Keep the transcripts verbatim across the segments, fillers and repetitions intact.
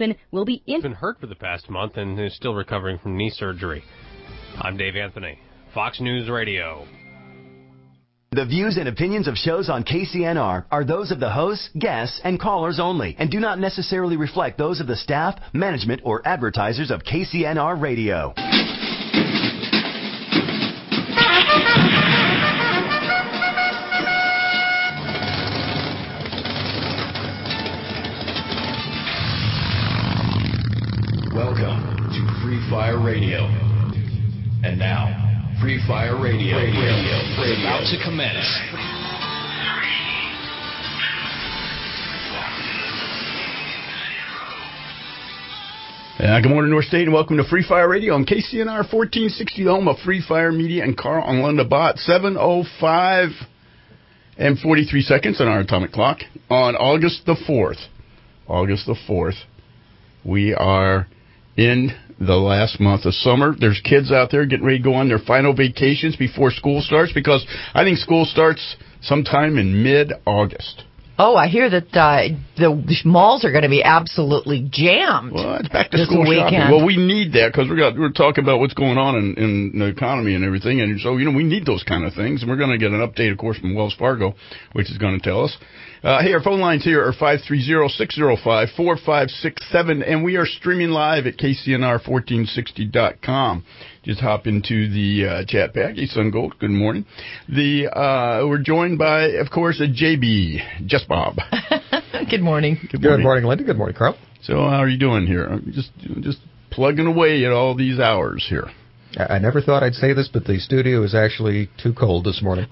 will be in. Been hurt for the past month and is still recovering from knee surgery. I'm Dave Anthony, Fox News Radio. The views and opinions of shows on K C N R are those of the hosts, guests, and callers only, and do not necessarily reflect those of the staff, management, or advertisers of K C N R Radio. Welcome to Free Fire Radio. And now, Free Fire Radio, radio, radio, radio. About to commence. Uh, good morning, North State, and welcome to Free Fire Radio on K C N R fourteen sixty, home of Free Fire Media and Carl on Lunda Bot. seven oh five and forty-three seconds on our atomic clock on August the fourth. August the fourth. We are in the last month of summer. There's kids out there getting ready to go on their final vacations before school starts, because I think school starts sometime in mid-August. Oh, I hear that uh, the malls are going to be absolutely jammed. Well, it's back to school shopping. Well, we need that because we're got, we're talking about what's going on in, in the economy and everything, and so you know we need those kind of things. And we're going to get an update, of course, from Wells Fargo, which is going to tell us. Uh, hey, our phone lines here are five three zero, six zero five, four five six seven, and we are streaming live at K C N R fourteen sixty dot com. Just hop into the uh, chat pack. Hey, Sun Gold, good morning. The uh, we're joined by, of course, a J B, Just Bob. Good morning. Good morning. Good morning, Linda. Good morning, Carl. So how are you doing here? Just just plugging away at all these hours here. I, I never thought I'd say this, but the studio is actually too cold this morning.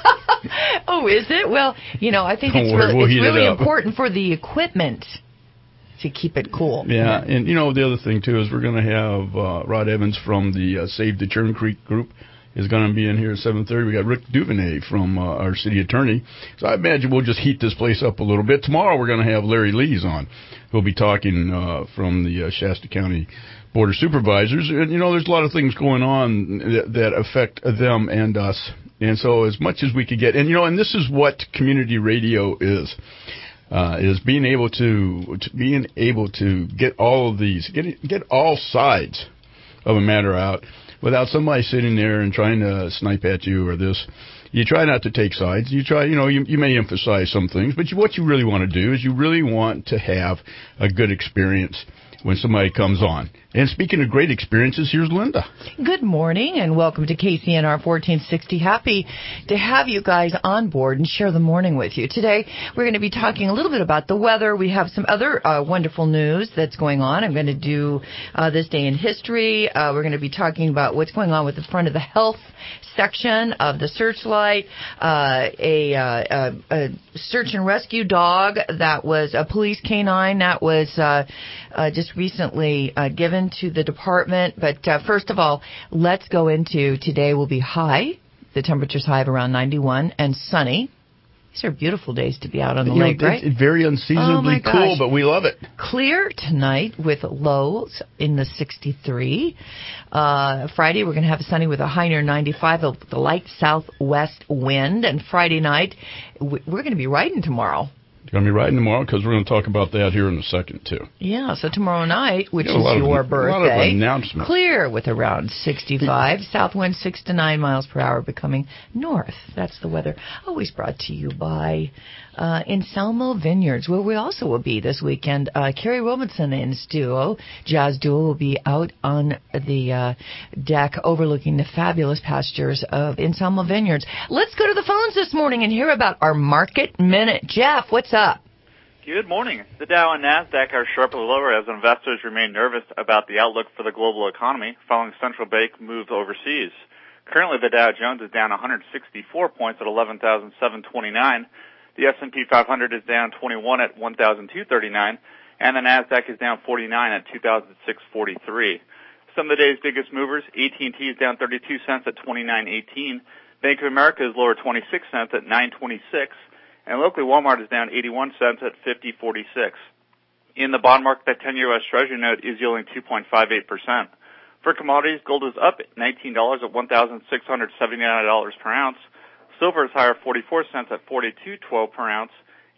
Oh, is it? Well, you know, I think Don't it's worry, really, we'll it's really it important for the equipment to keep it cool. Yeah, and you know, the other thing, too, is we're going to have uh, Rod Evans from the uh, Save the Churn Creek group is going to be in here at seven thirty. We got Rick Duvernay from uh, our city attorney. So I imagine we'll just heat this place up a little bit. Tomorrow we're going to have Larry Lees on. He'll be talking uh, from the uh, Shasta County Board of Supervisors. And, you know, there's a lot of things going on that, that affect them and us. And so as much as we could get, and, you know, and this is what community radio is. Uh, is being able to, to being able to get all of these, get get all sides of a matter out without somebody sitting there and trying to snipe at you or this. You try not to take sides. You try, you know, you, you may emphasize some things, but you, what you really want to do is you really want to have a good experience when somebody comes on. And speaking of great experiences, here's Linda. Good morning and welcome to K C N R fourteen sixty. Happy to have you guys on board and share the morning with you. Today, we're going to be talking a little bit about the weather. We have some other uh, wonderful news that's going on. I'm going to do uh, this day in history. Uh, we're going to be talking about what's going on with the front of the health section of the Searchlight. Uh, a, uh, a, a search and rescue dog that was a police canine that was uh, uh, just recently uh, given to the department. But uh, first of all, let's go into today will be high. The temperature's high of around ninety-one and sunny. These are beautiful days to be out on the you lake, know, right? It's very unseasonably oh cool, but we love it. Clear tonight with lows in the sixty-three. Uh, Friday, we're going to have a sunny with a high near ninety-five, with a light southwest wind. And Friday night, we're going to be riding tomorrow. You're going to be riding tomorrow because we're going to talk about that here in a second, too. Yeah, so tomorrow night, which you know, is your of, birthday, a lot of announcements. Clear with around sixty-five, south wind six to nine miles per hour becoming north. That's the weather. Always brought to you by uh, Anselmo Vineyards, where we also will be this weekend. Uh, Kerry Robinson and his duo, Jazz Duo, will be out on the uh, deck overlooking the fabulous pastures of Anselmo Vineyards. Let's go to the phones this morning and hear about our Market Minute. Jeff, what's up? Good morning. The Dow and NASDAQ are sharply lower as investors remain nervous about the outlook for the global economy following central bank moves overseas. Currently, the Dow Jones is down one hundred sixty-four points at eleven thousand seven hundred twenty-nine. The S and P five hundred is down twenty-one at one thousand two hundred thirty-nine, and the NASDAQ is down forty-nine at two thousand six hundred forty-three. Some of the day's biggest movers, A T and T is down thirty-two cents at twenty-nine eighteen. Bank of America is lower twenty-six cents at nine twenty-six. And locally, Walmart is down eighty-one cents at fifty forty-six. In the bond market, that ten-year U S Treasury note is yielding two point five eight percent. For commodities, gold is up nineteen dollars at one thousand six hundred seventy-nine dollars per ounce. Silver is higher forty-four cents at forty-two twelve per ounce.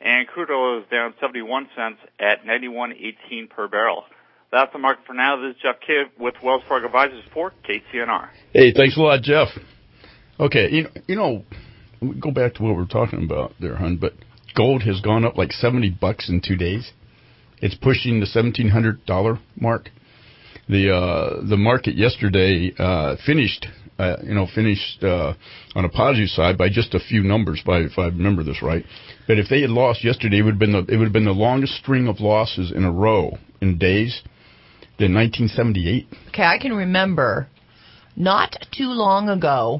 and crude oil is down seventy-one cents at ninety-one eighteen per barrel. That's the market for now. This is Jeff Kidd with Wells Fargo Advisors for K C N R. Hey, thanks a lot, Jeff. Okay, you know, you know, we go back to what we were talking about there, hon, but gold has gone up like seventy bucks in two days. It's pushing the seventeen hundred dollars mark. The uh, the market yesterday uh, finished, uh, you know, finished uh, on a positive side by just a few numbers, by if I remember this right. But if they had lost yesterday, it would have been the it would have been the longest string of losses in a row in days. In nineteen seventy-eight. Okay, I can remember not too long ago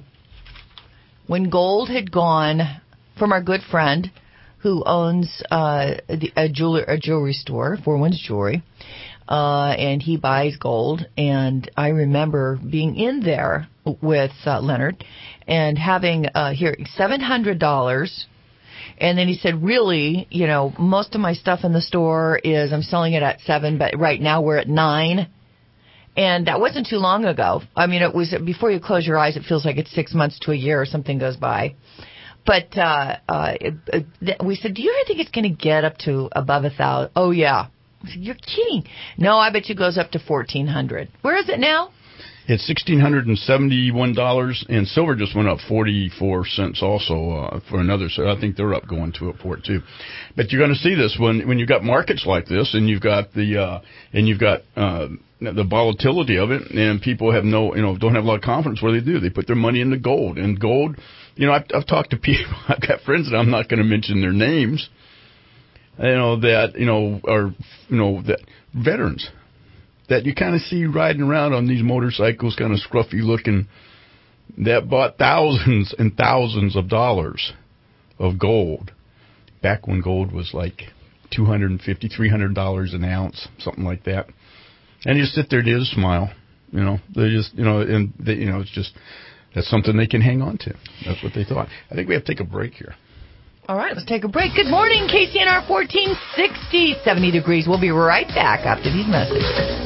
when gold had gone from our good friend who owns uh, a, jeweler, a jewelry store, Four Winds Jewelry, uh, and he buys gold. And I remember being in there with uh, Leonard and having uh, here seven hundred dollars. And then he said, really, you know, most of my stuff in the store is I'm selling it at seven, but right now we're at nine. And that wasn't too long ago. I mean, it was before you close your eyes, it feels like it's six months to a year or something goes by. But uh, uh, it, it, we said, do you ever think it's going to get up to above a thousand? Oh, yeah. I said, you're kidding. No, I bet you it goes up to fourteen hundred. Where is it now? It's one thousand six hundred seventy-one dollars, and silver just went up forty-four cents also uh, for another. So I think they're up going to it for it too. But you're going to see this when when you've got markets like this, and you've got the uh, and you've got uh, the volatility of it, and people have no you know don't have a lot of confidence. What do they do? They put their money into gold, and gold. You know, I've, I've talked to people. I've got friends that I'm not going to mention their names. You know that you know are you know that veterans. That you kind of see riding around on these motorcycles, kind of scruffy looking, that bought thousands and thousands of dollars of gold back when gold was like two hundred fifty dollars, three hundred dollars an ounce, something like that. And you sit there and you just smile, you know, they just, you know, and they, you know, it's just, that's something they can hang on to. That's what they thought. I think we have to take a break here. All right, let's take a break. Good morning, K C N R fourteen sixty, seventy degrees. We'll be right back after these messages.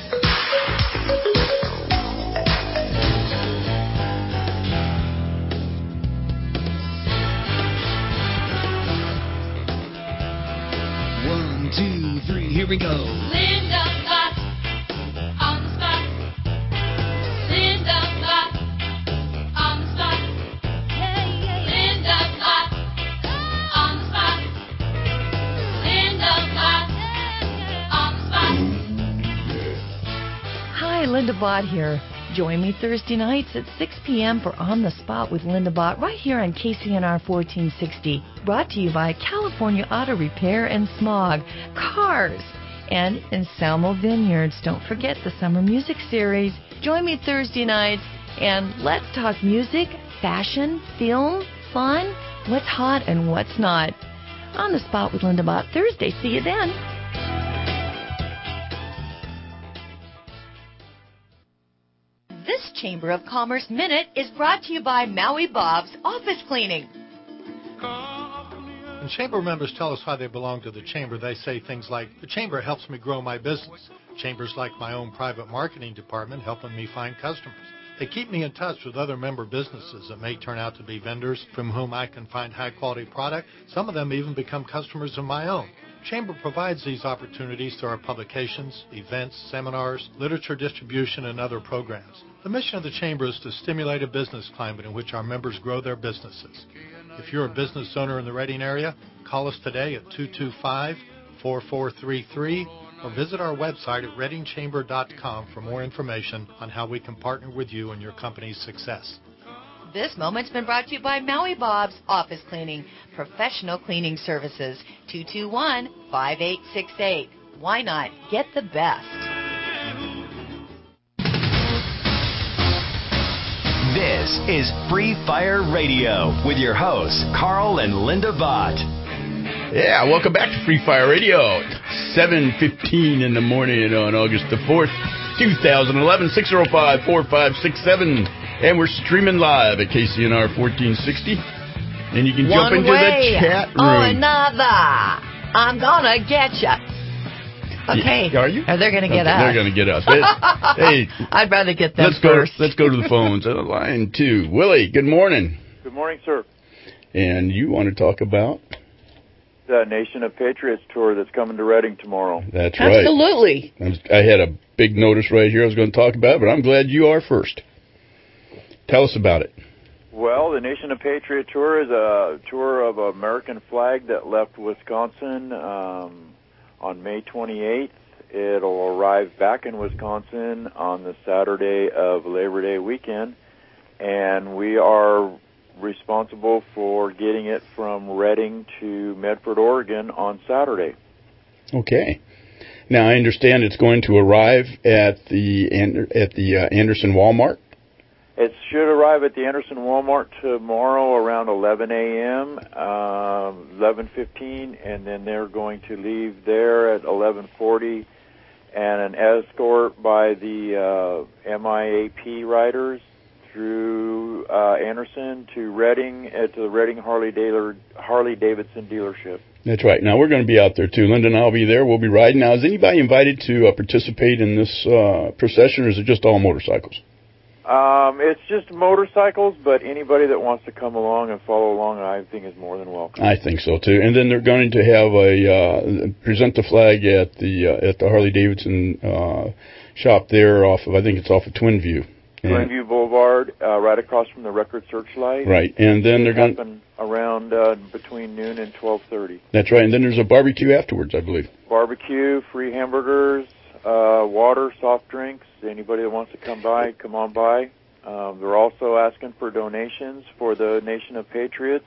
One, two, three, here we go. Linda Bott, on the spot. Linda Bott, on the spot. Yeah, yeah, Linda Bott, on the spot. Linda Bott, on the spot. Hi, Linda Bott here. Join me Thursday nights at six p.m. for On the Spot with Linda Bott right here on K C N R fourteen sixty. Brought to you by California Auto Repair and Smog, Cars, and in Salmo Vineyards. Don't forget the Summer Music Series. Join me Thursday nights and let's talk music, fashion, film, fun, what's hot and what's not. On the Spot with Linda Bott Thursday. See you then. This Chamber of Commerce Minute is brought to you by Maui Bob's Office Cleaning. When Chamber members tell us why they belong to the Chamber, they say things like, the Chamber helps me grow my business. Chamber's like my own private marketing department helping me find customers. They keep me in touch with other member businesses that may turn out to be vendors from whom I can find high-quality product. Some of them even become customers of my own. Chamber provides these opportunities through our publications, events, seminars, literature distribution, and other programs. The mission of the Chamber is to stimulate a business climate in which our members grow their businesses. If you're a business owner in the Redding area, call us today at two two five, four four three three or visit our website at redding chamber dot com for more information on how we can partner with you in your company's success. This moment's been brought to you by Maui Bob's Office Cleaning, professional cleaning services, two two one, five eight six eight. Why not get the best? This is Free Fire Radio with your hosts, Carl and Linda Bott. Yeah, welcome back to Free Fire Radio. seven fifteen in the morning on August the fourth, two thousand eleven, six oh five, four five six seven. And we're streaming live at K C N R fourteen sixty. And you can One jump into way the chat room. or another, I'm gonna get ya. Okay. Yeah, are you? Or they're gonna get okay, us. They're gonna get us. Hey, I'd rather get them let's first. Go, let's go to the phones. Uh, line two. Willie, good morning. Good morning, sir. And you want to talk about? uh, Nation of Patriots tour that's coming to Reading tomorrow. That's right. Absolutely. I, was, I had a big notice right here I was going to talk about, but I'm glad you are first. Tell us about it. Well, the Nation of Patriot tour is a tour of American flag that left Wisconsin um, on May twenty-eighth. It'll arrive back in Wisconsin on the Saturday of Labor Day weekend, and we are responsible for getting it from Reading to Medford, Oregon on Saturday. Okay. Now, I understand it's going to arrive at the at the uh, Anderson Walmart. It should arrive at the Anderson Walmart tomorrow around eleven a.m., uh, eleven fifteen, and then they're going to leave there at eleven forty, and an escort by the uh, M I A P riders through uh, Anderson to Reading, uh, to the Reading Harley, Daler, Harley Davidson dealership. That's right. Now, we're going to be out there, too. Linda and I will be there. We'll be riding. Now, is anybody invited to uh, participate in this uh, procession, or is it just all motorcycles? Um, it's just motorcycles, but anybody that wants to come along and follow along, I think is more than welcome. I think so too. And then they're going to have a uh, present the flag at the uh, at the Harley Davidson uh, shop there off of I think it's off of Twin View. Twin View Boulevard, uh, right across from the Record Searchlight. Right, and then they're going to around uh, between noon and twelve thirty. That's right, and then there's a barbecue afterwards, I believe. Barbecue, free hamburgers, uh, water, soft drinks. Anybody that wants to come by, come on by. Um, they're also asking for donations for the Nation of Patriots.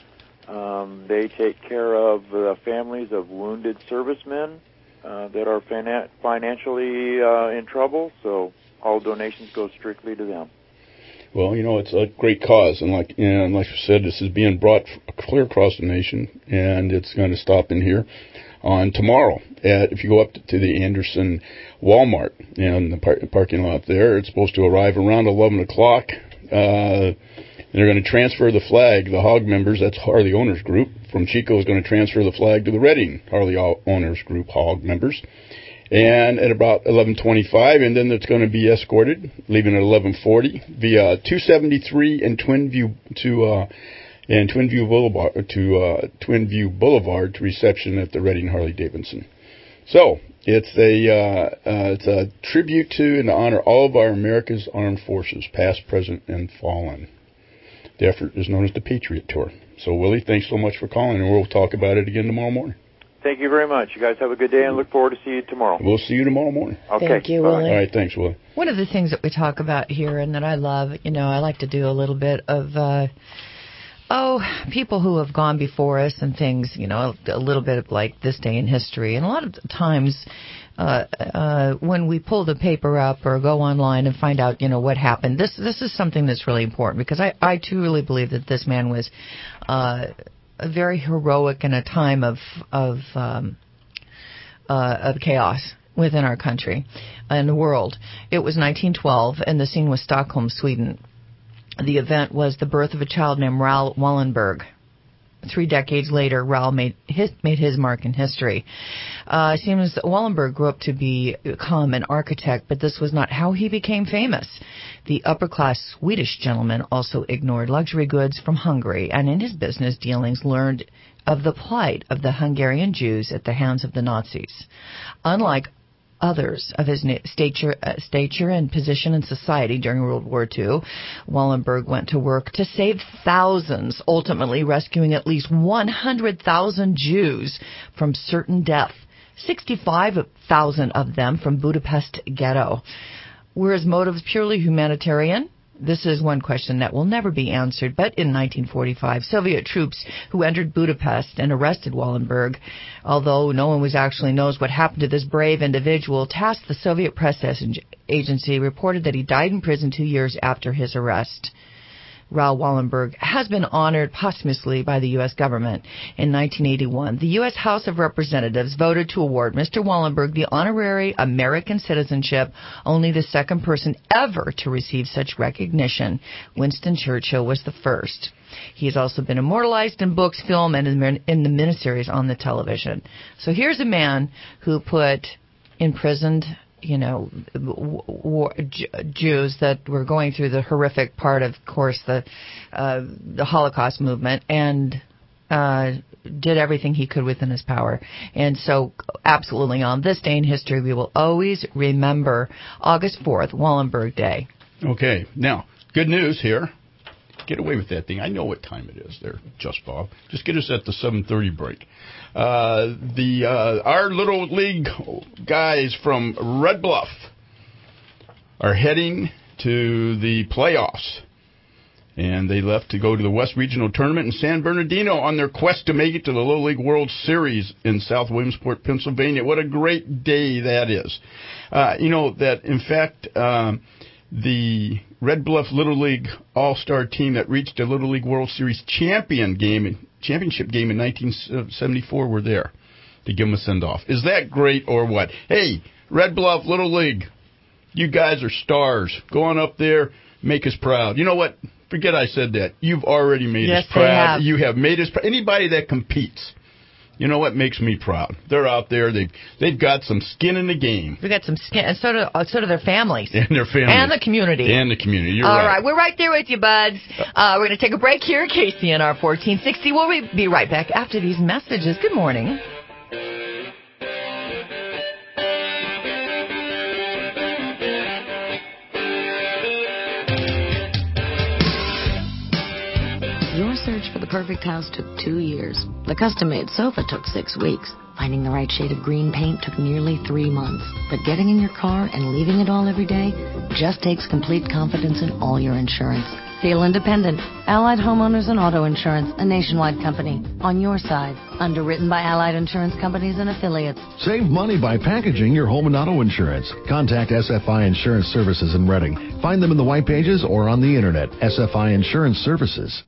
Um, they take care of the families of wounded servicemen uh, that are finan- financially uh, in trouble, so all donations go strictly to them. Well, you know, it's a great cause, and like and like you said, this is being brought clear across the nation, and it's going to stop in here on tomorrow. At, if you go up to the Anderson Walmart and the par- parking lot there, it's supposed to arrive around eleven o'clock. Uh, they're going to transfer the flag, the Hog members, that's Harley Owners Group, from Chico is going to transfer the flag to the Reading Harley Owners Group Hog members. And at about eleven twenty-five, and then it's going to be escorted, leaving at eleven forty, via two seventy-three and Twin View to uh, and Twin View Boulevard to uh, Twin View Boulevard to reception at the Reading Harley Davidson. So it's a uh, uh, it's a tribute to and to honor all of our America's armed forces, past, present, and fallen. The effort is known as the Patriot Tour. So Willie, thanks so much for calling, and we'll talk about it again tomorrow morning. Thank you very much. You guys have a good day, and look forward to see you tomorrow. We'll see you tomorrow morning. Okay. Thank you, Bye. Willie. All right, thanks, Willie. One of the things that we talk about here and that I love, you know, I like to do a little bit of, uh, oh, people who have gone before us and things, you know, a little bit of like this day in history. And a lot of times uh, uh, when we pull the paper up or go online and find out, you know, what happened, this this is something that's really important because I, I truly believe that this man was uh, very heroic in a time of, of um Uh, of chaos within our country and the world. It was nineteen twelve, and the scene was Stockholm, Sweden. The event was the birth of a child named Raoul Wallenberg. Three decades later, Raoul made his, made his mark in history. Uh, it seems that Wallenberg grew up to be, become an architect, but this was not how he became famous. The upper-class Swedish gentleman also ignored luxury goods from Hungary, and in his business dealings learned of the plight of the Hungarian Jews at the hands of the Nazis. Unlike others of his stature, uh, stature and position in society during World War Two, Wallenberg went to work to save thousands, ultimately rescuing at least one hundred thousand Jews from certain death, sixty-five thousand of them from Budapest ghetto. Were his motives purely humanitarian? This is one question that will never be answered, but in nineteen forty-five, Soviet troops who entered Budapest and arrested Wallenberg, although no one was actually knows what happened to this brave individual, tasked the Soviet press agency, reported that he died in prison two years after his arrest. Raoul Wallenberg has been honored posthumously by the U S government. In nineteen eighty-one, the U S House of Representatives voted to award Mister Wallenberg the honorary American citizenship, only the second person ever to receive such recognition. Winston Churchill was the first. He has also been immortalized in books, film, and in the miniseries on the television. So here's a man who put imprisoned you know, war, Jews that were going through the horrific part, of course, the uh, the Holocaust movement, and uh, did everything he could within his power. And so, absolutely, on this day in history, we will always remember August fourth, Wallenberg Day. Okay. Now, good news here. Get away with that thing. I know what time it is there, Just Bob. Just get us at the seven thirty break. Uh, the uh, our Little League guys from Red Bluff are heading to the playoffs. And they left to go to the West Regional Tournament in San Bernardino on their quest to make it to the Little League World Series in South Williamsport, Pennsylvania. What a great day that is. Uh, you know, that, in fact, um, the Red Bluff Little League All-Star team that reached a Little League World Series champion game, championship game in nineteen seventy-four were there to give them a send-off. Is that great or what? Hey, Red Bluff Little League, you guys are stars. Go on up there, make us proud. You know what? Forget I said that. You've already made yes, us proud. Have. You have made us proud. Anybody that competes, you know what makes me proud? They're out there. They've they've got some skin in the game. We've got some skin, and so do, uh, so do their families. And their families. And the community. And the community. You're All right. right. We're right there with you, buds. Uh, we're going to take a break here at K C N R fourteen sixty. We'll be right back after these messages. Good morning. Your search for the perfect house took two years. The custom-made sofa took six weeks. Finding the right shade of green paint took nearly three months. But getting in your car and leaving it all every day just takes complete confidence in all your insurance. Feel independent. Allied Homeowners and Auto Insurance, a nationwide company. On your side. Underwritten by Allied Insurance Companies and affiliates. Save money by packaging your home and auto insurance. Contact S F I Insurance Services in Reading. Find them in the white pages or on the internet. S F I Insurance Services.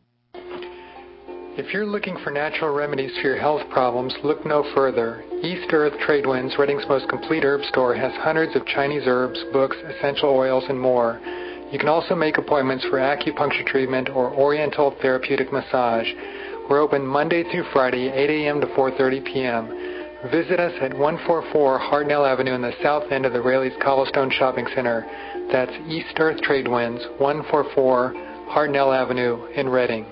If you're looking for natural remedies for your health problems, look no further. East Earth Trade Winds, Reading's most complete herb store, has hundreds of Chinese herbs, books, essential oils, and more. You can also make appointments for acupuncture treatment or oriental therapeutic massage. We're open Monday through Friday, eight a.m. to four thirty p.m. Visit us at one forty-four Hartnell Avenue in the south end of the Raley's Cobblestone Shopping Center. That's East Earth Trade Winds, one forty-four Hartnell Avenue in Reading.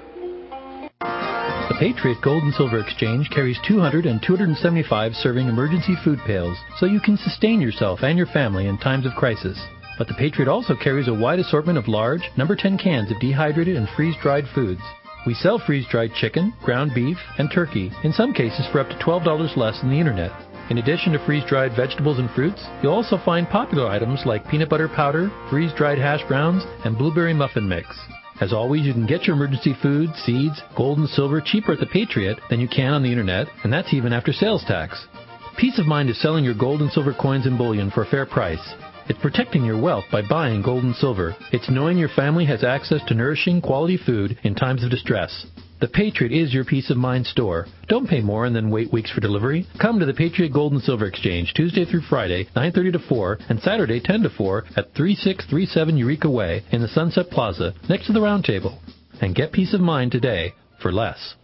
The Patriot Gold and Silver Exchange carries two hundred and two hundred seventy-five serving emergency food pails so you can sustain yourself and your family in times of crisis. But the Patriot also carries a wide assortment of large, number ten cans of dehydrated and freeze-dried foods. We sell freeze-dried chicken, ground beef, and turkey, in some cases for up to twelve dollars less than the internet. In addition to freeze-dried vegetables and fruits, you'll also find popular items like peanut butter powder, freeze-dried hash browns, and blueberry muffin mix. As always, you can get your emergency food, seeds, gold and silver cheaper at the Patriot than you can on the internet, and that's even after sales tax. Peace of mind is selling your gold and silver coins and bullion for a fair price. It's protecting your wealth by buying gold and silver. It's knowing your family has access to nourishing, quality food in times of distress. The Patriot is your peace of mind store. Don't pay more and then wait weeks for delivery. Come to the Patriot Gold and Silver Exchange Tuesday through Friday, nine thirty to four, and Saturday, ten to four, at thirty-six thirty-seven Eureka Way in the Sunset Plaza, next to the Round Table. And get peace of mind today for less.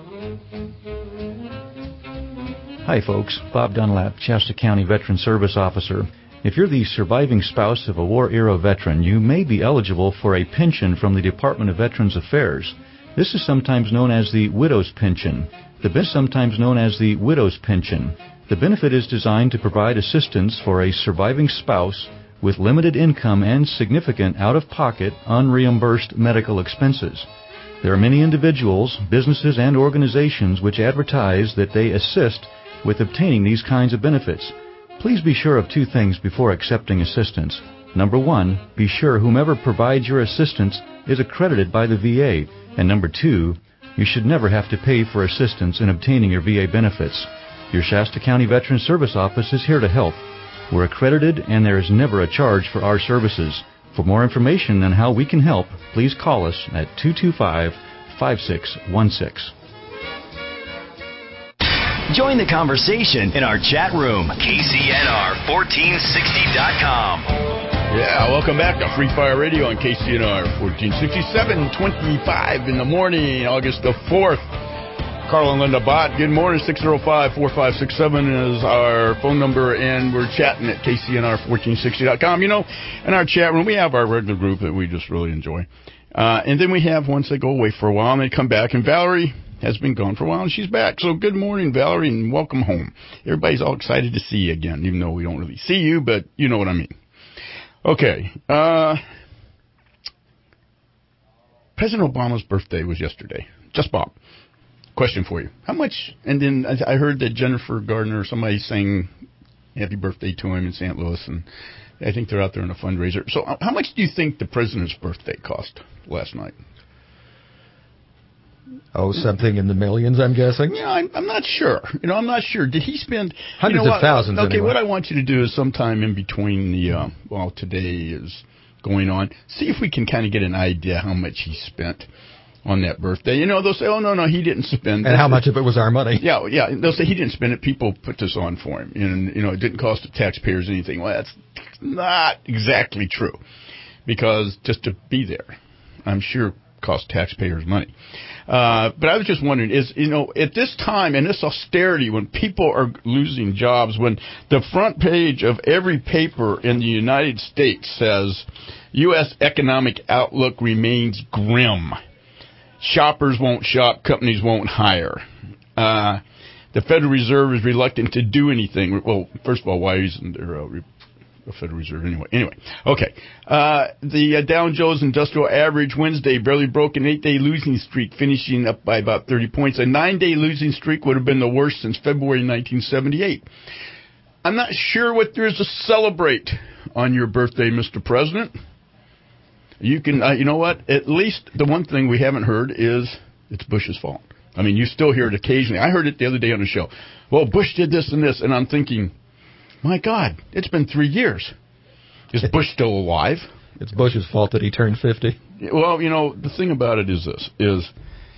Hi, folks. Bob Dunlap, Shasta County Veteran Service Officer. If you're the surviving spouse of a war-era veteran, you may be eligible for a pension from the Department of Veterans Affairs. This is sometimes known as the widow's pension. The best sometimes known as the widow's pension. The benefit is designed to provide assistance for a surviving spouse with limited income and significant out-of-pocket, unreimbursed medical expenses. There are many individuals, businesses, and organizations which advertise that they assist with obtaining these kinds of benefits. Please be sure of two things before accepting assistance. Number one, be sure whomever provides your assistance is accredited by the V A. And number two, you should never have to pay for assistance in obtaining your V A benefits. Your Shasta County Veteran Service Office is here to help. We're accredited and there is never a charge for our services. For more information on how we can help, please call us at two two five, five six one six. Join the conversation in our chat room, K C N R fourteen sixty dot com. Yeah, welcome back to Free Fire Radio on K C N R fourteen sixty, seven twenty-five in the morning, August the fourth. Carl and Linda Bott, good morning. six oh five, four five six seven is our phone number, and we're chatting at K C N R fourteen sixty dot com. You know, in our chat room, we have our regular group that we just really enjoy. Uh, and then we have ones that go away for a while, and they come back. And Valerie, has been gone for a while, and she's back. So good morning, Valerie, and welcome home. Everybody's all excited to see you again, even though we don't really see you, but you know what I mean. Okay. Uh, President Obama's birthday was yesterday. Just Bob. Question for you. How much, and then I heard that Jennifer Gardner or somebody sang happy birthday to him in Saint Louis, and I think they're out there in a fundraiser. So how much do you think the president's birthday cost last night? Oh, something in the millions, I'm guessing? Yeah, I'm, I'm not sure. You know, I'm not sure. Did he spend... Hundreds you know of thousands, Okay, anyway. What I want you to do is sometime in between the... Uh, well, today is going on. See if we can kind of get an idea how much he spent on that birthday. You know, they'll say, oh, no, no, he didn't spend it. And how much of it was our money. Yeah, yeah. They'll say he didn't spend it. People put this on for him. And, you know, it didn't cost the taxpayers anything. Well, that's not exactly true. Because just to be there, I'm sure, cost taxpayers money. Uh, but I was just wondering, is, you know, at this time and this austerity, when people are losing jobs, when the front page of every paper in the United States says U S economic outlook remains grim. Shoppers won't shop, companies won't hire. Uh, the Federal Reserve is reluctant to do anything. Well, first of all, why isn't there a, a Federal Reserve anyway? Anyway, okay. Uh, the uh, Dow Jones Industrial Average Wednesday barely broke an eight-day losing streak, finishing up by about thirty points. A nine-day losing streak would have been the worst since February nineteen seventy-eight. I'm not sure what there is to celebrate on your birthday, Mister President. You can, uh, you know what? At least the one thing we haven't heard is it's Bush's fault. I mean, you still hear it occasionally. I heard it the other day on the show. Well, Bush did this and this, and I'm thinking, my God, it's been three years. Is Bush still alive? It's Bush's fault that he turned fifty. Well, you know, the thing about it is this: is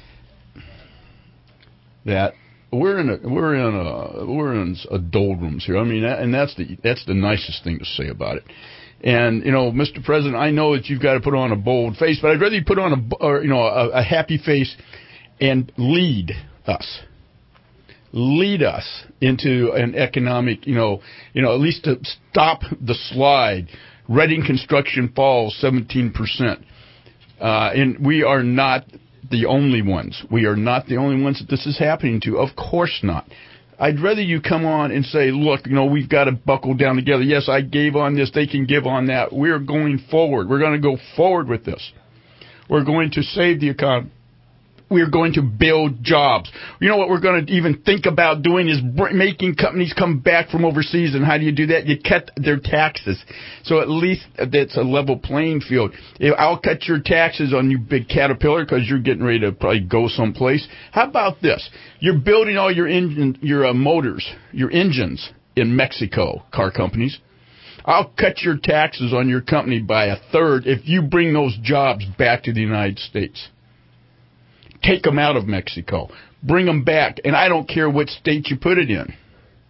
that we're in a we're in a we're in a doldrums here. I mean, and that's the that's the nicest thing to say about it. And, you know, Mister President, I know that you've got to put on a bold face, but I'd rather you put on a, or, you know, a, a happy face and lead us. Lead us into an economic, you know, you know, at least to stop the slide. Reading construction falls seventeen percent. Uh, and we are not the only ones. We are not the only ones that this is happening to. Of course not. I'd rather you come on and say, look, you know, we've got to buckle down together. Yes, I gave on this. They can give on that. We're going forward. We're going to go forward with this. We're going to save the economy. We're going to build jobs. You know what we're going to even think about doing is br- making companies come back from overseas. And how do you do that? You cut their taxes. So at least that's a level playing field. If I'll cut your taxes on you, big Caterpillar, because you're getting ready to probably go someplace. How about this? You're building all your engine, your uh, motors, your engines in Mexico, car companies. I'll cut your taxes on your company by a third if you bring those jobs back to the United States. Take them out of Mexico. Bring them back. And I don't care what state you put it in.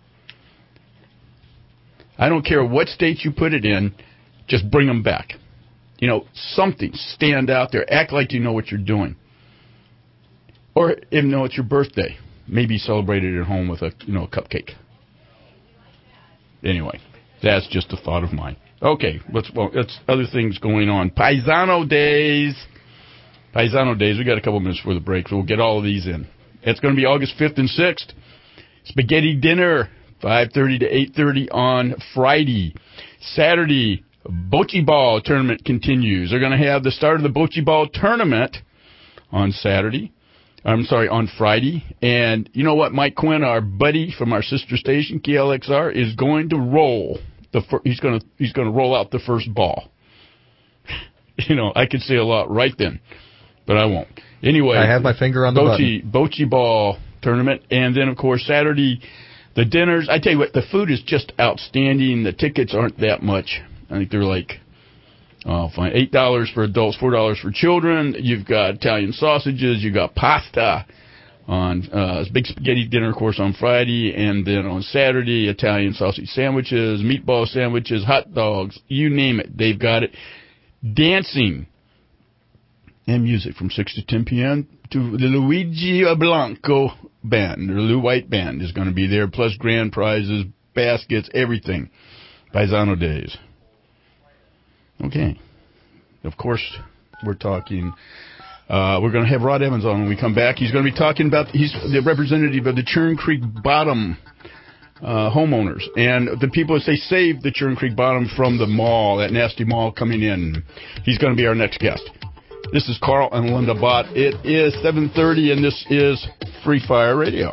I don't care what state you put it in. Just bring them back. You know, something. Stand out there. Act like you know what you're doing. Or, if you know it's your birthday, maybe celebrate it at home with a, you know, a cupcake. Anyway, that's just a thought of mine. Okay, let's, well, that's other things going on. Paisano days. Paisano days. We got a couple minutes before the break, so we'll get all of these in. It's going to be August fifth and sixth. Spaghetti dinner, five thirty to eight thirty on Friday. Saturday, Bocce Ball tournament continues. They're going to have the start of the Bocce Ball tournament on Saturday. I'm sorry, on Friday. And you know what? Mike Quinn, our buddy from our sister station, K L X R, is going to roll. The fir- he's going to he's going to roll out the first ball. You know, I could say a lot right then. But I won't. Anyway, I have my finger on the Bocce, button. Bocce Ball tournament. And then, of course, Saturday, the dinners. I tell you what, the food is just outstanding. The tickets aren't that much. I think they're like, oh, fine, eight dollars for adults, four dollars for children. You've got Italian sausages. You've got pasta on uh, big spaghetti dinner, of course, on Friday. And then on Saturday, Italian sausage sandwiches, meatball sandwiches, hot dogs, you name it. They've got it. Dancing. And music from six to ten p.m. to the Luigi Blanco Band. The Lou White Band is going to be there, plus grand prizes, baskets, everything. Paisano days. Okay. Of course, we're talking Uh, we're going to have Rod Evans on when we come back. He's going to be talking about, he's the representative of the Churn Creek Bottom uh, homeowners and the people that say save the Churn Creek Bottom from the mall, that nasty mall coming in. He's going to be our next guest. This is Carl and Linda Bott. It is seven thirty, and this is Free Fire Radio.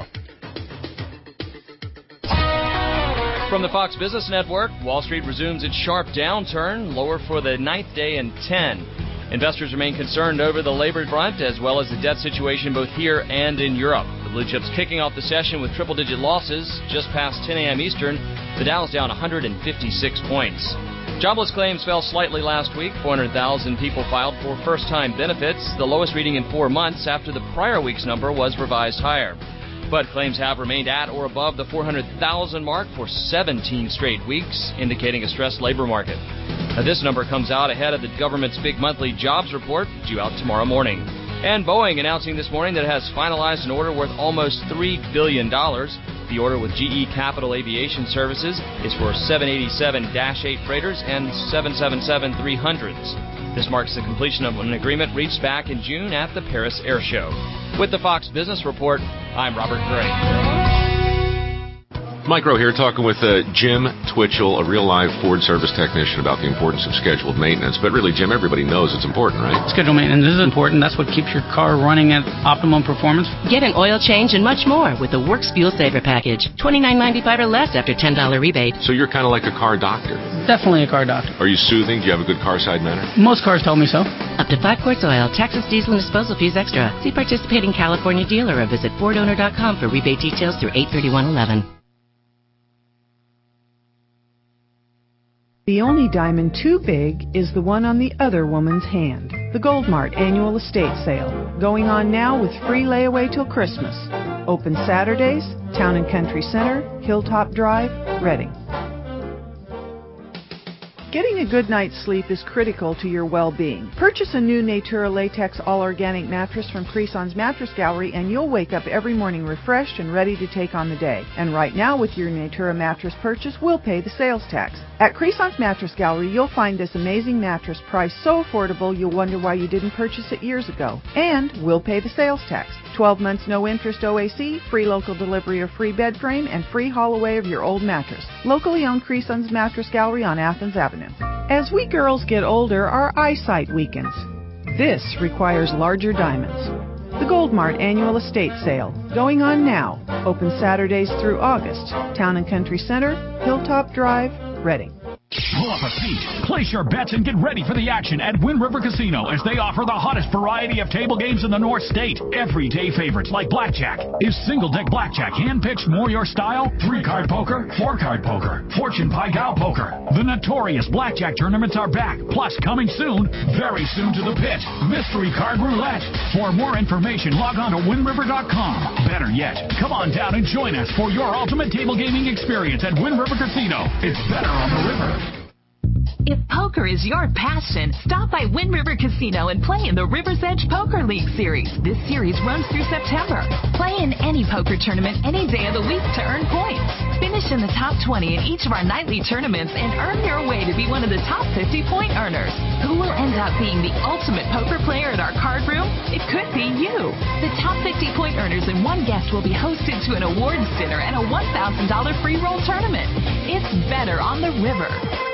From the Fox Business Network, Wall Street resumes its sharp downturn, lower for the ninth day in ten. Investors remain concerned over the labor front as well as the debt situation both here and in Europe. The blue chips kicking off the session with triple-digit losses just past ten a.m. Eastern. The Dow is down one hundred fifty-six points. Jobless claims fell slightly last week. four hundred thousand people filed for first-time benefits, the lowest reading in four months after the prior week's number was revised higher. But claims have remained at or above the four hundred thousand mark for seventeen straight weeks, indicating a stressed labor market. Now, this number comes out ahead of the government's big monthly jobs report due out tomorrow morning. And Boeing announcing this morning that it has finalized an order worth almost three billion dollars. The order with G E Capital Aviation Services is for seven eighty-seven dash eight freighters and seven seventy-seven three hundreds. This marks the completion of an agreement reached back in June at the Paris Air Show. With the Fox Business Report, I'm Robert Gray. Mike Rowe here talking with uh, Jim Twitchell, a real-life Ford service technician, about the importance of scheduled maintenance. But really, Jim, everybody knows it's important, right? Scheduled maintenance is important. That's what keeps your car running at optimum performance. Get an oil change and much more with the Works Fuel Saver Package. twenty-nine ninety-five or less after ten dollars rebate. So you're kind of like a car doctor. Definitely a car doctor. Are you soothing? Do you have a good car side manner? Most cars tell me so. Up to five quarts oil, taxes, diesel, and disposal fees extra. See participating California dealer or visit Ford Owner dot com for rebate details through eight thirty-one eleven. The only diamond too big is the one on the other woman's hand. The Goldmart Annual Estate Sale, going on now with free layaway till Christmas. Open Saturdays, Town and Country Center, Hilltop Drive, Reading. Getting a good night's sleep is critical to your well-being. Purchase a new Natura Latex All-Organic mattress from Creson's Mattress Gallery and you'll wake up every morning refreshed and ready to take on the day. And right now, with your Natura mattress purchase, we'll pay the sales tax. At Creson's Mattress Gallery, you'll find this amazing mattress priced so affordable you'll wonder why you didn't purchase it years ago. And we'll pay the sales tax. twelve months no interest O A C, free local delivery of free bed frame, and free haul away of your old mattress. Locally owned Creson's Mattress Gallery on Athens Avenue. As we girls get older, our eyesight weakens. This requires larger diamonds. The Goldmart Annual Estate Sale, going on now. Open Saturdays through August. Town and Country Center, Hilltop Drive, Reading. Pull up a seat, place your bets, and get ready for the action at Wind River Casino as they offer the hottest variety of table games in the North State. Everyday favorites like blackjack. Is single-deck blackjack hand-picked more your style? Three-card poker, four-card poker, fortune pie gal poker. The notorious blackjack tournaments are back, plus coming soon, very soon to the pit, mystery card roulette. For more information, log on to wind river dot com. Better yet, come on down and join us for your ultimate table gaming experience at Wind River Casino. It's better on the river. If poker is your passion, stop by Wind River Casino and play in the River's Edge Poker League Series. This series runs through September. Play in any poker tournament any day of the week to earn points. Finish in the top twenty in each of our nightly tournaments and earn your way to be one of the top fifty point earners. Who will end up being the ultimate poker player at our card room? It could be you. The top fifty point earners and one guest will be hosted to an awards dinner and a one thousand dollars free roll tournament. It's better on the river.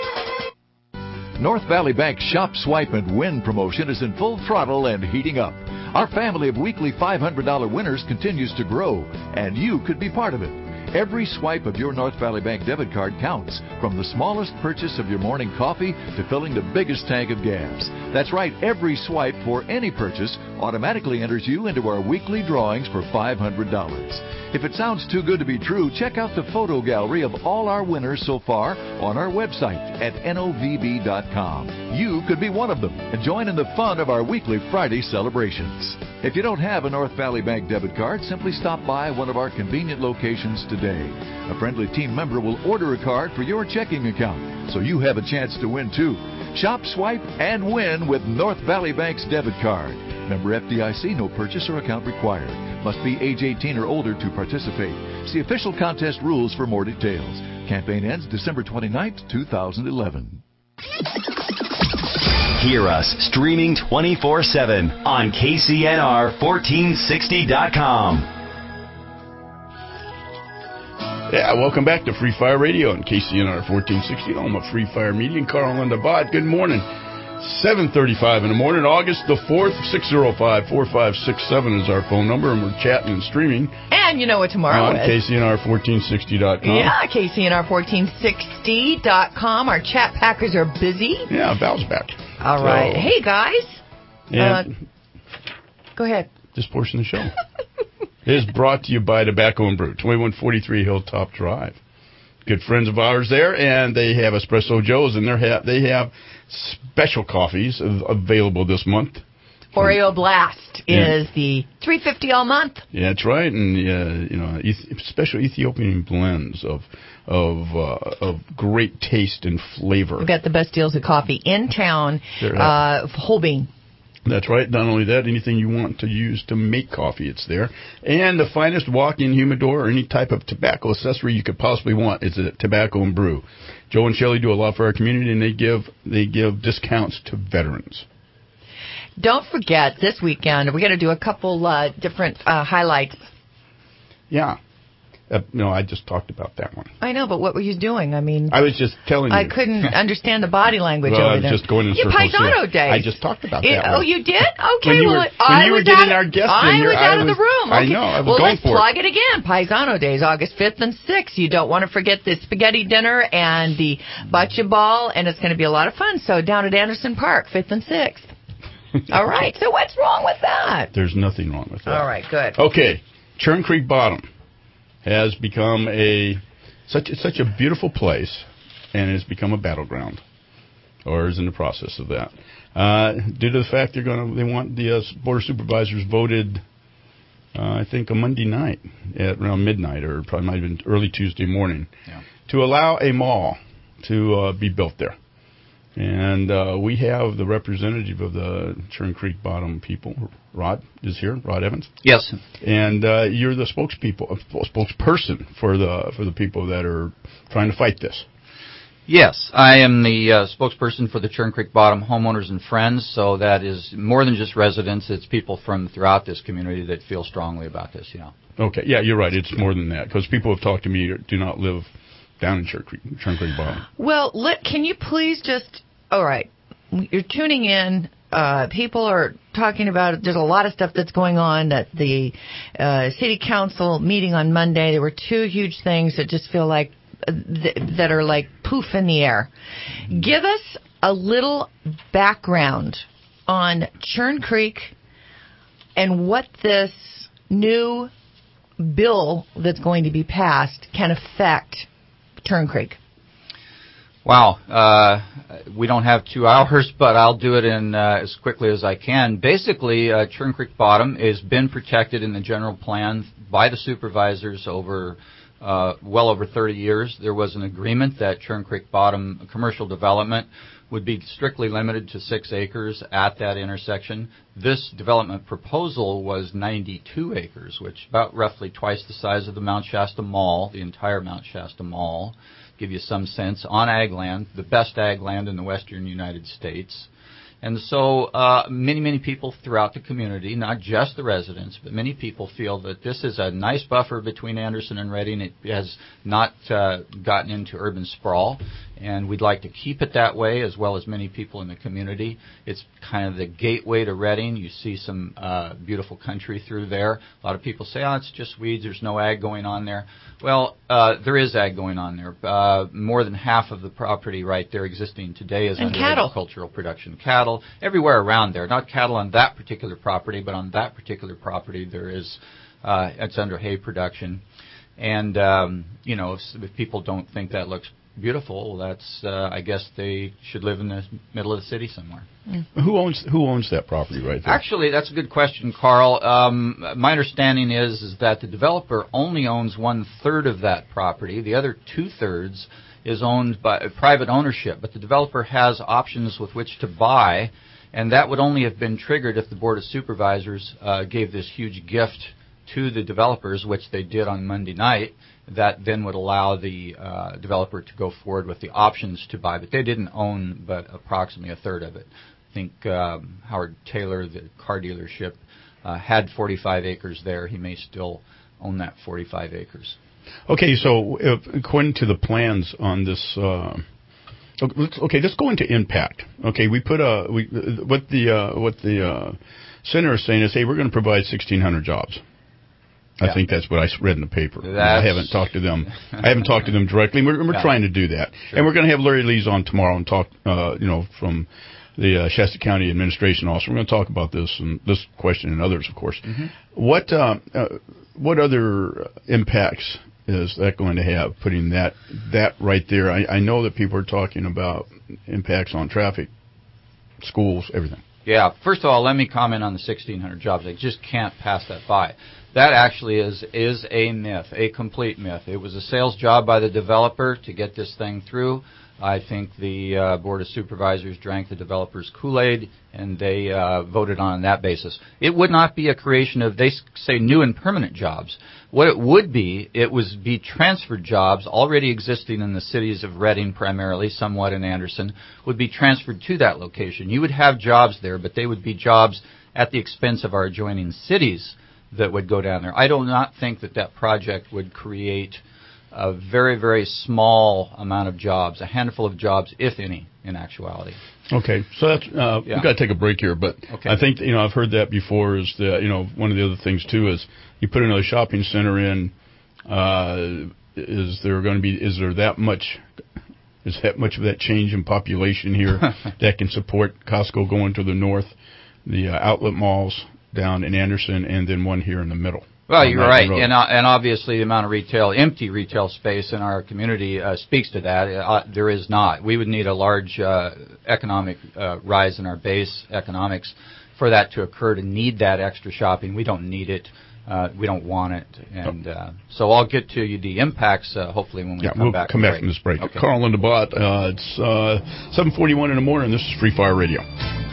North Valley Bank's Shop, Swipe, and Win promotion is in full throttle and heating up. Our family of weekly five hundred dollars winners continues to grow, and you could be part of it. Every swipe of your North Valley Bank debit card counts, from the smallest purchase of your morning coffee to filling the biggest tank of gas. That's right, every swipe for any purchase automatically enters you into our weekly drawings for five hundred dollars. If it sounds too good to be true, check out the photo gallery of all our winners so far on our website at N O V B dot com. You could be one of them and join in the fun of our weekly Friday celebrations. If you don't have a North Valley Bank debit card, simply stop by one of our convenient locations today. A friendly team member will order a card for your checking account, so you have a chance to win too. Shop, swipe, and win with North Valley Bank's debit card. Member F D I C, no purchase or account required. Must be age eighteen or older to participate. See official contest rules for more details. Campaign ends December twenty-ninth, two thousand eleven. Hear us streaming twenty-four seven on K C N R fourteen sixty dot com. Yeah, welcome back to Free Fire Radio on K C N R fourteen sixty, home of Free Fire Media. And Carl and Linda Bott, good morning. seven thirty-five in the morning, August the fourth, six oh five, four five six seven is our phone number, and we're chatting and streaming. And you know what tomorrow on is. K C N R fourteen sixty dot com. Yeah, K C N R fourteen sixty dot com. Our chat packers are busy. Yeah, Val's back. All so, right. Hey, guys. Uh, go ahead. This portion of the show is brought to you by Tobacco and Brew, twenty-one forty-three Hilltop Drive. Good friends of ours there, and they have Espresso Joe's, and ha- they have special coffees available this month. Oreo Blast Yeah. is the three fifty all month. Yeah, that's right, and uh, you know, eth- special Ethiopian blends of of uh, of great taste and flavor. We've got the best deals of coffee in town. There, Uh, Holbein. That's right. Not only that, anything you want to use to make coffee, it's there. And the finest walk-in humidor or any type of tobacco accessory you could possibly want is at Tobacco and Brew. Joe and Shelley do a lot for our community, and they give they give discounts to veterans. Don't forget, this weekend, we're going to do a couple uh, different uh, highlights. Yeah. Uh, no, I just talked about that one. I know, but what were you doing? I mean, I was just telling you. I couldn't understand the body language well, over I was there. just going in Your circles Paisano here. days. I just talked about It- that Oh, one. you did? Okay, When you well, were- I when you were was getting out, our guests I in here, was I out of was- the room. I Okay. know, I was well, going let's for it. plug it again. Paisano days, August fifth and sixth. You don't want to forget the spaghetti dinner and the bocce ball, and it's going to be a lot of fun. So down at Anderson Park, fifth and sixth. All right. So what's wrong with that? There's nothing wrong with that. All right, good. Okay, Churn Creek Bottom has become a such such a beautiful place, and has become a battleground, or is in the process of that, uh, due to the fact they're going to they want the uh, board of supervisors voted, uh, I think on Monday night at around midnight, or probably might have been early Tuesday morning, Yeah. to allow a mall to uh, be built there. And uh, we have the representative of the Churn Creek Bottom people. Rod is here. Rod Evans. Yes. And uh, you're the spokespeople, uh, spokesperson for the for the people that are trying to fight this. Yes, I am the uh, spokesperson for the Churn Creek Bottom homeowners and friends. So that is more than just residents; it's people from throughout this community that feel strongly about this. Yeah. Okay. Yeah, you're right. It's more than that, because people have talked to me who do not live down in Churn Creek, Churn Creek Bottom. Well, let, can you please just, all right, you're tuning in. Uh, people are talking about, there's a lot of stuff that's going on at the uh, city council meeting on Monday. There were two huge things that just feel like, uh, th- that are like poof in the air. Give us a little background on Churn Creek and what this new bill that's going to be passed can affect Churn Creek. Wow. Uh, we don't have two hours, but I'll do it in uh, as quickly as I can. Basically, uh, Churn Creek Bottom has been protected in the general plan by the supervisors over uh, well over thirty years. There was an agreement that Churn Creek Bottom commercial development would be strictly limited to six acres at that intersection. This development proposal was ninety-two acres, which is about roughly twice the size of the Mount Shasta Mall, the entire Mount Shasta Mall. Give you some sense, on ag land, the best ag land in the western United States. And so uh, many, many people throughout the community, not just the residents, but many people feel that this is a nice buffer between Anderson and Redding. It has not uh, gotten into urban sprawl, and we'd like to keep it that way, as well as many people in the community. It's kind of the gateway to Redding. You see some uh, beautiful country through there. A lot of people say, oh, it's just weeds. There's no ag going on there. Well, uh, there is ag going on there. Uh, more than half of the property right there existing today is And under cattle. agricultural production. Cattle, everywhere around there. Not cattle on that particular property, but on that particular property there is, uh, it's under hay production. And, um, you know, if, if people don't think that looks beautiful, well, that's, uh, I guess they should live in the middle of the city somewhere. Who owns who owns that property right there? Actually, that's a good question, Carl. Um, my understanding is is that the developer only owns one third of that property. The other two thirds is owned by private ownership, but the developer has options with which to buy, and that would only have been triggered if the Board of Supervisors uh, gave this huge gift to the developers, which they did on Monday night. That then would allow the uh, developer to go forward with the options to buy, but they didn't own but approximately a third of it. think um, Howard Taylor, the car dealership, uh, had forty-five acres there. He may still own that forty-five acres. Okay, so if, according to the plans on this, uh, okay, let's go into impact. Okay, we put a we what the uh, what the uh, center is saying is, hey, we're going to provide sixteen hundred jobs. I yeah. think that's what I read in the paper. I haven't talked to them. I haven't talked to them directly. We're, we're yeah. trying to do that, sure. And we're going to have Larry Lees on tomorrow and talk. Uh, you know, from the uh, Shasta County Administration Office. We're going to talk about this and this question and others, of course. Mm-hmm. What uh, uh, what other impacts is that going to have? Putting that that right there. I, I know that people are talking about impacts on traffic, schools, everything. Yeah. First of all, let me comment on the sixteen hundred jobs. I just can't pass that by. That actually is is a myth, a complete myth. It was a sales job by the developer to get this thing through. I think the uh, Board of Supervisors drank the developer's Kool-Aid, and they uh, voted on that basis. It would not be a creation of, they say, new and permanent jobs. What it would be, it would be transferred jobs already existing in the cities of Reading primarily, somewhat in Anderson, would be transferred to that location. You would have jobs there, but they would be jobs at the expense of our adjoining cities that would go down there. I do not think that that project would create a very, very small amount of jobs, a handful of jobs, if any, in actuality. Okay, so that's, uh, yeah. we've got to take a break here, but okay. I think, you know, I've heard that before is that, you know, one of the other things, too, is you put another shopping center in, uh, is there going to be, is there that much, is that much of that change in population here that can support Costco going to the north, the uh, outlet malls down in Anderson, and then one here in the middle? Well, you're right, and uh, and obviously the amount of retail, empty retail space in our community uh, speaks to that. Uh, there is not. We would need a large uh, economic uh, rise in our base economics for that to occur, to need that extra shopping. We don't need it. Uh, we don't want it. And uh, so I'll get to you the impacts, uh, hopefully, when we yeah, come we'll back. come back from this break. Okay. Carl and Bot, uh, it's uh, seven forty-one in the morning. This is Free Fire Radio.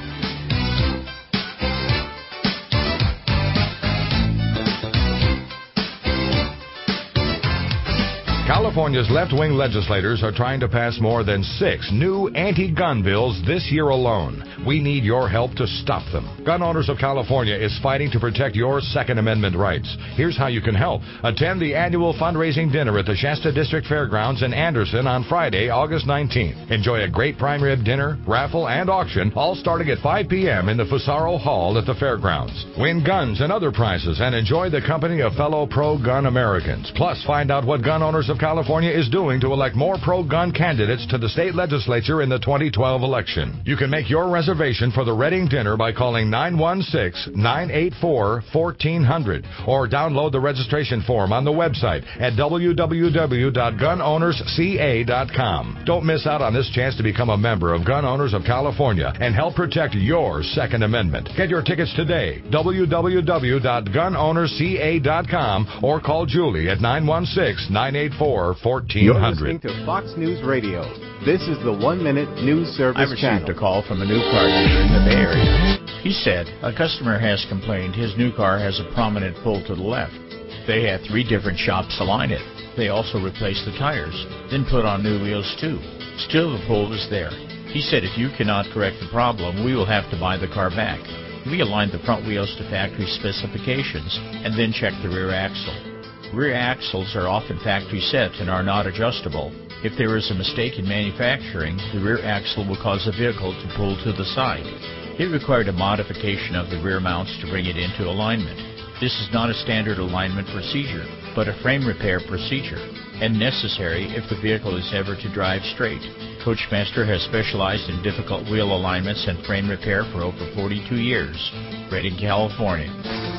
California's left-wing legislators are trying to pass more than six new anti-gun bills this year alone. We need your help to stop them. Gun Owners of California is fighting to protect your Second Amendment rights. Here's how you can help. Attend the annual fundraising dinner at the Shasta District Fairgrounds in Anderson on Friday, August nineteenth. Enjoy a great prime rib dinner, raffle, and auction, all starting at five p.m. in the Fusaro Hall at the fairgrounds. Win guns and other prizes and enjoy the company of fellow pro-gun Americans. Plus, find out what Gun Owners of California is doing to elect more pro-gun candidates to the state legislature in the twenty twelve election. You can make your reservation for the Reading dinner by calling nine one six, nine eight four, one four zero zero or download the registration form on the website at w w w dot gun owners c a dot com. Don't miss out on this chance to become a member of Gun Owners of California and help protect your Second Amendment. Get your tickets today, w w w dot gun owners c a dot com, or call Julie at nine one six, nine eight four, one four zero zero. You're listening to Fox News Radio. This is the one-minute news service I received channel. a call from a new car dealer in the Bay Area. He said a customer has complained his new car has a prominent pull to the left. They had three different shops align it. They also replaced the tires, then put on new wheels too. Still the pull is there. He said if you cannot correct the problem, we will have to buy the car back. We aligned the front wheels to factory specifications and then checked the rear axle. Rear axles are often factory set and are not adjustable. If there is a mistake in manufacturing, the rear axle will cause the vehicle to pull to the side. It required a modification of the rear mounts to bring it into alignment. This is not a standard alignment procedure, but a frame repair procedure, and necessary if the vehicle is ever to drive straight. Coachmaster has specialized in difficult wheel alignments and frame repair for over forty-two years. Reading, California.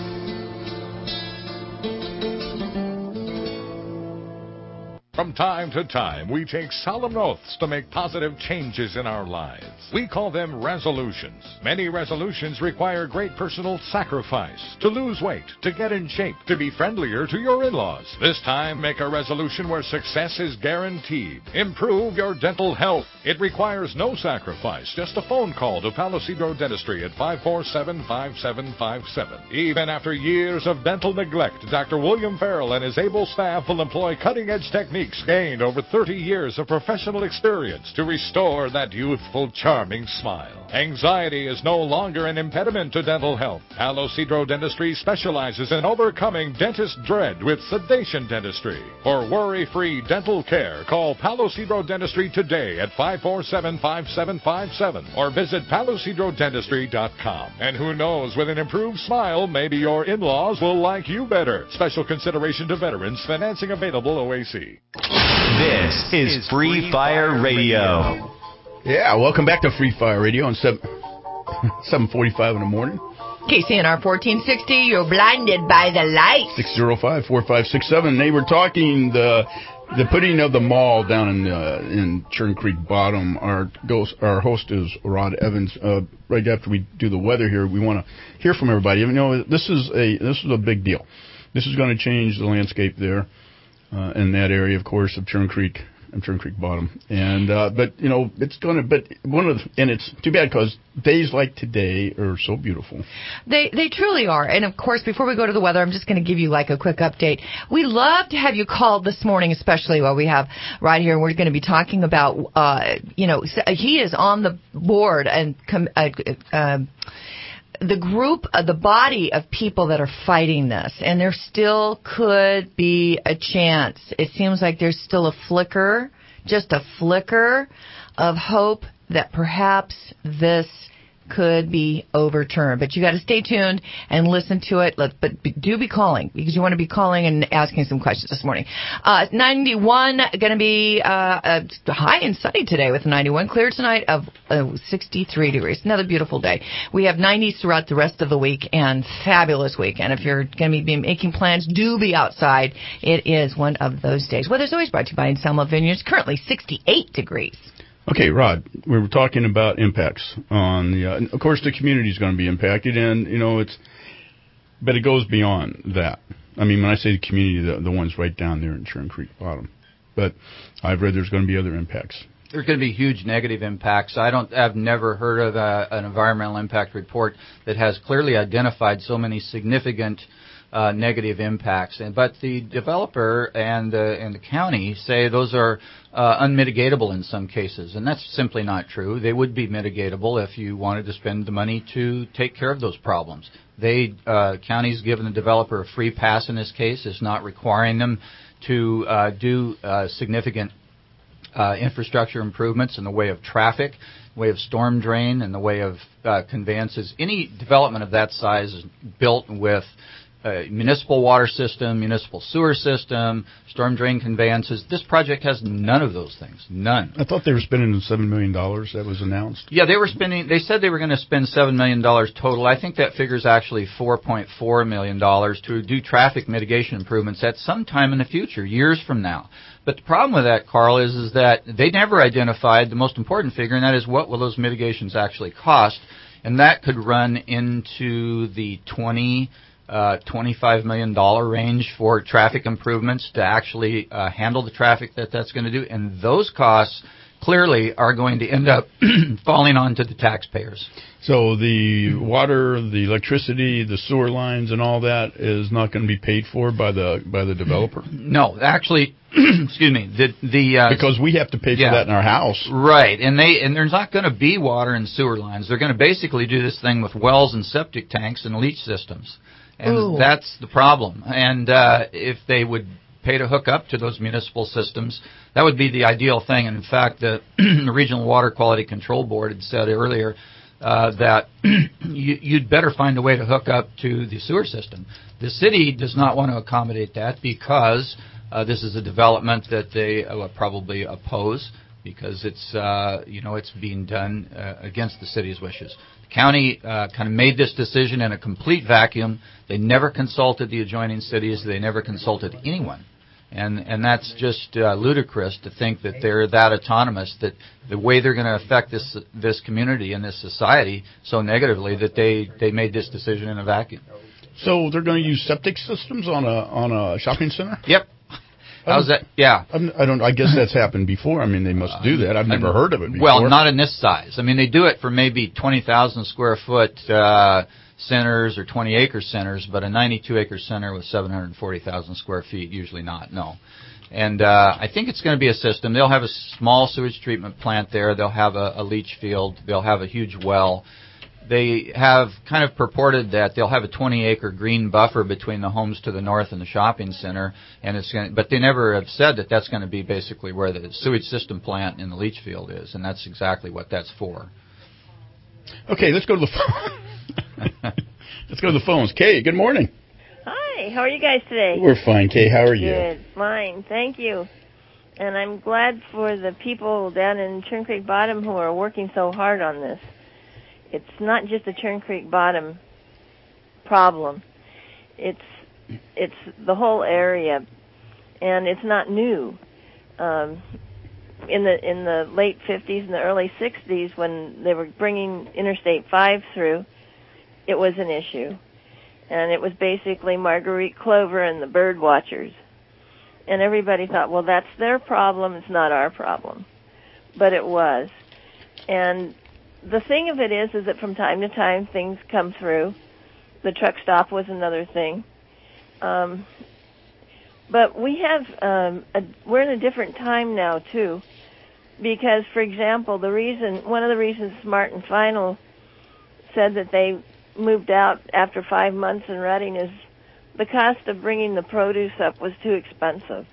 From time to time, we take solemn oaths to make positive changes in our lives. We call them resolutions. Many resolutions require great personal sacrifice. To lose weight, to get in shape, to be friendlier to your in-laws. This time, make a resolution where success is guaranteed. Improve your dental health. It requires no sacrifice, just a phone call to Palisadro Dentistry at five four seven, five seven five seven. Even after years of dental neglect, Doctor William Farrell and his able staff will employ cutting-edge techniques techniques gained over thirty years of professional experience to restore that youthful, charming smile. Anxiety is no longer an impediment to dental health. Palo Cedro Dentistry specializes in overcoming dentist dread with sedation dentistry. For worry-free dental care, call Palo Cedro Dentistry today at five four seven, five seven five seven or visit palo cedro dentistry dot com. And who knows, with an improved smile, maybe your in-laws will like you better. Special consideration to veterans. Financing available O A C. This is Free Fire Radio. Yeah, welcome back to Free Fire Radio on seven forty-five in the morning. K C N R fourteen sixty, you're blinded by the light. six oh five, four five six seven. They were talking the the putting of the mall down in uh, in Churn Creek Bottom. Our ghost, our host is Rod Evans. Uh, right after we do the weather here, we want to hear from everybody. You know, this is a this is a big deal. This is going to change the landscape there uh, in that area, of course, of Churn Creek. Churn Creek Bottom, and uh, but you know it's going to. But one of the, and it's too bad because days like today are so beautiful. They they truly are. And of course, before we go to the weather, I'm just going to give you like a quick update. We love to have you called this morning, especially while we have right here. We're going to be talking about uh, you know he is on the board and. Com- uh, uh, the group, uh, the body of people that are fighting this, and there still could be a chance. It seems like there's still a flicker, just a flicker of hope that perhaps this could be overturned. But you got to stay tuned and listen to it. Let, but be, do be calling because you want to be calling and asking some questions this morning. Uh, ninety-one going to be uh, uh, high and sunny today with ninety-one. Clear tonight of uh, sixty-three degrees. Another beautiful day. We have nineties throughout the rest of the week and fabulous weekend. If you're going to be making plans, do be outside. It is one of those days. Weather's always brought to you by Anselmo Vineyards. Currently sixty-eight degrees. Okay, Rod, we were talking about impacts on the, uh, of course, the community is going to be impacted, and, you know, it's, but it goes beyond that. I mean, when I say the community, the, the ones right down there in Churn Creek Bottom. But I've read there's going to be other impacts. There's going to be huge negative impacts. I don't, I've never heard of a, an environmental impact report that has clearly identified so many significant Uh, negative impacts, and but the developer and uh, and the county say those are uh, unmitigatable in some cases, and that's simply not true. They would be mitigatable if you wanted to spend the money to take care of those problems. They uh, county's given the developer a free pass in this case. It's not requiring them to uh, do uh, significant uh, infrastructure improvements in the way of traffic, way of storm drain, and the way of uh, conveyances. Any development of that size is built with Uh, municipal water system, municipal sewer system, storm drain conveyances. This project has none of those things. None. I thought they were spending seven million dollars. That was announced. Yeah, they were spending, they said they were going to spend seven million dollars total. I think that figure is actually four point four million dollars to do traffic mitigation improvements at some time in the future, years from now. But the problem with that, Carl, is, is that they never identified the most important figure, and that is what will those mitigations actually cost. And that could run into the twenty Uh, twenty-five million dollars range for traffic improvements to actually uh, handle the traffic that that's going to do. And those costs clearly are going to end up falling onto the taxpayers. So the water, the electricity, the sewer lines and all that is not going to be paid for by the by the developer? No, actually, excuse me, the the uh, because we have to pay for yeah, that in our house. Right, and they and there's not going to be water and sewer lines. They're going to basically do this thing with wells and septic tanks and leach systems. And Ooh. That's the problem. And uh, if they would pay to hook up to those municipal systems, that would be the ideal thing. And in fact, the, the Regional Water Quality Control Board had said earlier uh, that you, you'd better find a way to hook up to the sewer system. The city does not want to accommodate that because uh, this is a development that they uh, probably oppose because it's uh, you know it's being done uh, against the city's wishes. County uh, kind of made this decision in a complete vacuum. They never consulted the adjoining cities. They never consulted anyone. And and that's just uh, ludicrous to think that they're that autonomous, that the way they're going to affect this this community and this society so negatively that they, they made this decision in a vacuum. So they're going to use septic systems on a on a shopping center? Yep. How's that? Yeah. I'm, I don't. I guess that's happened before. I mean, they must do that. I've never heard of it before. Well, not in this size. I mean, they do it for maybe twenty thousand square foot uh, centers or twenty acre centers, but a ninety-two acre center with seven hundred forty thousand square feet, usually not. No. And uh, I think it's going to be a system. They'll have a small sewage treatment plant there. They'll have a, a leach field. They'll have a huge well. They have kind of purported that they'll have a twenty-acre green buffer between the homes to the north and the shopping center, and it's going to, but they never have said that that's going to be basically where the sewage system plant in the leach field is, and that's exactly what that's for. Okay, let's go to the phone. Let's go to the phones. Kay, good morning. Hi, how are you guys today? We're fine, Kay. How are you? Good, fine, thank you. And I'm glad for the people down in Churn Creek Bottom who are working so hard on this. It's not just a Churn Creek Bottom problem. It's it's the whole area, and it's not new. Um, in the in the late fifties and the early sixties, when they were bringing Interstate five through, it was an issue, and it was basically Marguerite Clover and the bird watchers, and everybody thought, well, that's their problem. It's not our problem, but it was, and the thing of it is, is that from time to time things come through. The truck stop was another thing. Um, but we have, um, a, we're in a different time now, too. Because, for example, the reason, one of the reasons Smart and Final said that they moved out after five months in Reading is the cost of bringing the produce up was too expensive.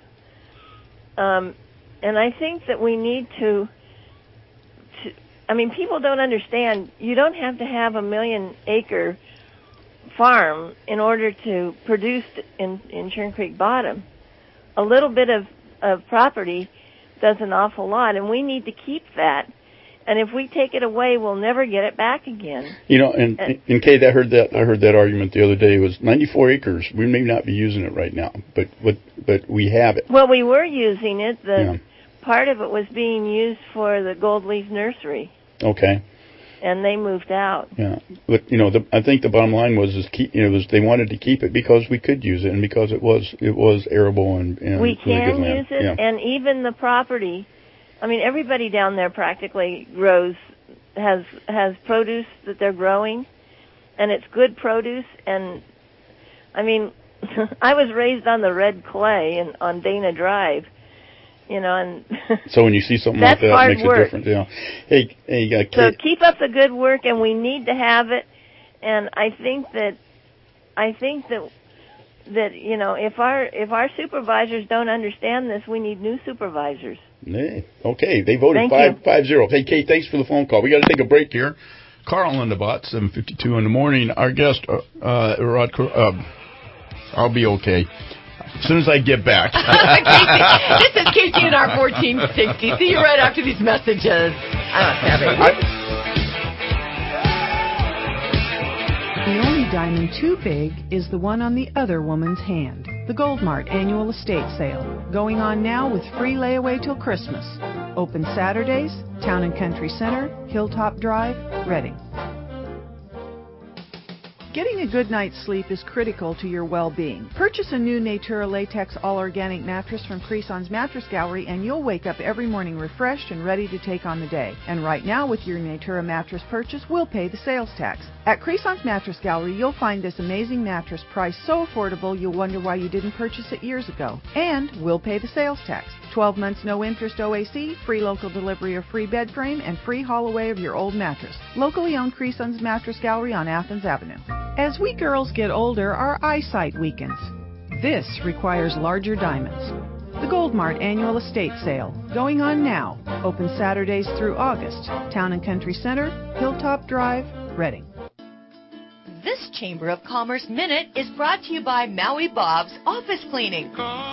Um, and I think that we need to, to I mean, people don't understand. You don't have to have a million-acre farm in order to produce in, in Churn Creek Bottom. A little bit of, of property does an awful lot, and we need to keep that. And if we take it away, we'll never get it back again. You know, and, and, and Kate, I heard that I heard that argument the other day. It was ninety-four acres. We may not be using it right now, but but, but we have it. Well, we were using it. The yeah. part of it was being used for the Gold Leaf Nursery. Okay. And they moved out. Yeah, but you know, the, I think the bottom line was is keep. You know, was they wanted to keep it because we could use it and because it was it was arable and, and we really can good land. use it, yeah. and even the property. I mean, everybody down there practically grows has has produce that they're growing, and it's good produce. And I mean, I was raised on the red clay and on Dana Drive. You know, and so when you see something like that, it makes work. a difference. Yeah. Hey, hey, uh, Kate. So keep up the good work, and we need to have it. And I think that, I think that, that you know, if our if our supervisors don't understand this, we need new supervisors. Hey, okay, they voted Thank five you. five zero. Hey, Kate, thanks for the phone call. We got to take a break here. Carl in the bot, seven fifty two in the morning. Our guest, uh, uh, Rod, uh, I'll be okay. As soon as I get back. This is K C N R fourteen sixty. See you right after these messages. I don't have it. The only diamond too big is the one on the other woman's hand. The Gold Mart Annual Estate Sale. Going on now with free layaway till Christmas. Open Saturdays, Town and Country Center, Hilltop Drive, Reading. Getting a good night's sleep is critical to your well-being. Purchase a new Natura Latex All-Organic mattress from Creson's Mattress Gallery and you'll wake up every morning refreshed and ready to take on the day. And right now, with your Natura mattress purchase, we'll pay the sales tax. At Creson's Mattress Gallery, you'll find this amazing mattress priced so affordable you'll wonder why you didn't purchase it years ago. And we'll pay the sales tax. twelve months no interest O A C, free local delivery of free bed frame, and free haul away of your old mattress. Locally owned Creson's Mattress Gallery on Athens Avenue. As we girls get older, our eyesight weakens. This requires larger diamonds. The Gold Mart Annual Estate Sale, going on now. Open Saturdays through August. Town and Country Center, Hilltop Drive, Reading. This Chamber of Commerce Minute is brought to you by Maui Bob's Office Cleaning.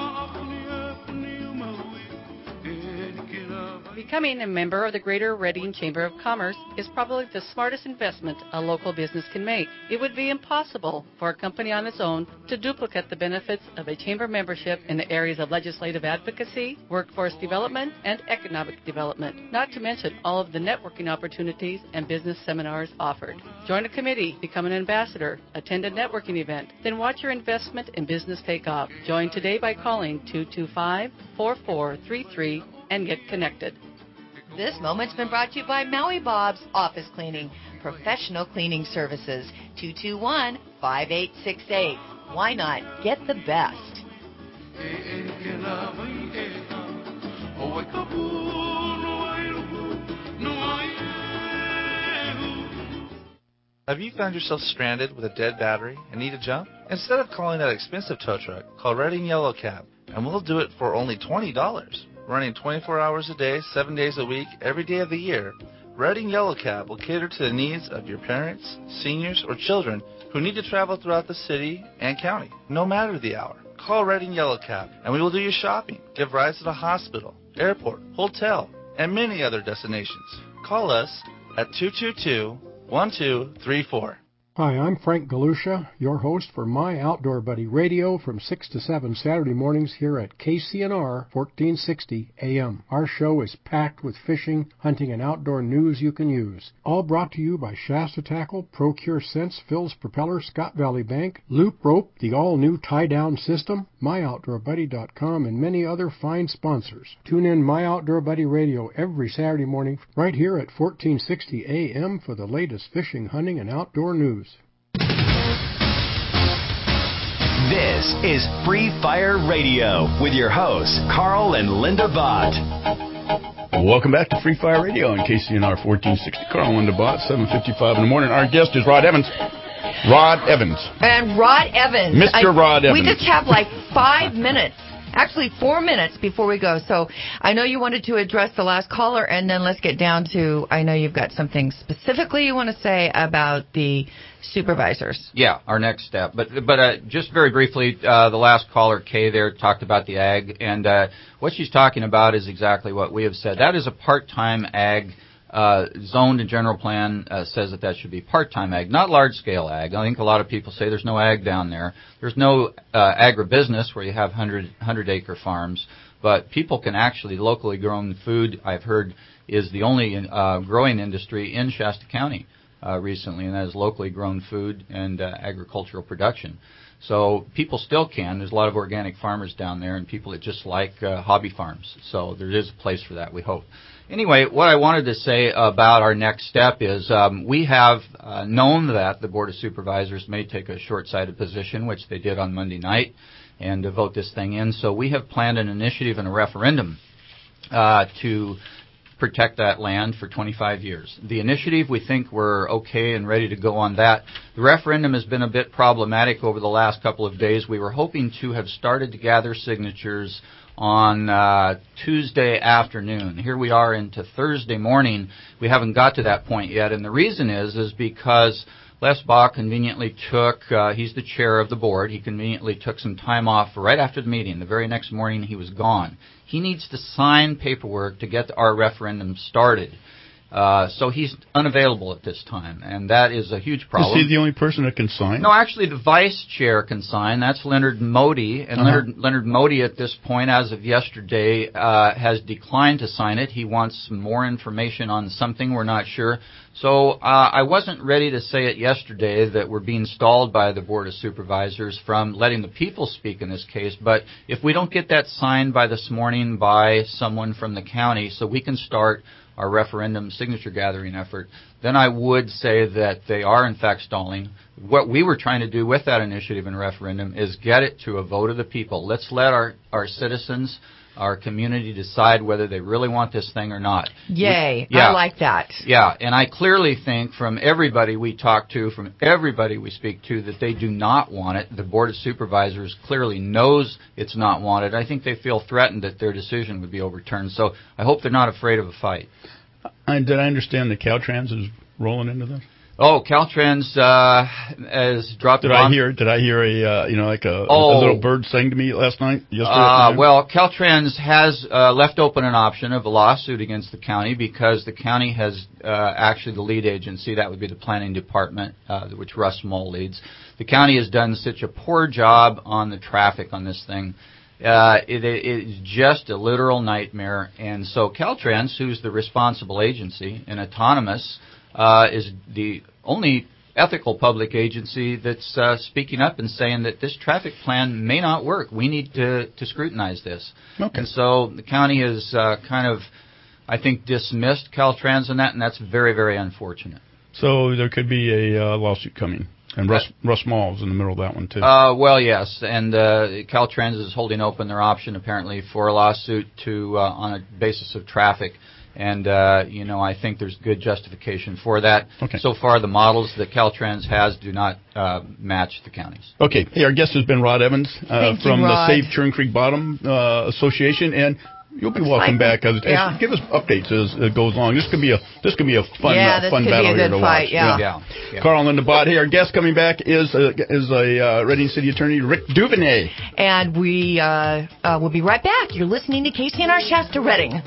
Becoming a member of the Greater Reading Chamber of Commerce is probably the smartest investment a local business can make. It would be impossible for a company on its own to duplicate the benefits of a chamber membership in the areas of legislative advocacy, workforce development, and economic development, not to mention all of the networking opportunities and business seminars offered. Join a committee, become an ambassador, attend a networking event, then watch your investment in business take off. Join today by calling two two five, four four three three and get connected. This moment's been brought to you by Maui Bob's Office Cleaning, professional cleaning services, two two one, five eight six eight. Why not get the best? Have you found yourself stranded with a dead battery and need a jump? Instead of calling that expensive tow truck, call Redding Yellow Cab, and we'll do it for only twenty dollars. Running twenty-four hours a day, seven days a week, every day of the year, Redding Yellow Cab will cater to the needs of your parents, seniors, or children who need to travel throughout the city and county, no matter the hour. Call Redding Yellow Cab, and we will do your shopping, give rides to the hospital, airport, hotel, and many other destinations. Call us at two two two, one two three four. Hi, I'm Frank Galusha, your host for My Outdoor Buddy Radio from six to seven Saturday mornings here at K C N R fourteen sixty A M. Our show is packed with fishing, hunting, and outdoor news you can use. All brought to you by Shasta Tackle, Procure Sense, Phil's Propeller, Scott Valley Bank, Loop Rope, the all-new tie-down system, my outdoor buddy dot com, and many other fine sponsors. Tune in My Outdoor Buddy Radio every Saturday morning right here at fourteen sixty A M for the latest fishing, hunting, and outdoor news. This is Free Fire Radio with your hosts, Carl and Linda Bott. Welcome back to Free Fire Radio on K C N R fourteen sixty. Carl and Linda Bott, seven fifty-five in the morning. Our guest is Rod Evans. Rod Evans. And Rod Evans. Mister I, Rod Evans. We just have like five minutes. Actually, four minutes before we go. So I know you wanted to address the last caller, and then let's get down to, I know you've got something specifically you want to say about the supervisors. Yeah, our next step. But but uh, just very briefly, uh, the last caller, Kay, there, talked about the ag, and uh, what she's talking about is exactly what we have said. That is a part-time ag. Uh, zoned and general plan uh, says that that should be part-time ag, not large-scale ag. I think a lot of people say there's no ag down there. There's no uh, agribusiness where you have one hundred acre farms, but people can actually locally grown food, I've heard, is the only uh, growing industry in Shasta County uh, recently, and that is locally grown food and uh, agricultural production. So people still can. There's a lot of organic farmers down there and people that just like uh, hobby farms. So there is a place for that, we hope. Anyway, what I wanted to say about our next step is um, we have uh, known that the Board of Supervisors may take a short-sighted position, which they did on Monday night, and to vote this thing in. So we have planned an initiative and a referendum uh, to protect that land for twenty-five years. The initiative, we think we're okay and ready to go on that. The referendum has been a bit problematic over the last couple of days. We were hoping to have started to gather signatures on uh, Tuesday afternoon. Here we are into Thursday morning. We haven't got to that point yet, and the reason is is because Les Bach conveniently took, uh, he's the chair of the board, he conveniently took some time off right after the meeting. The very next morning he was gone. He needs to sign paperwork to get our referendum started. Uh, so he's unavailable at this time, and that is a huge problem. Is he the only person that can sign? No, actually the vice chair can sign. That's Leonard Modi, and uh-huh. Leonard, Leonard Modi at this point, as of yesterday, uh, has declined to sign it. He wants some more information on something, we're not sure. So uh, I wasn't ready to say it yesterday that we're being stalled by the Board of Supervisors from letting the people speak in this case, but if we don't get that signed by this morning by someone from the county so we can start our referendum signature gathering effort, then I would say that they are in fact stalling. What we were trying to do with that initiative and referendum is get it to a vote of the people. Let's let our, our citizens, our community decide whether they really want this thing or not. Yay. We, yeah, I like that. Yeah, and I clearly think from everybody we talk to, from everybody we speak to, that they do not want it. The Board of Supervisors clearly knows it's not wanted. I think they feel threatened that their decision would be overturned. So I hope they're not afraid of a fight. And did I understand that Caltrans is rolling into this? Oh, Caltrans uh, has dropped. Did I hear? Did I hear a uh, you know like a, oh, a little bird sing to me last night? Yesterday. Uh, well, Caltrans has uh, left open an option of a lawsuit against the county because the county has uh, actually the lead agency. That would be the planning department, uh, which Russ Moll leads. The county has done such a poor job on the traffic on this thing. Uh, it, it is just a literal nightmare, and so Caltrans, who's the responsible agency and autonomous, uh, is the only ethical public agency that's uh, speaking up and saying that this traffic plan may not work. We need to, to scrutinize this. Okay. And so the county has uh, kind of, I think, dismissed Caltrans on that, and that's very, very unfortunate. So there could be a uh, lawsuit coming. And Russ, Russ Mall's in the middle of that one, too. Uh, well, yes, and uh, Caltrans is holding open their option, apparently, for a lawsuit to uh, on a basis of traffic. And, uh, you know, I think there's good justification for that. Okay. So far, the models that Caltrans has do not uh, match the county's. Okay. Hey, our guest has been Rod Evans uh, from you, Rod. the Save Churn Creek Bottom uh, Association, and you'll be welcome back. As, yeah. as, give us updates as it goes along. This could be a this could be a fun yeah, uh, fun could battle be a here good to fight, watch. Yeah. Yeah. yeah. Carl and Linda Bott. Hey, our guest coming back is uh, is a uh, Reading City Attorney, Rick Duvernay. And we uh, uh, will be right back. You're listening to K C N R Shasta Reading.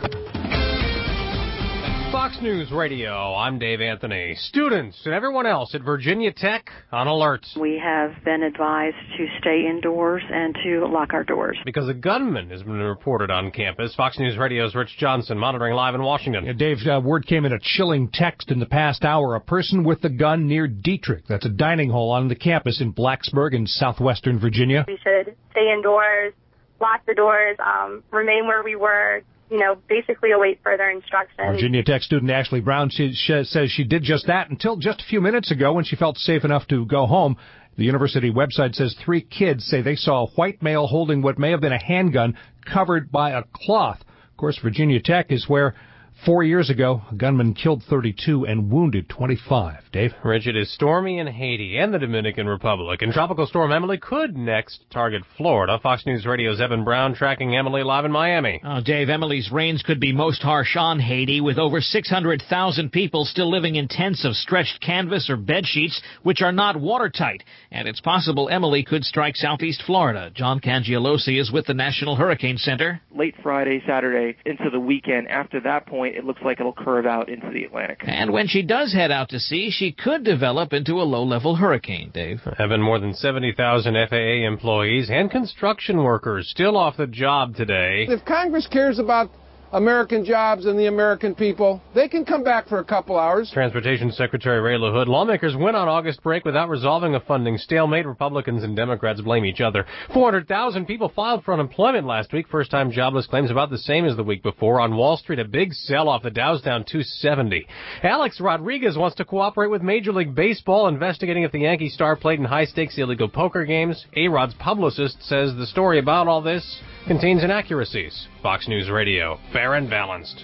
Fox News Radio, I'm Dave Anthony. Students and everyone else at Virginia Tech on alert. We have been advised to stay indoors and to lock our doors. Because a gunman has been reported on campus. Fox News Radio's Rich Johnson monitoring live in Washington. Yeah, Dave, uh, word came in a chilling text in the past hour. A person with a gun near Dietrich. That's a dining hall on the campus in Blacksburg in southwestern Virginia. We should stay indoors, lock the doors, um, remain where we were, you know, basically await further instructions. Virginia Tech student Ashley Brown she, she says she did just that until just a few minutes ago when she felt safe enough to go home. The university website says three kids say they saw a white male holding what may have been a handgun covered by a cloth. Of course, Virginia Tech is where four years ago a gunman killed thirty-two and wounded twenty-five. Dave? Rich, it is stormy in Haiti and the Dominican Republic, and Tropical Storm Emily could next target Florida. Fox News Radio's Evan Brown tracking Emily live in Miami. Oh, Dave, Emily's rains could be most harsh on Haiti, with over six hundred thousand people still living in tents of stretched canvas or bed sheets, which are not watertight. And it's possible Emily could strike southeast Florida. John Cangialosi is with the National Hurricane Center. Late Friday, Saturday, into the weekend. After that point, it looks like it'll curve out into the Atlantic. And when she does head out to sea, she could develop into a low-level hurricane, Dave. Having more than seventy thousand F A A employees and construction workers still off the job today. If Congress cares about American jobs and the American people, they can come back for a couple hours. Transportation Secretary Ray LaHood. Lawmakers went on August break without resolving a funding stalemate. Republicans and Democrats blame each other. four hundred thousand people filed for unemployment last week. First-time jobless claims about the same as the week before. On Wall Street, a big sell-off. The Dow's down two seventy. Alex Rodriguez wants to cooperate with Major League Baseball, investigating if the Yankee star played in high-stakes illegal poker games. A-Rod's publicist says the story about all this contains inaccuracies. Fox News Radio. Fair and balanced.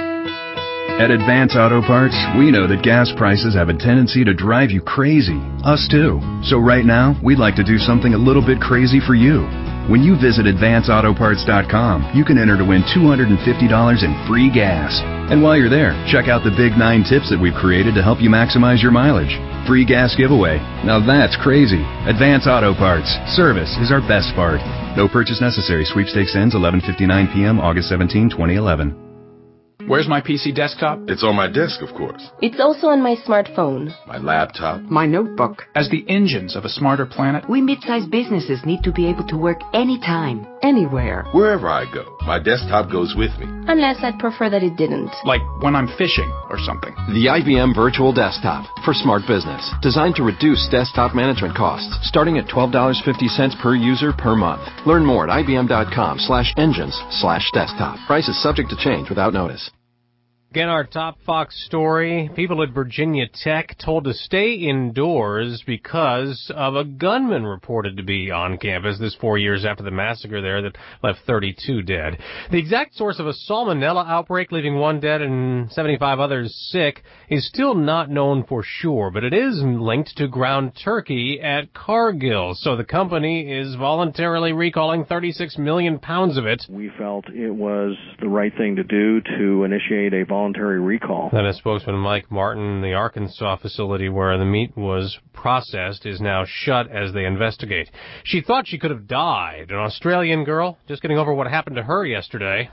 At Advance Auto Parts, we know that gas prices have a tendency to drive you crazy. Us too. So right now, we'd like to do something a little bit crazy for you. When you visit advance auto parts dot com, you can enter to win two hundred fifty dollars in free gas. And while you're there, check out the big nine tips that we've created to help you maximize your mileage. Free gas giveaway. Now that's crazy. Advance Auto Parts. Service is our best part. No purchase necessary. Sweepstakes ends eleven fifty-nine p.m. August seventeenth, twenty eleven. Where's my P C desktop? It's on my desk, of course. It's also on my smartphone. My laptop. My notebook. As the engines of a smarter planet, we mid-sized businesses need to be able to work anytime, anywhere. Wherever I go, my desktop goes with me. Unless I'd prefer that it didn't. Like when I'm fishing or something. The I B M Virtual Desktop for smart business. Designed to reduce desktop management costs. Starting at twelve dollars and fifty cents per user per month. Learn more at ibm.com slash engines slash desktop. Price is subject to change without notice. Again, our top Fox story, people at Virginia Tech told to stay indoors because of a gunman reported to be on campus this four years after the massacre there that left thirty-two dead. The exact source of a salmonella outbreak leaving one dead and seventy-five others sick is still not known for sure, but it is linked to ground turkey at Cargill. So the company is voluntarily recalling thirty-six million pounds of it. We felt it was the right thing to do to initiate a voluntary recall. Then a spokesman, Mike Martin, the Arkansas facility where the meat was processed, is now shut as they investigate. She thought she could have died. An Australian girl just getting over what happened to her yesterday.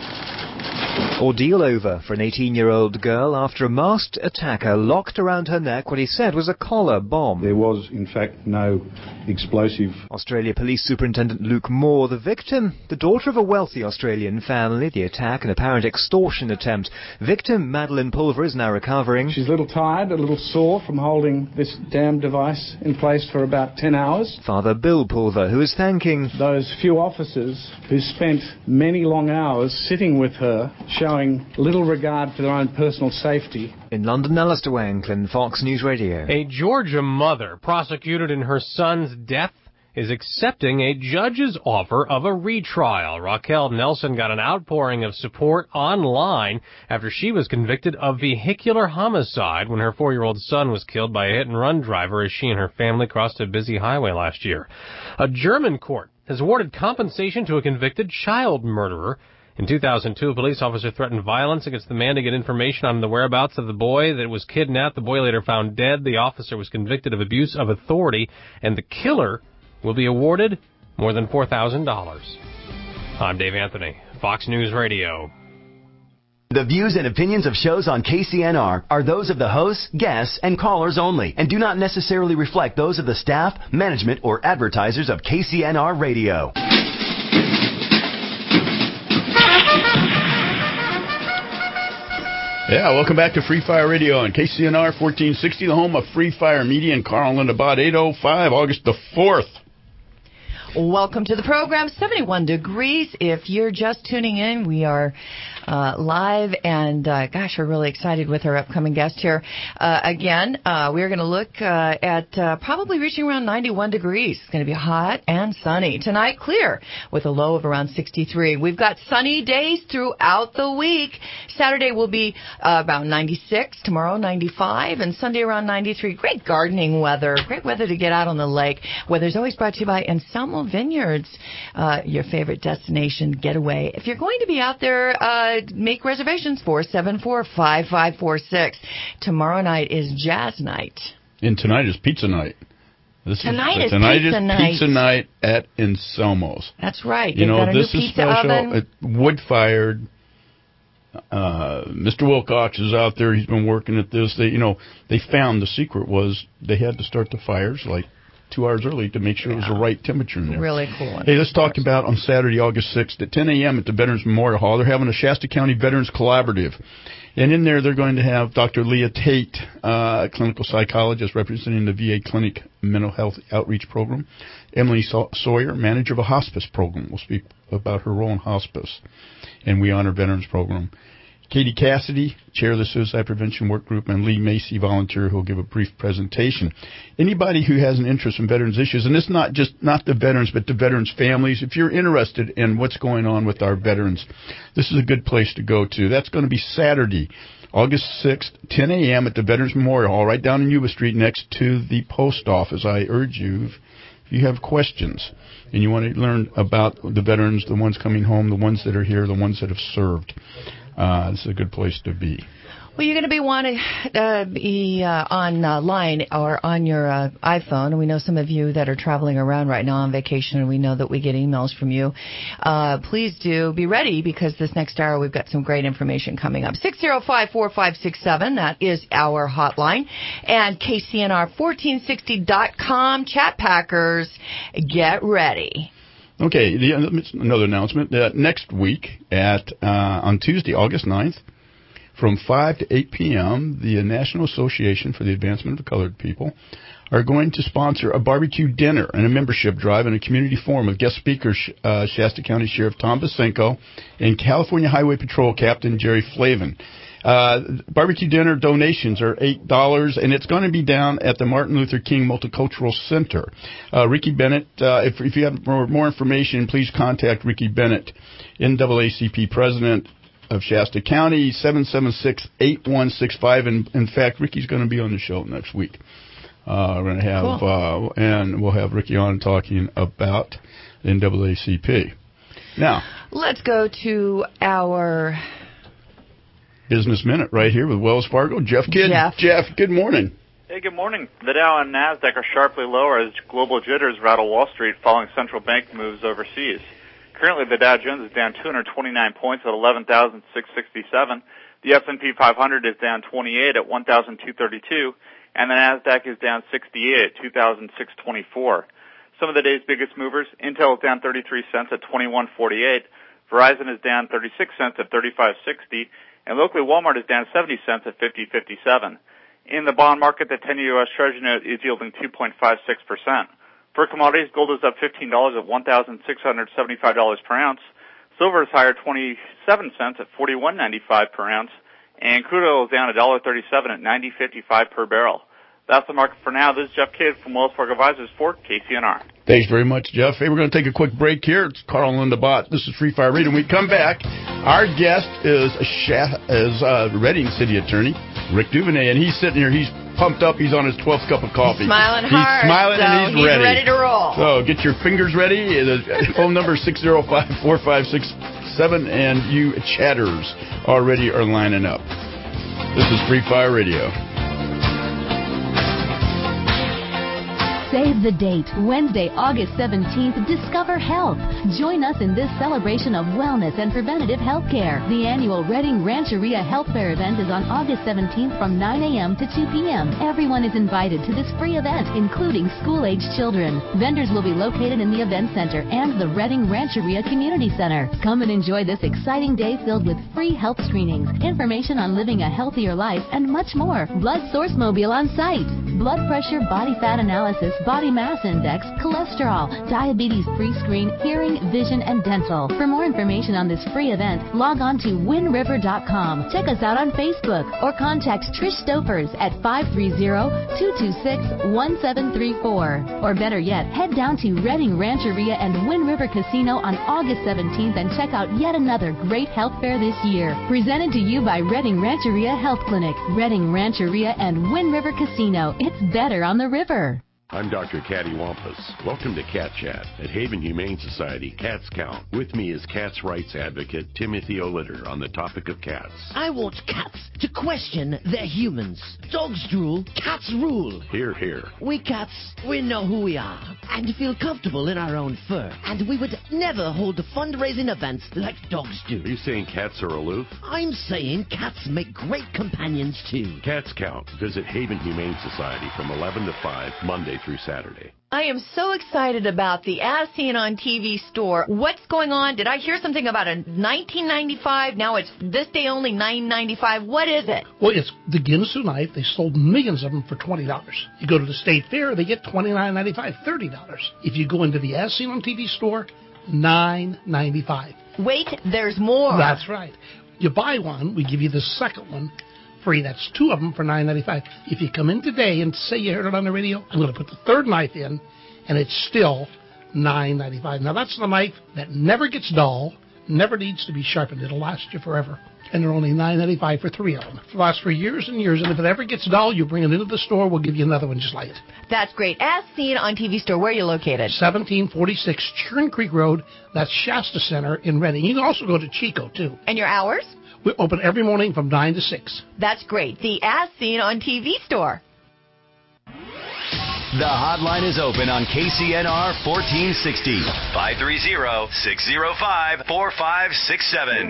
Ordeal over for an eighteen-year-old girl after a masked attacker locked around her neck what he said was a collar bomb. There was, in fact, no explosive. Australia Police Superintendent Luke Moore, the victim, the daughter of a wealthy Australian family, the attack an apparent extortion attempt. Victim Madeline Pulver is now recovering. She's a little tired, a little sore from holding this damn device in place for about ten hours. Father Bill Pulver, who is thanking those few officers who spent many long hours sitting with her, showing showing little regard for their own personal safety. In London, Alistair Wanklin, Fox News Radio. A Georgia mother prosecuted in her son's death is accepting a judge's offer of a retrial. Raquel Nelson got an outpouring of support online after she was convicted of vehicular homicide when her four-year-old son was killed by a hit-and-run driver as she and her family crossed a busy highway last year. A German court has awarded compensation to a convicted child murderer. In two thousand two, a police officer threatened violence against the man to get information on the whereabouts of the boy that was kidnapped. The boy later found dead. The officer was convicted of abuse of authority, and the killer will be awarded more than four thousand dollars. I'm Dave Anthony, Fox News Radio. The views and opinions of shows on K C N R are those of the hosts, guests, and callers only, and do not necessarily reflect those of the staff, management, or advertisers of K C N R Radio. Yeah, welcome back to Free Fire Radio on K C N R fourteen sixty, the home of Free Fire Media in Carlin, about eight oh five, August the fourth. Welcome to the program, seventy-one degrees. If you're just tuning in, we are uh, live, and uh, gosh, we're really excited with our upcoming guest here. Uh, again, uh, we're going to look uh, at uh, probably reaching around ninety-one degrees. It's going to be hot and sunny. Tonight, clear with a low of around sixty-three. We've got sunny days throughout the week. Saturday will be uh, about ninety-six, tomorrow ninety-five, and Sunday around ninety-three. Great gardening weather, great weather to get out on the lake. Weather's always brought to you by Anselmo Vineyards, uh, your favorite destination getaway. If you're going to be out there, uh, make reservations, four seven four, five five four six. Tomorrow night is jazz night. And tonight is pizza night. This tonight is, is tonight pizza is night. pizza night at Anselmo's. That's right. You They've know, got a this new is pizza special. oven. Wood-fired. Uh, Mister Wilcox is out there. He's been working at this. They, you know, they found the secret was they had to start the fires like two hours early to make sure yeah. it was the right temperature in there. Really cool. Hey, let's talk about on Saturday, August sixth at ten a.m. at the Veterans Memorial Hall. They're having a Shasta County Veterans Collaborative. And in there, they're going to have Doctor Leah Tate, uh, a clinical psychologist representing the V A Clinic Mental Health Outreach Program. Emily Sawyer, manager of a hospice program, will speak about her role in hospice and We Honor Veterans Program. Katie Cassidy, chair of the Suicide Prevention Work Group, and Lee Macy, volunteer, who will give a brief presentation. Anybody who has an interest in veterans issues, and it's not just not the veterans, but the veterans' families, if you're interested in what's going on with our veterans, this is a good place to go to. That's going to be Saturday, August sixth, ten a.m. at the Veterans Memorial Hall, right down in Yuba Street next to the post office. I urge you, if you have questions and you want to learn about the veterans, the ones coming home, the ones that are here, the ones that have served, Uh, this is a good place to be. Well, you're going to be wanting to uh, be uh, online or on your uh, iPhone. And we know some of you that are traveling around right now on vacation, and we know that we get emails from you. Uh, please do be ready, because this next hour we've got some great information coming up. six oh five, four five six seven, that is our hotline. And K C N R fourteen sixty dot com, Chat Packers, get ready. Okay, the, another announcement. Uh, next week, at uh, on Tuesday, August ninth, from five to eight p.m., the National Association for the Advancement of Colored People are going to sponsor a barbecue dinner and a membership drive and a community forum with guest speakers uh, Shasta County Sheriff Tom Basenko and California Highway Patrol Captain Jerry Flavin. Uh, barbecue dinner donations are eight dollars, and it's going to be down at the Martin Luther King Multicultural Center. Uh, Ricky Bennett, uh, if, if you have more, more information, please contact Ricky Bennett, N double A C P President of Shasta County, seven seven six, eight one six five. And in fact, Ricky's going to be on the show next week. Uh, we're going to have, cool. uh, and we'll have Ricky on talking about N double A C P. Now, let's go to our Business Minute right here with Wells Fargo. Jeff Kidd. Jeff. Jeff, good morning. Hey, good morning. The Dow and NASDAQ are sharply lower as global jitters rattle Wall Street following central bank moves overseas. Currently, the Dow Jones is down two hundred twenty-nine points at eleven thousand six hundred sixty-seven. The S and P five hundred is down twenty-eight at one thousand two hundred thirty-two, and the NASDAQ is down sixty-eight at two thousand six hundred twenty-four. Some of the day's biggest movers: Intel is down thirty-three cents at twenty-one forty-eight, Verizon is down thirty-six cents at thirty-five sixty, and locally Walmart is down seventy cents at fifty fifty-seven. In the bond market, the ten-year U S Treasury note is yielding two point five six percent. For commodities, gold is up fifteen dollars at one thousand six hundred seventy-five dollars per ounce. Silver is higher twenty-seven cents at forty-one ninety-five per ounce, and crude oil is down one dollar thirty-seven at ninety fifty-five per barrel. That's the market for now. This is Jeff Kidd from Wells Fargo Advisors for K C N R. Thanks very much, Jeff. Hey, we're going to take a quick break here. It's Carl and Linda Bott. This is Free Fire Radio. When we come back, our guest is Sha- is uh, Reading City Attorney Rick Duvernay, and he's sitting here. He's pumped up. He's on his twelfth cup of coffee. He's smiling he's hard. smiling so and he's, he's ready. ready to roll. So get your fingers ready. The phone number is six oh five, four five six seven, and you chatters already are lining up. This is Free Fire Radio. Save the date, Wednesday, August seventeenth, Discover Health. Join us in this celebration of wellness and preventative health care. The annual Reading Rancheria Health Fair event is on August seventeenth from nine a.m. to two p.m. Everyone is invited to this free event, including school-aged children. Vendors will be located in the event center and the Reading Rancheria Community Center. Come and enjoy this exciting day filled with free health screenings, information on living a healthier life, and much more. Blood Source Mobile on site. Blood pressure, body fat analysis, body mass index, cholesterol, diabetes pre-screen, hearing, vision, and dental. For more information on this free event, log on to win river dot com. Check us out on Facebook or contact Trish Stofers at five three zero, two two six, one seven three four. Or better yet, head down to Reading Rancheria and Wind River Casino on August seventeenth and check out yet another great health fair this year. Presented to you by Reading Rancheria Health Clinic, Reading Rancheria and Wind River Casino. It's better on the river. I'm Doctor Catty Wampus. Welcome to Cat Chat. At Haven Humane Society, cats count. With me is cats' rights advocate Timothy O'Litter on the topic of cats. I want cats to question their humans. Dogs drool, cats rule. Hear, hear. We cats, we know who we are and feel comfortable in our own fur. And we would never hold fundraising events like dogs do. Are you saying cats are aloof? I'm saying cats make great companions too. Cats count. Visit Haven Humane Society from eleven to five, Monday through Saturday. I am so excited about the As Seen on T V store. What's going on? Did I hear something about a nineteen ninety-five? Now it's this day only nine ninety-five. What is it? Well, it's the Ginsu knife. They sold millions of them for twenty dollars. You go to the state fair, they get twenty-nine ninety-five, thirty dollars. If you go into the As Seen on T V store, nine ninety-five. Wait, there's more. That's right. You buy one, we give you the second one free. That's two of them for nine ninety-five. If you come in today and say you heard it on the radio, I'm going to put the third knife in, and it's still nine ninety-five. Now, that's the knife that never gets dull, never needs to be sharpened. It'll last you forever. And they're only nine ninety-five for three of them. It lasts for years and years, and if it ever gets dull, you bring it into the store, we'll give you another one just like it. That's great. As Seen on T V store, where are you located? seventeen forty-six Churn Creek Road. That's Shasta Center in Reading. You can also go to Chico, too. And your hours? We open every morning from nine to six. That's great. The As Seen on T V store. The hotline is open on K C N R fourteen sixty. five three zero, six zero five, four five six seven.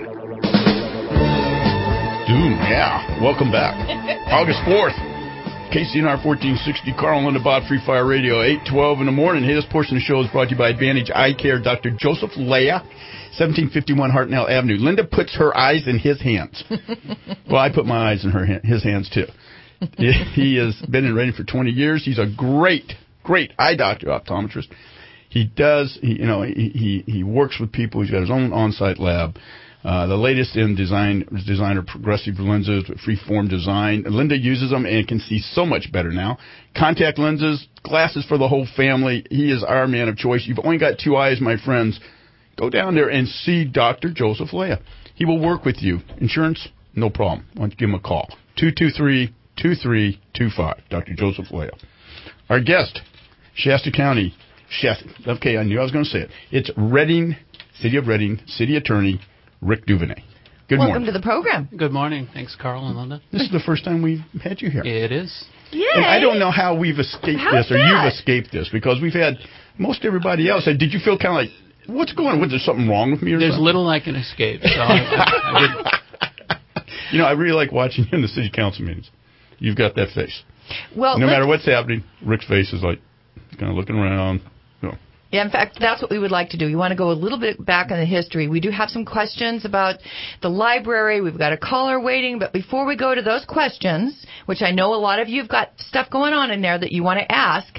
Doom, yeah. Welcome back. August fourth. K C N R fourteen sixty, Carl and Linda Bott, Free Fire Radio, eight twelve in the morning. Hey, this portion of the show is brought to you by Advantage Eye Care, Doctor Joseph Leah, seventeen fifty-one Hartnell Avenue. Linda puts her eyes in his hands. Well, I put my eyes in her his hands, too. He has been in Reading for twenty years. He's a great, great eye doctor, optometrist. He does, he, you know, he, he, he works with people. He's got his own on-site lab. Uh, the latest in design designer progressive lenses with freeform design. Linda uses them and can see so much better now. Contact lenses, glasses for the whole family. He is our man of choice. You've only got two eyes, my friends. Go down there and see Doctor Joseph Leah. He will work with you. Insurance, no problem. Why don't you give him a call? two two three, two three two five. Doctor Joseph Leah. Our guest, Shasta County. Shasta. Okay, I knew I was going to say it. It's Reading, City of Reading, City Attorney Rick Duvernay. Good Welcome morning. to the program. Good morning. Thanks, Carl and Linda. This is the first time we've had you here. It is. Yay. And I don't know how we've escaped How's this or that? you've escaped this because we've had most everybody else. Did you feel kind of like, what's going on? Was there something wrong with me or There's something? little I can escape. So I, I didn't. You know, I really like watching you in the city council meetings. You've got that face. Well, no let's- matter what's happening, Rick's face is like kind of looking around. You know. Yeah, in fact, that's what we would like to do. We want to go a little bit back in the history. We do have some questions about the library. We've got a caller waiting. But before we go to those questions, which I know a lot of you have got stuff going on in there that you want to ask,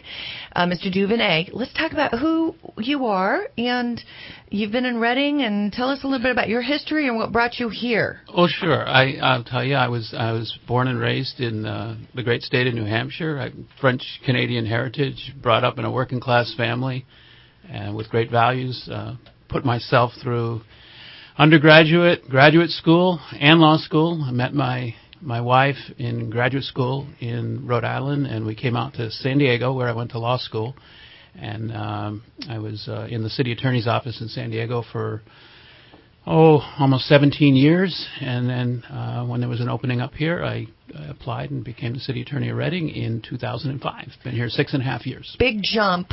uh, Mister Duvernay. Let's talk about who you are, and you've been in Reading, and tell us a little bit about your history and what brought you here. Oh, sure. I, I'll tell you, I was I was born and raised in uh, the great state of New Hampshire. I'm French-Canadian heritage, brought up in a working-class family, and with great values. Uh, put myself through undergraduate, graduate school, and law school. I met my my wife in graduate school in Rhode Island, and we came out to San Diego, where I went to law school. And um, I was uh, in the city attorney's office in San Diego for, oh, almost seventeen years. And then uh, when there was an opening up here, I, I applied and became the city attorney of Reading in two thousand five. Been here six and a half years. Big jump.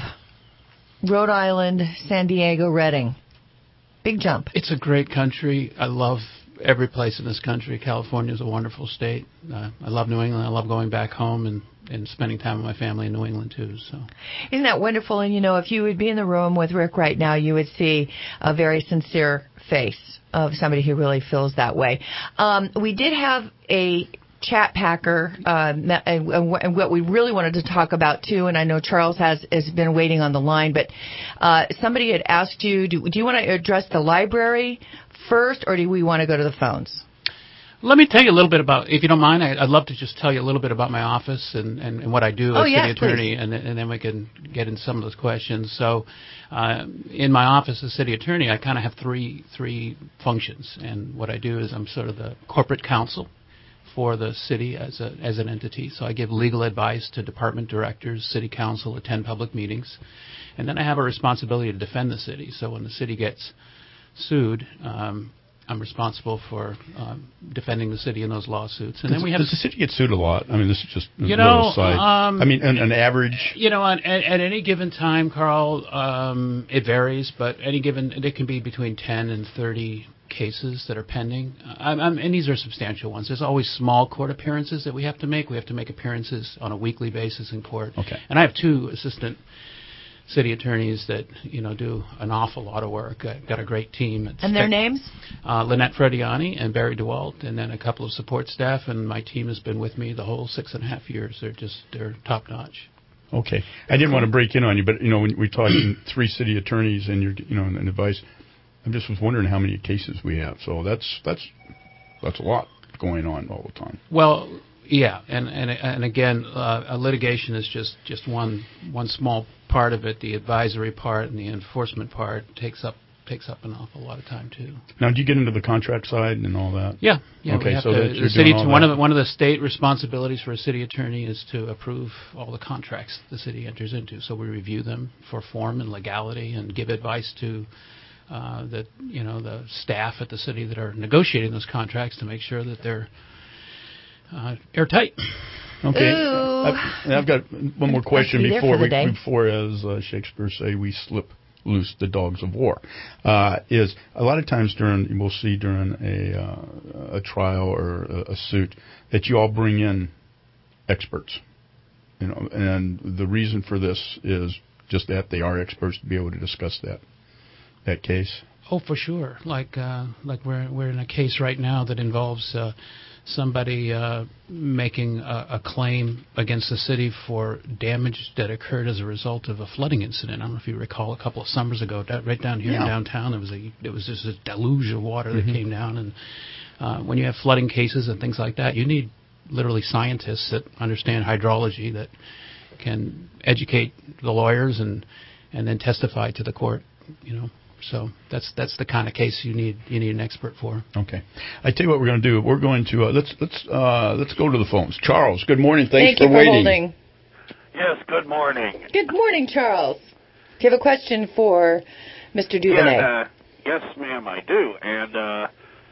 Rhode Island, San Diego, Reading. Big jump. It's a great country. I love every place in this country. California is a wonderful state. Uh, I love New England. I love going back home and, and spending time with my family in New England, too. So, isn't that wonderful? And, you know, if you would be in the room with Rick right now, you would see a very sincere face of somebody who really feels that way. Um, we did have a chat packer, um, and, and what we really wanted to talk about, too, and I know Charles has, has been waiting on the line, but uh, somebody had asked you, do, do you want to address the library first, or do we want to go to the phones? Let me tell you a little bit about, if you don't mind, I, I'd love to just tell you a little bit about my office and, and, and what I do as oh, city yes, attorney, and, and then we can get into some of those questions. So uh, in my office as city attorney, I kind of have three three functions, and what I do is I'm sort of the corporate counsel for the city as a as an entity. So I give legal advice to department directors, city council, attend public meetings, and then I have a responsibility to defend the city. So when the city gets sued, um, I'm responsible for um, defending the city in those lawsuits. And does, then we have does the city get sued a lot? I mean, this is just a you little know, aside. Um, I mean, an, an average. You know, at, at any given time, Carl, um, it varies, but any given it can be between ten and thirty cases that are pending. I'm, I'm, and these are substantial ones. There's always small court appearances that we have to make. We have to make appearances on a weekly basis in court. Okay. And I have two assistant city attorneys that, you know, do an awful lot of work. I've got a great team. It's and their names? Uh, Lynette Frediani and Barry DeWalt, and then a couple of support staff, and my team has been with me the whole six and a half years. They're just, they're top-notch. Okay. I didn't want to break in on you, but, you know, when we're talking three city attorneys and, you're, you know, and advice, I just was wondering how many cases we have. So that's that's that's a lot going on all the time. Well, yeah, and and and again, uh, a litigation is just, just one one small part of it. The advisory part and the enforcement part takes up takes up an awful lot of time too. Now, do you get into the contract side and all that? Yeah, yeah. Okay, so to, that you're the city doing all one that. of the, one of the state responsibilities for a city attorney is to approve all the contracts the city enters into. So we review them for form and legality and give advice to uh, the you know the staff at the city that are negotiating those contracts to make sure that they're uh, airtight. Okay, I've, I've got one more question be before we, before, as uh, Shakespeare say, we slip loose the dogs of war. Uh, is a lot of times during we'll see during a uh, a trial or a, a suit that you all bring in experts, you know, and the reason for this is just that they are experts to be able to discuss that that case. Oh, for sure. Like uh, like we're we're in a case right now that involves uh, somebody uh, making a, a claim against the city for damage that occurred as a result of a flooding incident. I don't know if you recall a couple of summers ago, right down here yeah. in downtown, there was a it was just a deluge of water mm-hmm. that came down. And uh, when you have flooding cases and things like that, you need literally scientists that understand hydrology that can educate the lawyers and and then testify to the court. You know. So that's that's the kind of case you need you need an expert for. Okay, I tell you what we're going to do. We're going to uh, let's let's uh, let's go to the phones. Charles, good morning. Thanks Thank for you for waiting. holding. Yes, good morning. Good morning, Charles. Do you have a question for Mister Duvernay? Yeah, uh, yes, ma'am, I do. And uh,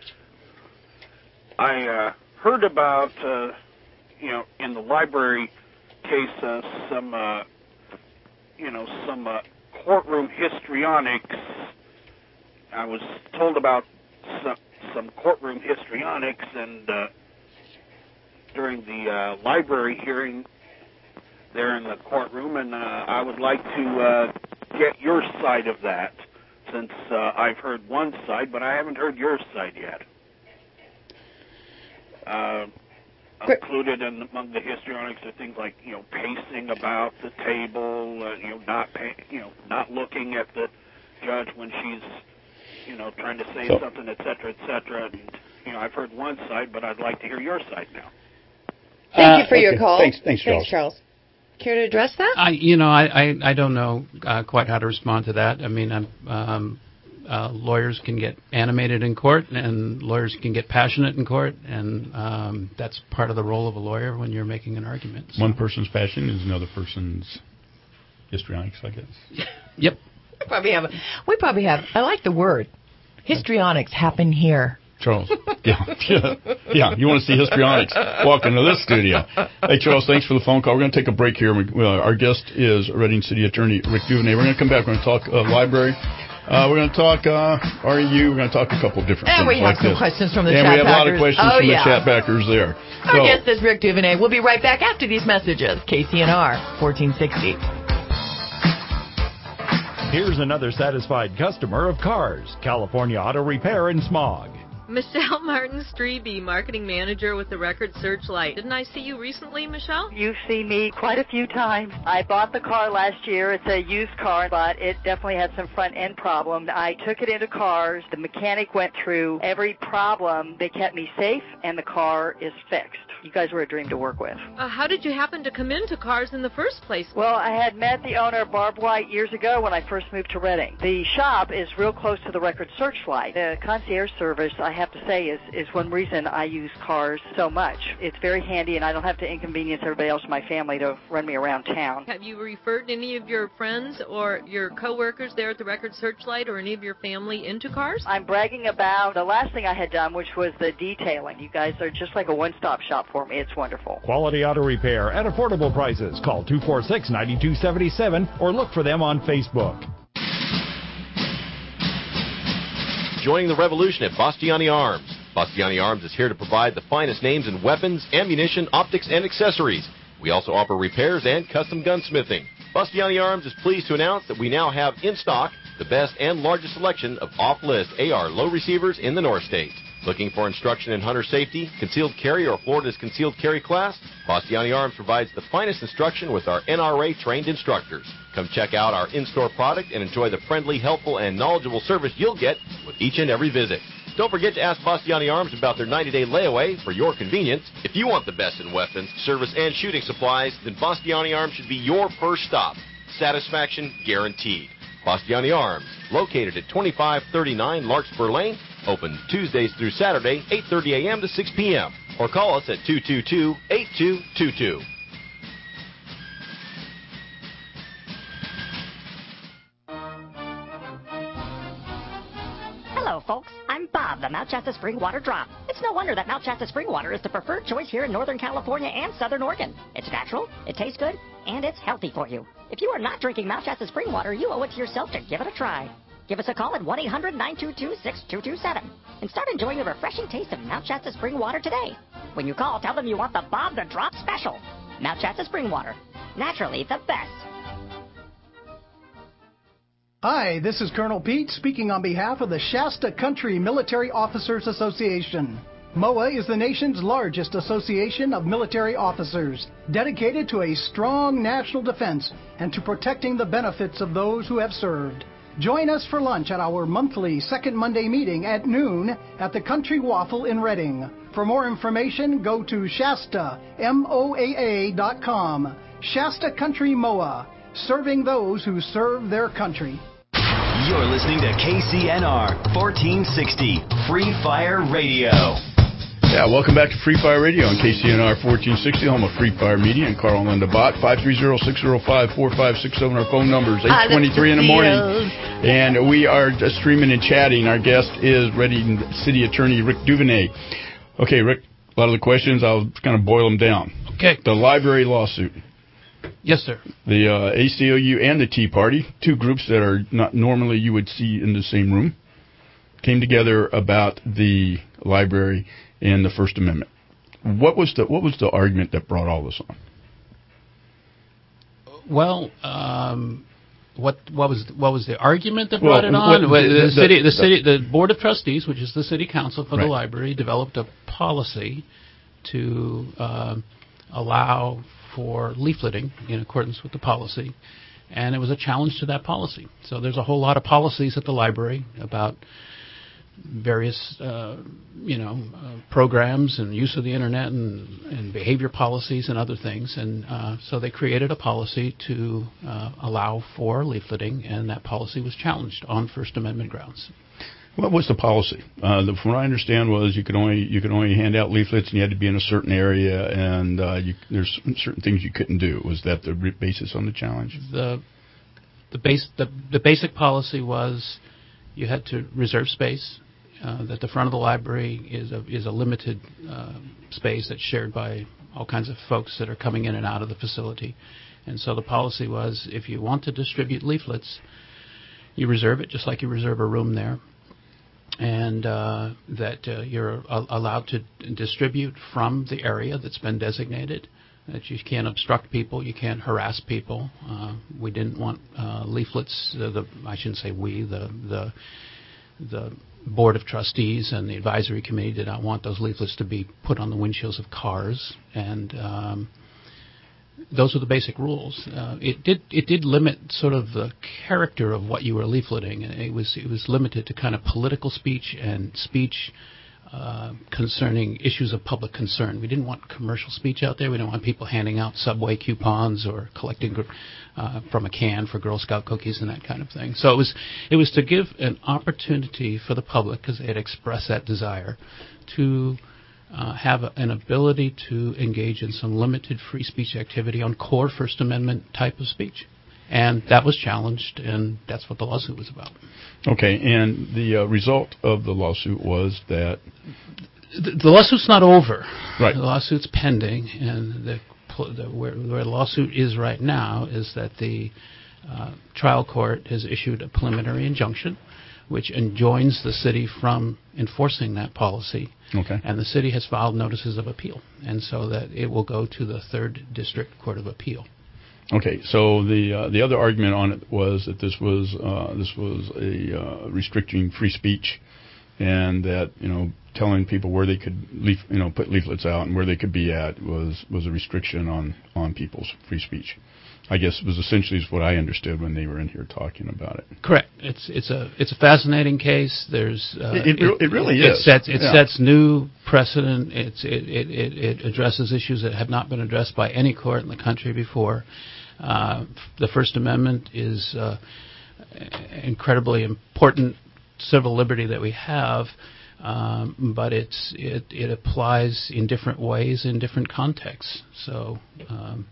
I uh, heard about uh, you know in the library case uh, some uh, you know some uh, courtroom histrionics. I was told about some, some courtroom histrionics, and uh, during the uh, library hearing there in the courtroom, and uh, I would like to uh, get your side of that, since uh, I've heard one side, but I haven't heard your side yet. Uh, included in among the histrionics are things like, you know, pacing about the table, uh, you know, not pay, you know, not looking at the judge when she's, you know, trying to say so, something, et cetera, et cetera. And, you know, I've heard one side, but I'd like to hear your side now. Thank uh, you for okay. your call. Thanks, thanks, Charles. Thanks, Charles. Care to address that? I, you know, I, I, I don't know uh, quite how to respond to that. I mean, I'm, um, uh, lawyers can get animated in court, and lawyers can get passionate in court, and um, that's part of the role of a lawyer when you're making an argument. So. One person's passion is another person's histrionics, I guess. Yep. We probably have. We probably have. I like the word. Histrionics happen here. Charles. Yeah, yeah, yeah. You want to see histrionics? Walk into this studio. Hey, Charles, thanks for the phone call. We're going to take a break here. We, uh, our guest is Reading City Attorney Rick Duvenet. We're going to come back. We're going to talk uh, library. Uh, we're going to talk uh, R E U. We're going to talk a couple of different and things. And we have like some this. questions from the and chat we have backers. a lot of questions oh, from yeah. the chat backers there. Our so, guest is Rick Duvenet. We'll be right back after these messages. K C N R fourteen sixty. Here's another satisfied customer of Cars, California Auto Repair and Smog. Michelle Martin Strebe, Marketing Manager with the Record Searchlight. Didn't I see you recently, Michelle? You've seen me quite a few times. I bought the car last year. It's a used car, but it definitely had some front-end problems. I took it into Cars. The mechanic went through every problem. They kept me safe, and the car is fixed. You guys were a dream to work with. Uh, how did you happen to come into Cars in the first place? Well, I had met the owner, Barb White, years ago when I first moved to Reading. The shop is real close to the Record Searchlight. The concierge service, I have to say, is, is one reason I use Cars so much. It's very handy, and I don't have to inconvenience everybody else in my family to run me around town. Have you referred any of your friends or your coworkers there at the Record Searchlight or any of your family into Cars? I'm bragging about the last thing I had done, which was the detailing. You guys are just like a one-stop shop for me. It's wonderful. Quality auto repair at affordable prices. Call two four six, nine two seven seven or look for them on Facebook. Joining the revolution at Bastiani Arms. Bastiani Arms is here to provide the finest names in weapons, ammunition, optics, and accessories. We also offer repairs and custom gunsmithing. Bastiani Arms is pleased to announce that we now have in stock the best and largest selection of off-list A R low receivers in the North States. Looking for instruction in hunter safety, concealed carry, or Florida's concealed carry class? Bastiani Arms provides the finest instruction with our N R A-trained instructors. Come check out our in-store product and enjoy the friendly, helpful, and knowledgeable service you'll get with each and every visit. Don't forget to ask Bastiani Arms about their ninety-day layaway for your convenience. If you want the best in weapons, service, and shooting supplies, then Bastiani Arms should be your first stop. Satisfaction guaranteed. Bastiani Arms, located at twenty-five thirty-nine Larkspur Lane, open Tuesdays through Saturday, eight thirty a.m. to six p.m. Or call us at two two two, eight two two two. Hello, folks. I'm Bob, the Mount Shasta Spring Water Drop. It's no wonder that Mount Shasta Spring Water is the preferred choice here in Northern California and Southern Oregon. It's natural, it tastes good, and it's healthy for you. If you are not drinking Mount Shasta Spring Water, you owe it to yourself to give it a try. Give us a call at one eight hundred, nine two two, six two two seven and start enjoying the refreshing taste of Mount Shasta Spring Water today. When you call, tell them you want the Bob the Drop special. Mount Shasta Spring Water. Naturally the best. Hi, this is Colonel Pete speaking on behalf of the Shasta Country Military Officers Association. M O A is the nation's largest association of military officers, dedicated to a strong national defense and to protecting the benefits of those who have served. Join us for lunch at our monthly second Monday meeting at noon at the Country Waffle in Reading. For more information, go to Shasta M O A A dot com. Shasta Country M O A, serving those who serve their country. You're listening to K C N R fourteen sixty Free Fire Radio. Yeah, welcome back to Free Fire Radio on K C N R fourteen sixty, home of Free Fire Media, and Carl and Linda Bott. five three zero, six zero five, four five six seven, our phone numbers, eight twenty-three in the morning. And we are just streaming and chatting. Our guest is Reading City Attorney Rick Duvenet. Okay, Rick, a lot of the questions, I'll kind of boil them down. Okay. The library lawsuit. Yes, sir. The uh, A C L U and the Tea Party, two groups that are not normally you would see in the same room, came together about the library and the First Amendment. What was the what was the argument that brought all this on? Well, um, what what was what was the argument that Well, brought it on? what- the, the- the, the- city, the the- city, the board of trustees, which is the city council for Right. the library, developed a policy to uh, allow for leafleting in accordance with the policy, and it was a challenge to that policy. So there's a whole lot of policies at the library about various, uh, you know, uh, programs and use of the internet and, and behavior policies and other things. And uh, so they created a policy to uh, allow for leafleting, and that policy was challenged on First Amendment grounds. What was the policy? Uh, the, from what I understand was you could only you could only hand out leaflets, and you had to be in a certain area, and uh, you, there's certain things you couldn't do. Was that the basis on the challenge? The the base the, the basic policy was you had to reserve space. Uh, that the front of the library is a is a limited uh, space that's shared by all kinds of folks that are coming in and out of the facility, and so the policy was if you want to distribute leaflets, you reserve it just like you reserve a room there, and uh, that uh, you're a- allowed to distribute from the area that's been designated. That you can't obstruct people, you can't harass people. Uh, we didn't want uh, leaflets. Uh, the I shouldn't say we. The the the Board of Trustees and the Advisory Committee did not want those leaflets to be put on the windshields of cars, and um, those were the basic rules. Uh, it did it did limit sort of the character of what you were leafleting. It was it was limited to kind of political speech and speech uh, concerning issues of public concern. We didn't want commercial speech out there. We didn't want people handing out Subway coupons or collecting uh, from a can for Girl Scout cookies and that kind of thing. So it was it was to give an opportunity for the public, because they had expressed that desire, to uh, have a, an ability to engage in some limited free speech activity on core First Amendment type of speech. And that was challenged, and that's what the lawsuit was about. Okay, and the uh, result of the lawsuit was that... The, the lawsuit's not over. Right. The lawsuit's pending, and the, the, where, where the lawsuit is right now is that the uh, trial court has issued a preliminary injunction which enjoins the city from enforcing that policy. Okay. And the city has filed notices of appeal, and so that it will go to the Third District Court of Appeal. Okay, so the uh, the other argument on it was that this was uh, this was a uh, restricting free speech, and that you know telling people where they could leaf you know put leaflets out and where they could be at was was a restriction on, on people's free speech. I guess it was essentially what I understood when they were in here talking about it. Correct. It's it's a it's a fascinating case. There's uh, it, it, it really it, is. It sets it yeah. sets new precedent. It's it, it, it, it addresses issues that have not been addressed by any court in the country before. Uh, the First Amendment is uh, incredibly important civil liberty that we have, um, but it's it it applies in different ways in different contexts. So. Um,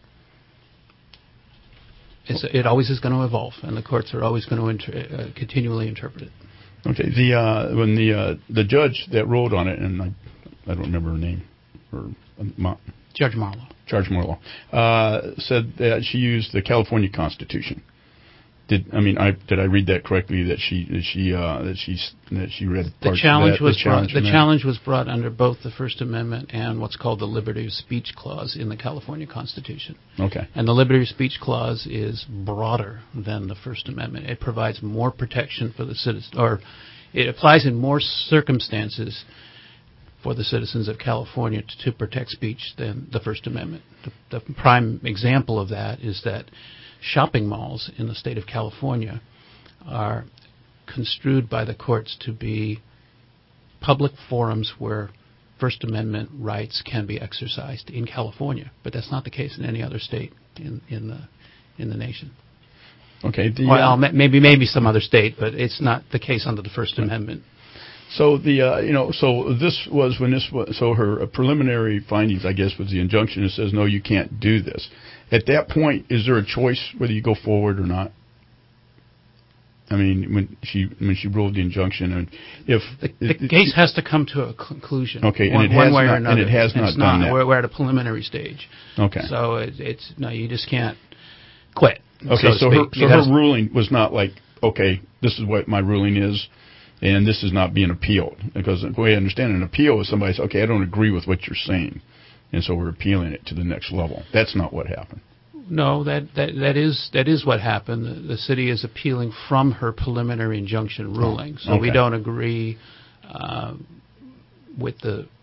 It's, it always is going to evolve, and the courts are always going to inter- uh, continually interpret it. Okay. The uh, when the uh, the judge that ruled on it, and I, I don't remember her name, or uh, Judge Marlowe. Judge Marlowe uh, said that she used the California Constitution. Did I mean I did I read that correctly? That she that she uh, that she that she read the challenge that, was the challenge, brought, the challenge was brought under both the First Amendment and what's called the Liberty of Speech Clause in the California Constitution. Okay. And the Liberty of Speech Clause is broader than the First Amendment. It provides more protection for the citizen, or it applies in more circumstances for the citizens of California to, to protect speech than the First Amendment. The, the prime example of that is that shopping malls in the state of California are construed by the courts to be public forums where First Amendment rights can be exercised in California, but that's not the case in any other state in, in the in the nation. Okay. The, well, uh, maybe maybe some other state, but it's not the case under the First right. Amendment. So the uh, you know so this was when this was so her preliminary findings, I guess, was the injunction that says no, you can't do this. At that point, is there a choice whether you go forward or not? I mean, when she when she ruled the injunction, and if the, the it, case has to come to a conclusion, okay, one, and it one has way not, or another, and it has not it's done not. that. We're, we're at a preliminary stage. Okay, so it, it's no, you just can't quit. Okay, so, so her so her st- ruling was not like, okay, this is what my ruling is, and this is not being appealed, because the way I understand an appeal is somebody says, okay, I don't agree with what you're saying, and so we're appealing it to the next level. That's not what happened. No, that, that, that is that is what happened. The, the city is appealing from her preliminary injunction ruling, so okay. we don't agree uh, with the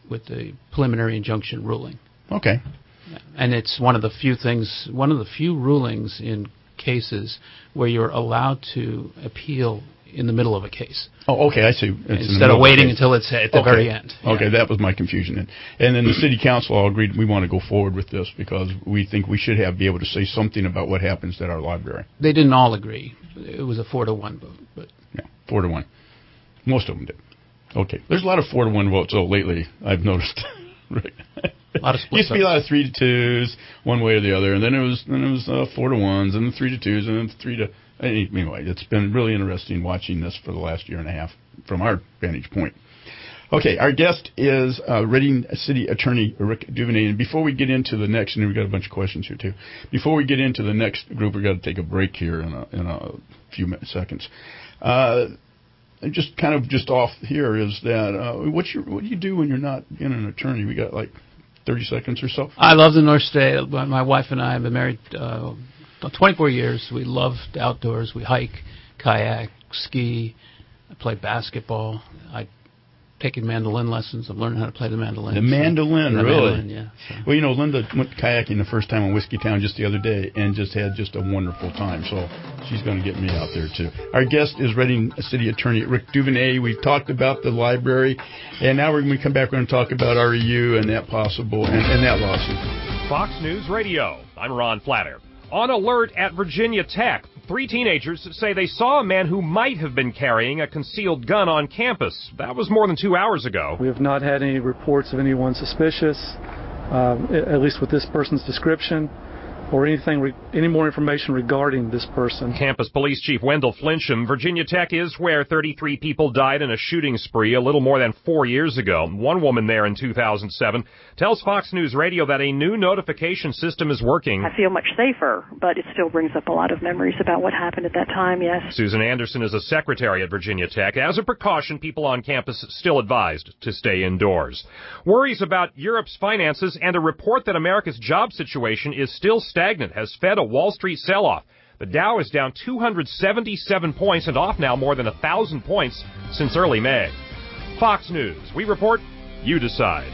with the preliminary injunction ruling. Okay. And it's one of the few things, one of the few rulings in cases where you're allowed to appeal in the middle of a case. Oh, okay, I see. It's Instead of waiting until it's at the okay. very end. Okay, yeah. that was my confusion. And, and then the city council all agreed we want to go forward with this because we think we should have be able to say something about what happens at our library. They didn't all agree. It was a four to one vote, but yeah, four to one. Most of them did. Okay, there's a lot of four to one votes. Oh, lately I've noticed. Right. A lot of splits. Used to be a lot of three to twos, one way or the other, and then it was then it was uh, four to ones, and then three to twos, and then three to. Anyway, it's been really interesting watching this for the last year and a half from our vantage point. Okay, our guest is uh, Reading City Attorney Rick Duvenay, and before we get into the next, and we've got a bunch of questions here too. Before we get into the next group, we've got to take a break here in a, in a few minutes, seconds. Uh, Just kind of just off here is that uh, what's your, what do you do when you're not being an attorney? We got like thirty seconds or so. I love the North State. My wife and I have been married uh, twenty-four years. We love the outdoors. We hike, kayak, ski. I play basketball. I taking mandolin lessons. I'm learning how to play the mandolin. The mandolin, so, really? The mandolin, yeah. So. Well, you know, Linda went kayaking the first time on Whiskey Town just the other day and just had just a wonderful time. So she's going to get me out there, too. Our guest is Reading City Attorney Rick Duvenay. We've talked about the library, and now we're going to come back. We're going to talk about R E U and that possible and, and that lawsuit. Fox News Radio. I'm Ron Flatter. On alert at Virginia Tech, three teenagers say they saw a man who might have been carrying a concealed gun on campus. That was more than two hours ago. We have not had any reports of anyone suspicious, uh, at least with this person's description, or anything, re- any more information regarding this person. Campus Police Chief Wendell Flincham, Virginia Tech is where thirty-three people died in a shooting spree a little more than four years ago. One woman there in two thousand seven tells Fox News Radio that a new notification system is working. I feel much safer, but it still brings up a lot of memories about what happened at that time, yes. Susan Anderson is a secretary at Virginia Tech. As a precaution, people on campus still advised to stay indoors. Worries about Europe's finances and a report that America's job situation is still stagnant has fed a Wall Street sell-off. The Dow is down two hundred seventy-seven points and off now more than one thousand points since early May. Fox News. We report, you decide.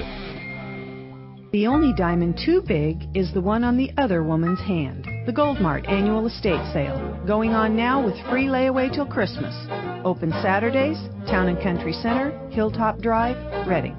The only diamond too big is the one on the other woman's hand. The Goldmart Annual Estate Sale. Going on now with free layaway till Christmas. Open Saturdays, Town and Country Center, Hilltop Drive, Reading.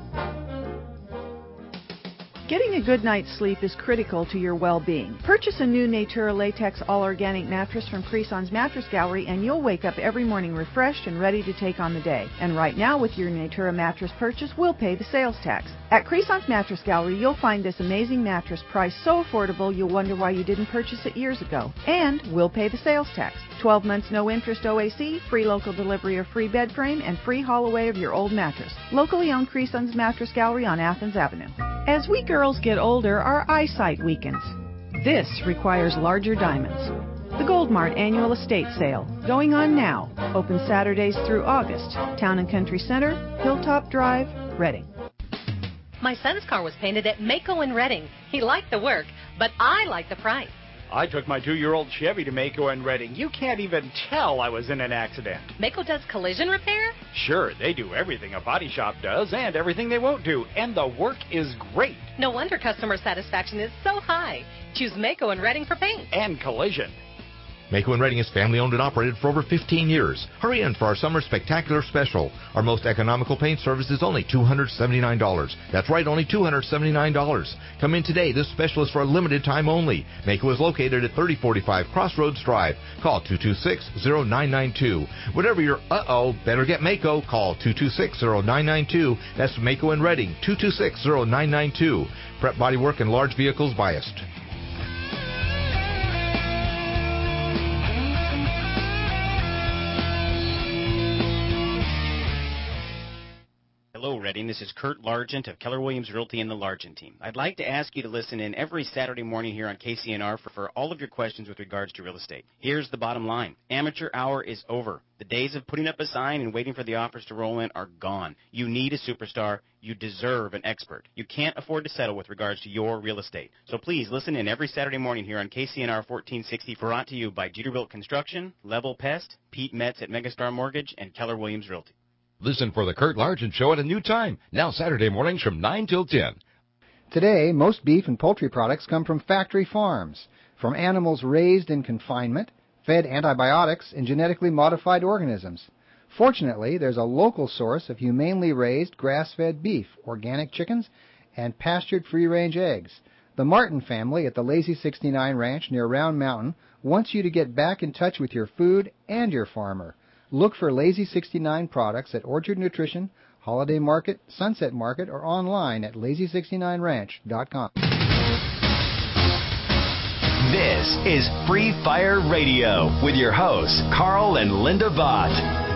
Getting a good night's sleep is critical to your well-being. Purchase a new Natura Latex All-Organic mattress from Creason's Mattress Gallery and you'll wake up every morning refreshed and ready to take on the day. And right now with your Natura mattress purchase, we'll pay the sales tax. At Creason's Mattress Gallery, you'll find this amazing mattress priced so affordable you'll wonder why you didn't purchase it years ago. And we'll pay the sales tax. twelve months no interest O A C, free local delivery of free bed frame, and free haul away of your old mattress. Locally owned Creason's Mattress Gallery on Athens Avenue. As we girls get older, our eyesight weakens. This requires larger diamonds. The Goldmart Annual Estate Sale, going on now. Open Saturdays through August. Town and Country Center, Hilltop Drive, Reading. My son's car was painted at Mako in Reading. He liked the work, but I liked the price. I took my two-year-old Chevy to Mako in Reading. You can't even tell I was in an accident. Mako does collision repair? Sure, they do everything a body shop does and everything they won't do, and the work is great. No wonder customer satisfaction is so high. Choose Mako in Reading for paint. And collision. Mako and Reading is family-owned and operated for over fifteen years. Hurry in for our summer spectacular special. Our most economical paint service is only two hundred seventy-nine dollars. That's right, only two hundred seventy-nine dollars. Come in today. This special is for a limited time only. Mako is located at thirty forty-five Crossroads Drive. Call two two six, zero nine nine two. Whatever your uh-oh, better get Mako. Call two two six, zero nine nine two. That's Mako and Reading, two two six, zero nine nine two. Prep bodywork and large vehicles biased. Hello, Reading. This is Kurt Largent of Keller Williams Realty and the Largent team. I'd like to ask you to listen in every Saturday morning here on K C N R for, for all of your questions with regards to real estate. Here's the bottom line. Amateur hour is over. The days of putting up a sign and waiting for the offers to roll in are gone. You need a superstar. You deserve an expert. You can't afford to settle with regards to your real estate. So please listen in every Saturday morning here on K C N R fourteen sixty, brought to you by Jeterbilt Construction, Level Pest, Pete Metz at Megastar Mortgage, and Keller Williams Realty. Listen for the Kurt Largent Show at a new time, now Saturday mornings from nine till ten. Today, most beef and poultry products come from factory farms, from animals raised in confinement, fed antibiotics, and genetically modified organisms. Fortunately, there's a local source of humanely raised grass-fed beef, organic chickens, and pastured free-range eggs. The Martin family at the Lazy sixty-nine Ranch near Round Mountain wants you to get back in touch with your food and your farmer. Look for Lazy sixty-nine products at Orchard Nutrition, Holiday Market, Sunset Market, or online at lazy sixty-nine ranch dot com. This is Free Fire Radio with your hosts, Carl and Linda Vaught.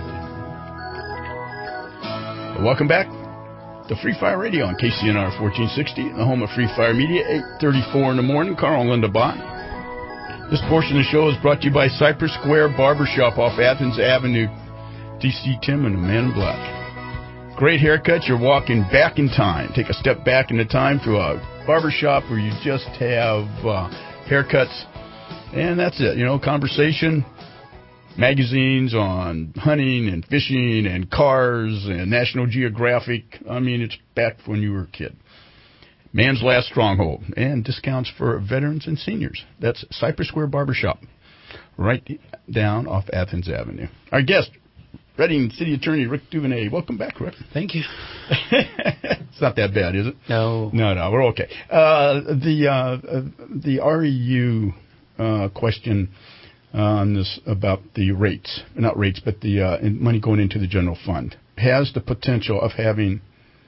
Welcome back to Free Fire Radio on K C N R fourteen sixty, the home of Free Fire Media, eight thirty-four in the morning. Carl and Linda Bott. This portion of the show is brought to you by Cypress Square Barbershop off Athens Avenue. D C Tim and the Man in Black. Great haircuts. You're walking back in time. Take a step back in the time to a barbershop where you just have uh, haircuts. And that's it. You know, conversation, magazines on hunting and fishing and cars and National Geographic. I mean, it's back when you were a kid. Man's last stronghold. And discounts for veterans and seniors. That's Cypress Square Barbershop, right down off Athens Avenue. Our guest, Reading City Attorney Rick Duvenet. Welcome back, Rick. Thank you. It's not that bad, is it? No. No, no, we're okay. Uh, the uh, the R E U uh, question on this about the rates, not rates, but the uh, money going into the general fund has the potential of having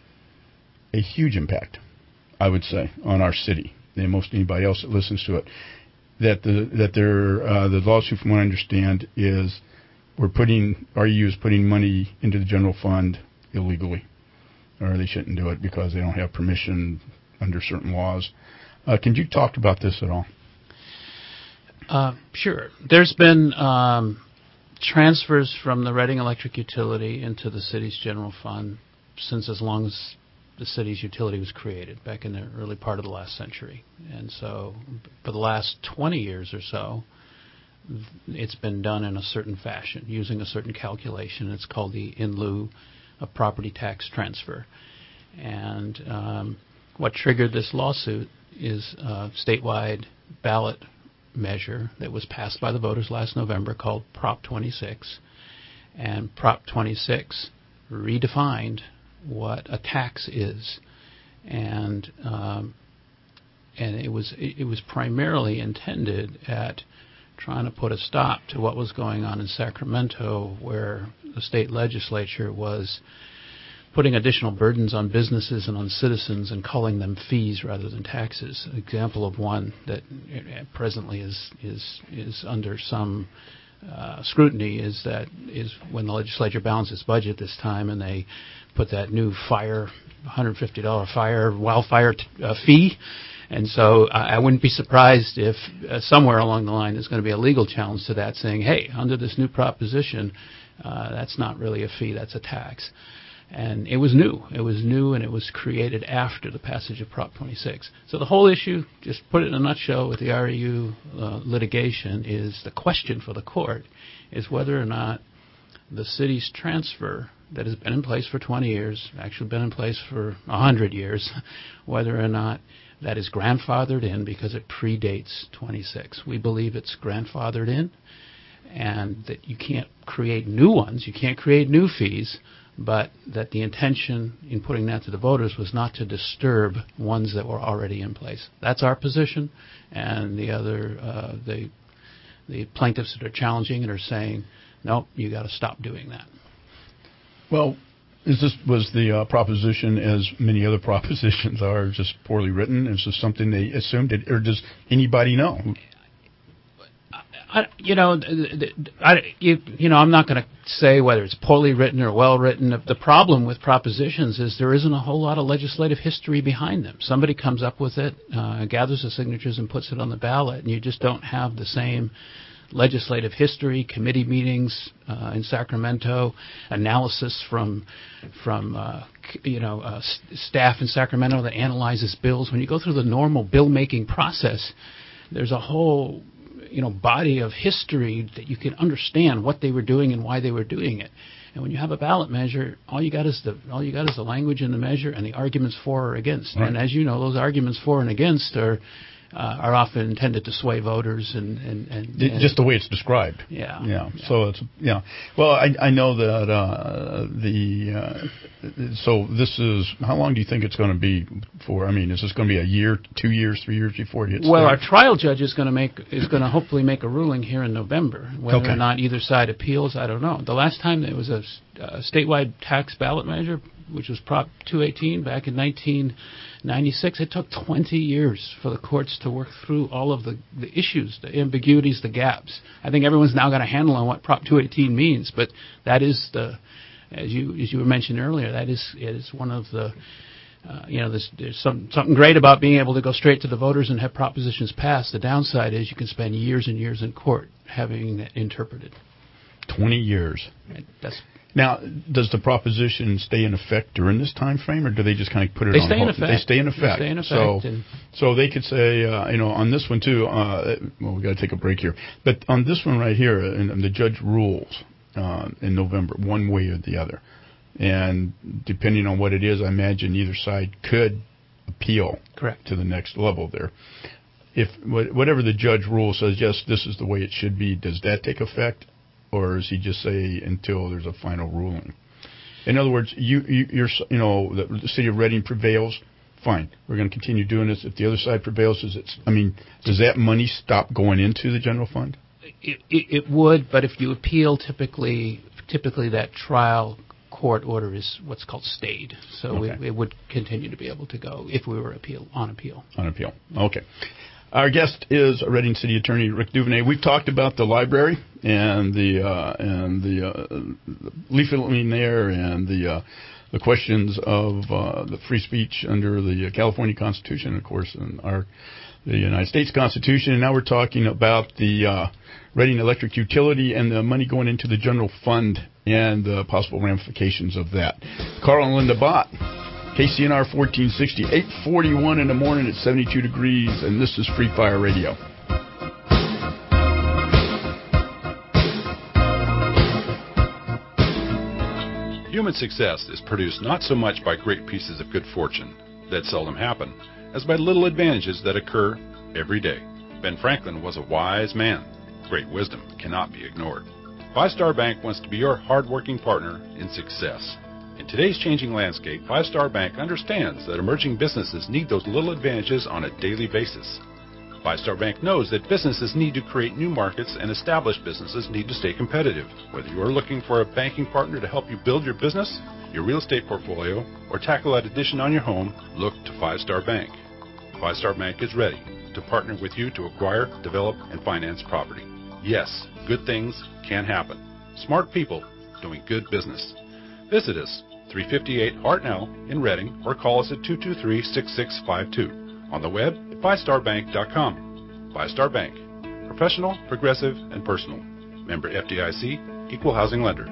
a huge impact, I would say, on our city and most anybody else that listens to it. That the that they're, uh, the lawsuit, from what I understand, is we're putting R E U is putting money into the general fund illegally, or they shouldn't do it because they don't have permission under certain laws. Uh, can you talk about this at all? Uh, sure. There's been um, transfers from the Reading Electric Utility into the city's general fund since as long as the city's utility was created, back in the early part of the last century. And so for the last twenty years or so, it's been done in a certain fashion, using a certain calculation. It's called the in lieu of property tax transfer. And um, what triggered this lawsuit is a statewide ballot measure that was passed by the voters last November called Prop twenty-six. And Prop twenty-six redefined what a tax is. And um, and it was it was primarily intended at trying to put a stop to what was going on in Sacramento, where the state legislature was putting additional burdens on businesses and on citizens and calling them fees rather than taxes. An example of one that presently is is is under some uh, scrutiny is that is when the legislature balanced its budget this time and they put that new fire, one hundred fifty dollars fire wildfire t- uh, fee. And so I wouldn't be surprised if uh, somewhere along the line there's going to be a legal challenge to that saying, hey, under this new proposition, uh, that's not really a fee, that's a tax. And it was new. It was new, and it was created after the passage of Prop twenty-six. So the whole issue, just put it in a nutshell with the R E U uh, litigation, is the question for the court is whether or not the city's transfer that has been in place for twenty years, actually been in place for one hundred years, whether or not that is grandfathered in because it predates twenty-six. We believe it's grandfathered in, and that you can't create new ones, you can't create new fees, but that the intention in putting that to the voters was not to disturb ones that were already in place. That's our position, and the other, uh, the the plaintiffs that are challenging it are saying, no, you got to stop doing that. Well, is this was the uh, proposition, as many other propositions are, just poorly written? Is this something they assumed, it, or does anybody know? I, you know, I, you, you know, I'm not going to say whether it's poorly written or well written. The problem with propositions is there isn't a whole lot of legislative history behind them. Somebody comes up with it, uh, gathers the signatures, and puts it on the ballot, and you just don't have the same legislative history, committee meetings uh, in Sacramento, analysis from from uh, you know uh, st- staff in Sacramento that analyzes bills. When you go through the normal bill making process, there's a whole you know body of history that you can understand what they were doing and why they were doing it. And when you have a ballot measure, all you got is the all you got is the language in the measure and the arguments for or against. Right. And as you know, those arguments for and against are uh, are often intended to sway voters and, and, and, and just the way it's described. Yeah. Yeah. yeah. So it's yeah. Well, I I know that uh, the uh, so this is how long do you think it's going to be for? I mean, is this going to be a year, two years, three years before it hits? Well, there? our trial judge is going to make is going to hopefully make a ruling here in November. Whether Okay. or not either side appeals, I don't know. The last time there was a, a statewide tax ballot measure, which was Prop two eighteen back in nineteen ninety-six, it took twenty years for the courts to work through all of the, the issues, the ambiguities, the gaps. I think everyone's now got a handle on what Prop two eighteen means, but that is the, as you as you mentioned earlier, that is it is one of the, uh, you know, there's, there's some, something great about being able to go straight to the voters and have propositions passed. The downside is you can spend years and years in court having that interpreted. Twenty years. That's Now, does the proposition stay in effect during this time frame, or do they just kind of put it They on stay in hold? effect. They stay in effect. They stay in effect, So, and- so they could say, uh, you know, on this one too. Uh, well, we got to take a break here, but on this one right here, and, and the judge rules uh, in November, one way or the other, and depending on what it is, I imagine either side could appeal Correct. to the next level there. If wh- whatever the judge rules says, yes, this is the way it should be, does that take effect, or does he just say until there's a final ruling? In other words, you, you you're you know the, the city of Reading prevails, fine. We're going to continue doing this. If the other side prevails, is it? I mean, does that money stop going into the general fund? It, it, it would, but if you appeal, typically, typically that trial court order is what's called stayed. So Okay. we, it would continue to be able to go if we were appeal on appeal. On appeal. Okay. Our guest is Reading City Attorney Rick Duvenet. We've talked about the library and the uh, and the, uh, the leafleting there and the uh, the questions of uh, the free speech under the California Constitution, of course, and our the United States Constitution. And now we're talking about the uh, Reading Electric Utility and the money going into the general fund and the possible ramifications of that. Carl and Linda Bott. K C N R fourteen sixty, eight forty-one in the morning at seventy-two degrees, and this is Free Fire Radio. Human success is produced not so much by great pieces of good fortune that seldom happen, as by little advantages that occur every day. Ben Franklin was a wise man. Great wisdom cannot be ignored. Five Star Bank wants to be your hard-working partner in success. In today's changing landscape, Five Star Bank understands that emerging businesses need those little advantages on a daily basis. Five Star Bank knows that businesses need to create new markets and established businesses need to stay competitive. Whether you are looking for a banking partner to help you build your business, your real estate portfolio, or tackle that addition on your home, look to Five Star Bank. Five Star Bank is ready to partner with you to acquire, develop, and finance property. Yes, good things can happen. Smart people doing good business. Visit us, three fifty-eight Hartnell in Reading, or call us at two two three, six six five two. On the web at five star bank dot com. Five Star Bank. Professional, progressive, and personal. Member F D I C, Equal Housing Lender.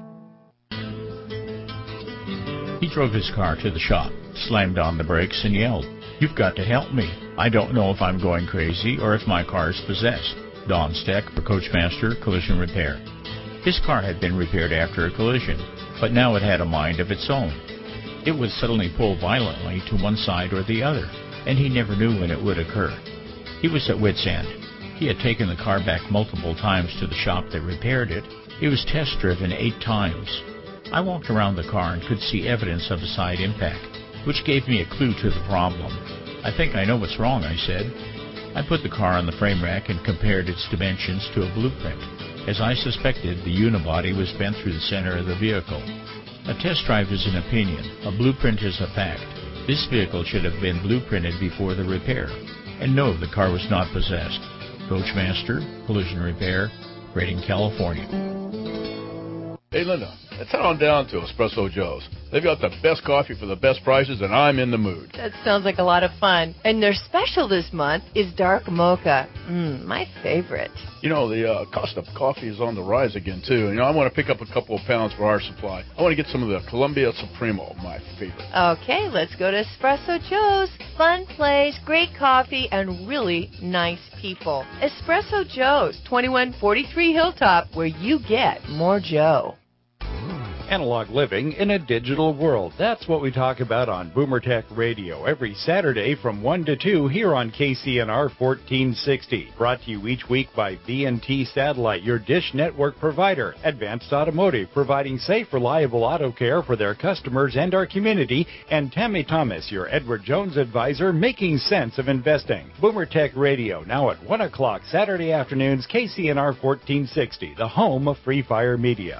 He drove his car to the shop, slammed on the brakes, and yelled, "You've got to help me. I don't know if I'm going crazy or if my car is possessed." Don Steck for Coachmaster Collision Repair. His car had been repaired after a collision, but now it had a mind of its own. It would suddenly pull violently to one side or the other, and he never knew when it would occur. He was at wit's end. He had taken the car back multiple times to the shop that repaired it. It was test driven eight times. I walked around the car and could see evidence of a side impact, which gave me a clue to the problem. "I think I know what's wrong," I said. I put the car on the frame rack and compared its dimensions to a blueprint. As I suspected, the unibody was bent through the center of the vehicle. A test drive is an opinion. A blueprint is a fact. This vehicle should have been blueprinted before the repair. And no, the car was not possessed. Coachmaster Collision Repair, Reading, California. Hey, Linda, let's head on down to Espresso Joe's. They've got the best coffee for the best prices, and I'm in the mood. That sounds like a lot of fun. And their special this month is dark mocha. Mmm, my favorite. You know, the uh, cost of coffee is on the rise again, too. You know, I want to pick up a couple of pounds for our supply. I want to get some of the Columbia Supremo, my favorite. Okay, let's go to Espresso Joe's. Fun place, great coffee, and really nice people. Espresso Joe's, twenty-one forty-three Hilltop, where you get more Joe. Analog living in a digital world. That's what we talk about on Boomer Tech Radio every Saturday from one to two here on K C N R fourteen sixty. Brought to you each week by V and T Satellite, your dish network provider. Advanced Automotive, providing safe, reliable auto care for their customers and our community. And Tammy Thomas, your Edward Jones advisor, making sense of investing. Boomer Tech Radio, now at one o'clock Saturday afternoons, K C N R fourteen sixty, the home of Free Fire Media.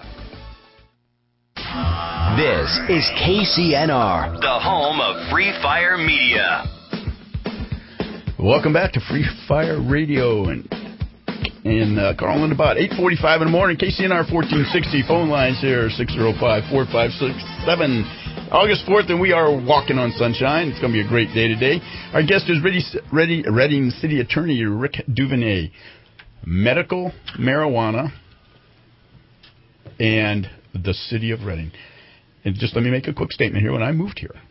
This is K C N R, the home of Free Fire Media. Welcome back to Free Fire Radio and and uh, calling about eight forty-five in the morning. K C N R fourteen sixty phone lines here six oh five, four five six, seven. August fourth, and we are walking on sunshine. It's going to be a great day today. Our guest is Ready, Ready, Reading City Attorney Rick Duvenet. Medical marijuana and the city of Reading. And just let me make a quick statement here. When I moved here,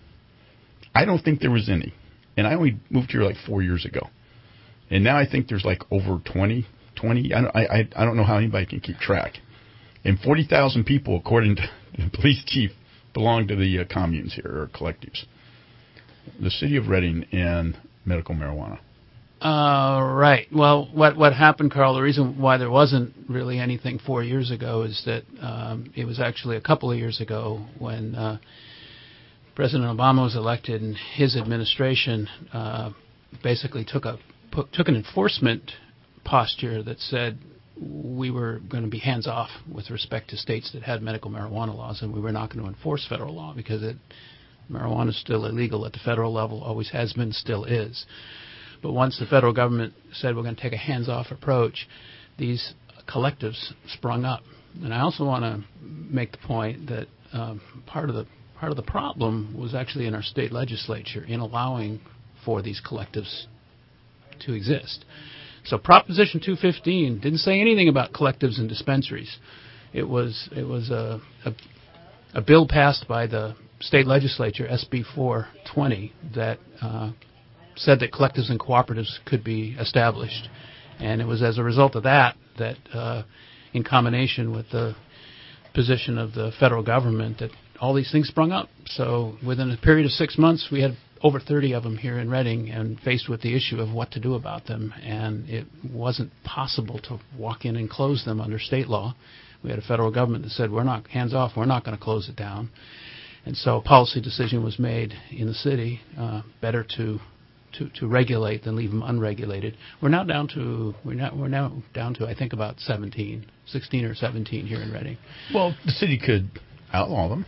I don't think there was any. And I only moved here like four years ago. And now I think there's like over twenty, twenty. I don't, I, I don't know how anybody can keep track. And forty thousand people, according to the police chief, belong to the uh, communes here, or collectives. The city of Reading and medical marijuana. Uh, right. Well, what what happened, Carl, the reason why there wasn't really anything four years ago is that um, it was actually a couple of years ago when uh, President Obama was elected, and his administration uh, basically took a put, took an enforcement posture that said we were going to be hands off with respect to states that had medical marijuana laws, and we were not going to enforce federal law because it, marijuana is still illegal at the federal level, always has been, still is. But once the federal government said we're going to take a hands-off approach, these collectives sprung up. And I also want to make the point that um, part of the part of the problem was actually in our state legislature in allowing for these collectives to exist. So Proposition two fifteen didn't say anything about collectives and dispensaries. It was it was a a, a bill passed by the state legislature, S B four twenty, that uh, said that collectives and cooperatives could be established. And it was as a result of that that, uh, in combination with the position of the federal government, that all these things sprung up. So within a period of six months, we had over thirty of them here in Reading and faced with the issue of what to do about them. And it wasn't possible to walk in and close them under state law. We had a federal government that said, we're not, hands off, we're not going to close it down. And so a policy decision was made in the city, uh, better to To, to regulate than leave them unregulated. We're now down to we're now we're now down to I think about seventeen, sixteen or seventeen here in Reading. Well, the city could outlaw them.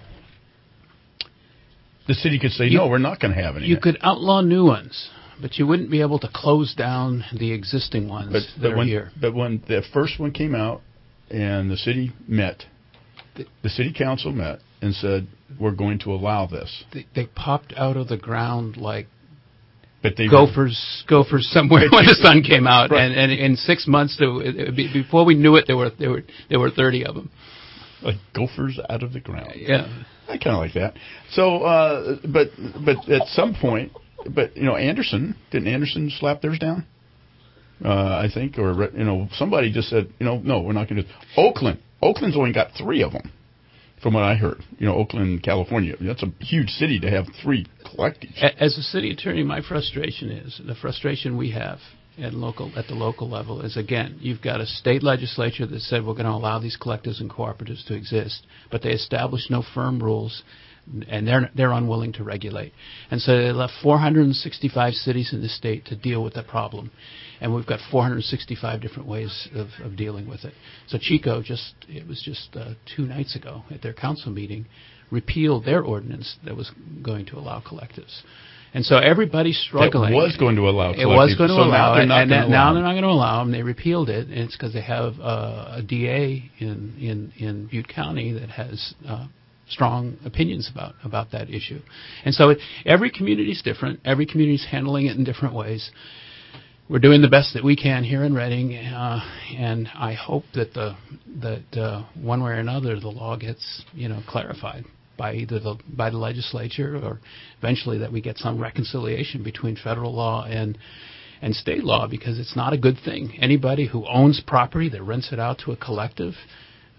The city could say, you, no, we're not going to have any. You could outlaw new ones, but you wouldn't be able to close down the existing ones but, that but are when, here. But when the first one came out and the city met, the, the city council met and said, we're going to allow this. They, they popped out of the ground like But they gophers, gophers somewhere when the sun came out, right. and, and in six months, there, it, before we knew it, there were there were there were thirty of them. Like gophers out of the ground. Yeah, I kind of like that. So, uh, but but at some point, but you know, Anderson didn't Anderson slap theirs down? Uh, I think, or you know, somebody just said, you know, no, we're not going to. Oakland, Oakland's only got three of them. From what I heard, you know, Oakland, California, that's a huge city to have three collectives. As a city attorney, my frustration is, the frustration we have at local at the local level is, again, you've got a state legislature that said we're going to allow these collectives and cooperatives to exist, but they established no firm rules, and they're they're unwilling to regulate. And so they left four hundred sixty-five cities in the state to deal with that problem. And we've got four hundred sixty-five different ways of, of dealing with it. So Chico, just it was just uh, two nights ago at their council meeting, repealed their ordinance that was going to allow collectives. And so everybody's struggling. It was going to allow collectives. It was going to so allow now it, and now now they're not going to allow them. They repealed it, and it's because they have uh, a D A in, in, in Butte County that has uh, strong opinions about, about that issue. And so it, every community is different. Every community is handling it in different ways. We're doing the best that we can here in Reading, uh, and I hope that the that uh, one way or another the law gets you know clarified by either the by the legislature, or eventually that we get some reconciliation between federal law and and state law, because it's not a good thing. Anybody who owns property that rents it out to a collective,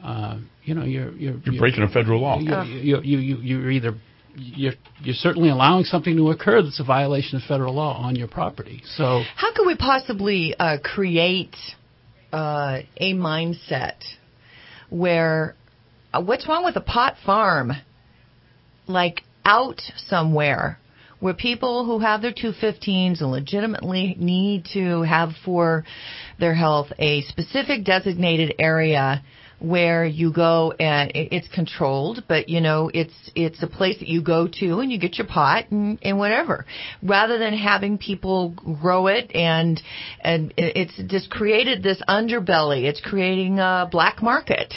uh, you know, you're you're, you're breaking a federal law. You you you you you're either you're you're certainly allowing something to occur that's a violation of federal law on your property. So how could we possibly uh, create uh, a mindset where uh, what's wrong with a pot farm, like out somewhere, where people who have their two fifteens and legitimately need to have for their health a specific designated area where you go and it's controlled, but you know it's it's a place that you go to and you get your pot and, and whatever, rather than having people grow it and and it's just created this underbelly. It's creating a black market.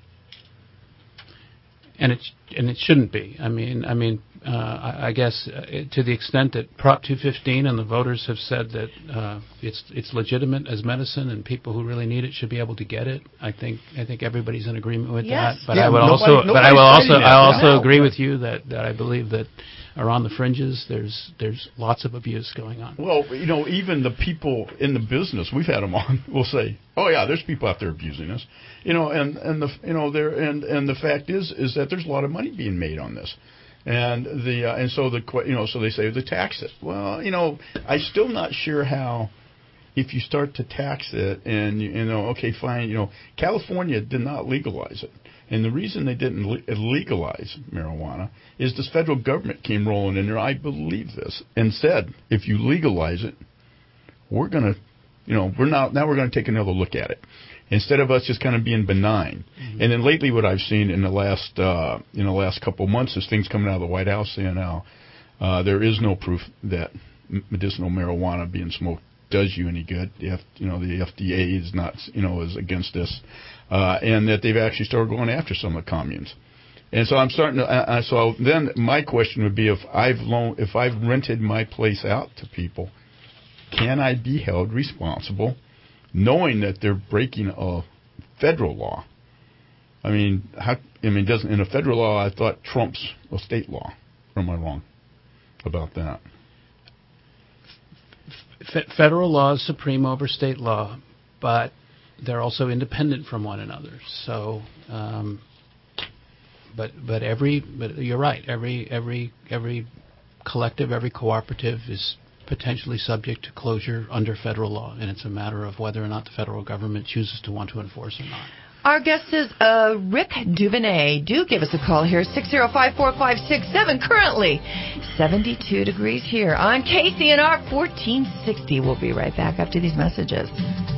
And it and it shouldn't be. I mean, I mean, uh, I, I guess uh, to the extent that Prop two fifteen and the voters have said that uh, it's it's legitimate as medicine and people who really need it should be able to get it. I think I think everybody's in agreement with yes. that. But yeah, I would nobody, also, but I will also, I also yeah. agree with you that, that I believe that around the fringes there's there's lots of abuse going on. Well, you know, even the people in the business, we've had them on, will say, "Oh yeah, there's people out there abusing us," you know, and and the you know there and and the fact is is that there's a lot of money being made on this, and the uh, and so the you know so they say they tax it. Well, you know, I'm still not sure how. If you start to tax it, and you, you know, okay, fine, you know, California did not legalize it. And the reason they didn't le- legalize marijuana is this federal government came rolling in there, I believe this, and said, if you legalize it, we're going to, you know, we're not, now we're going to take another look at it. Instead of us just kind of being benign. Mm-hmm. And then lately what I've seen in the last, uh, in the last couple of months is things coming out of the White House saying now uh, there is no proof that medicinal marijuana being smoked does you any good. The F, you know, the F D A is not, you know, is against this, uh, and that they've actually started going after some of the communes. And so I'm starting to. Uh, so then my question would be, if I've loan, if I've rented my place out to people, can I be held responsible, knowing that they're breaking a federal law? I mean, how? I mean, doesn't in a federal law I thought trumps a state law? Or am I wrong about that? Federal law is supreme over state law, but they're also independent from one another. So, um, but but every but you're right. Every every every collective, every cooperative is potentially subject to closure under federal law, and it's a matter of whether or not the federal government chooses to want to enforce or not. Our guest is uh, Rick Duvenet. Do give us a call here, six zero five, four five six seven. Currently seventy-two degrees here on K C N R fourteen sixty. We'll be right back after these messages.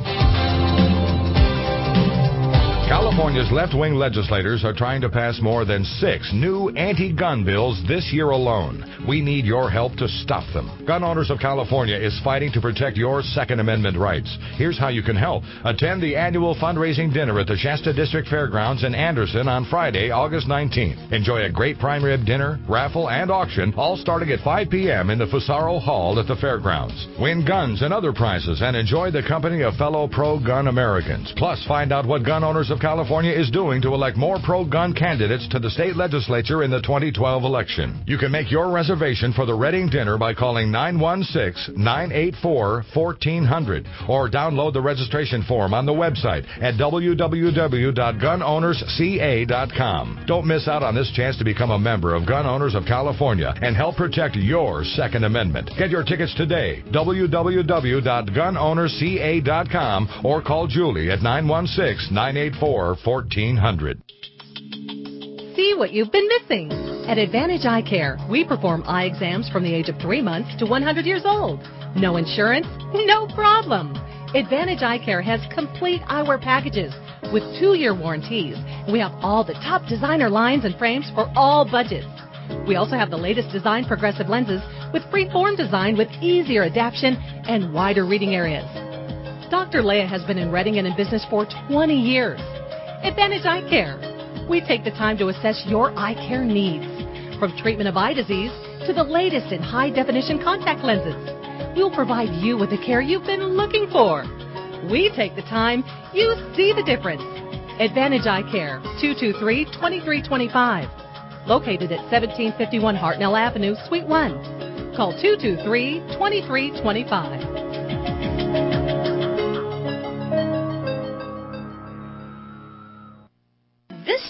California's left-wing legislators are trying to pass more than six new anti-gun bills this year alone. We need your help to stop them. Gun Owners of California is fighting to protect your Second Amendment rights. Here's how you can help. Attend the annual fundraising dinner at the Shasta District Fairgrounds in Anderson on Friday, August nineteenth. Enjoy a great prime rib dinner, raffle, and auction, all starting at five p.m. in the Fusaro Hall at the fairgrounds. Win guns and other prizes and enjoy the company of fellow pro-gun Americans. Plus, find out what Gun Owners of California is doing to elect more pro-gun candidates to the state legislature in the twenty twelve election. You can make your reservation for the Reading dinner by calling nine one six, nine eight four, one four zero zero or download the registration form on the website at w w w dot gun owners c a dot com. Don't miss out on this chance to become a member of Gun Owners of California and help protect your Second Amendment. Get your tickets today, w w w dot gun owners c a dot com, or call Julie at nine one six, nine eight four, one four zero zero. See what you've been missing. At Advantage Eye Care, we perform eye exams from the age of three months to one hundred years old. No insurance? No problem. Advantage Eye Care has complete eyewear packages with two-year warranties. We have all the top designer lines and frames for all budgets. We also have the latest design progressive lenses with free-form design with easier adaptation and wider reading areas. Doctor Leah has been in Reading and in business for twenty years. Advantage Eye Care. We take the time to assess your eye care needs, from treatment of eye disease to the latest in high-definition contact lenses. We'll provide you with the care you've been looking for. We take the time, you see the difference. Advantage Eye Care, two two three, two three two five. Located at seventeen fifty-one Hartnell Avenue, Suite one. Call two two three, two three two five.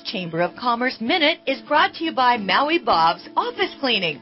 Chamber of Commerce Minute is brought to you by Maui Bob's Office Cleaning.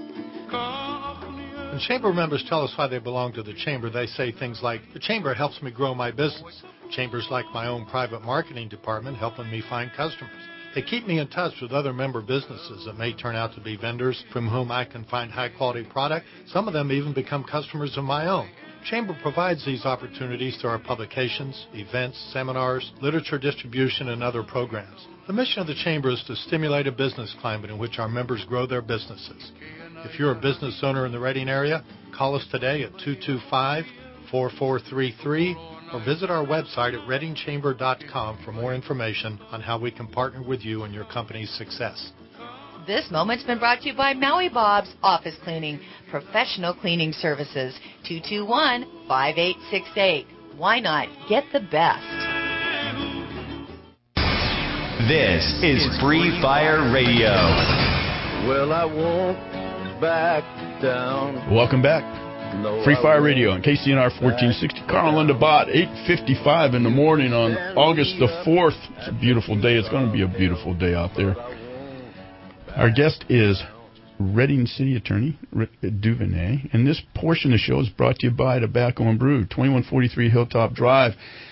When Chamber members tell us why they belong to the Chamber, they say things like, the Chamber helps me grow my business. Chamber's like my own private marketing department, helping me find customers. They keep me in touch with other member businesses that may turn out to be vendors from whom I can find high-quality product. Some of them even become customers of my own. Chamber provides these opportunities through our publications, events, seminars, literature distribution, and other programs. The mission of the Chamber is to stimulate a business climate in which our members grow their businesses. If you're a business owner in the Reading area, call us today at two two five, four four three three or visit our website at reading chamber dot com for more information on how we can partner with you in your company's success. This moment's been brought to you by Maui Bob's Office Cleaning, professional cleaning services, two two one, five eight six eight. Why not get the best? This is Free Fire Radio. Well, I won't back down. Welcome back. Free Fire Radio on K C N R fourteen sixty. Carl and Bot, eight fifty-five in the morning on August the fourth. It's a beautiful day. It's going to be a beautiful day out there. Our guest is Reading City Attorney Rick Duvernay, and this portion of the show is brought to you by Tobacco and Brew, twenty-one forty-three Hilltop Drive,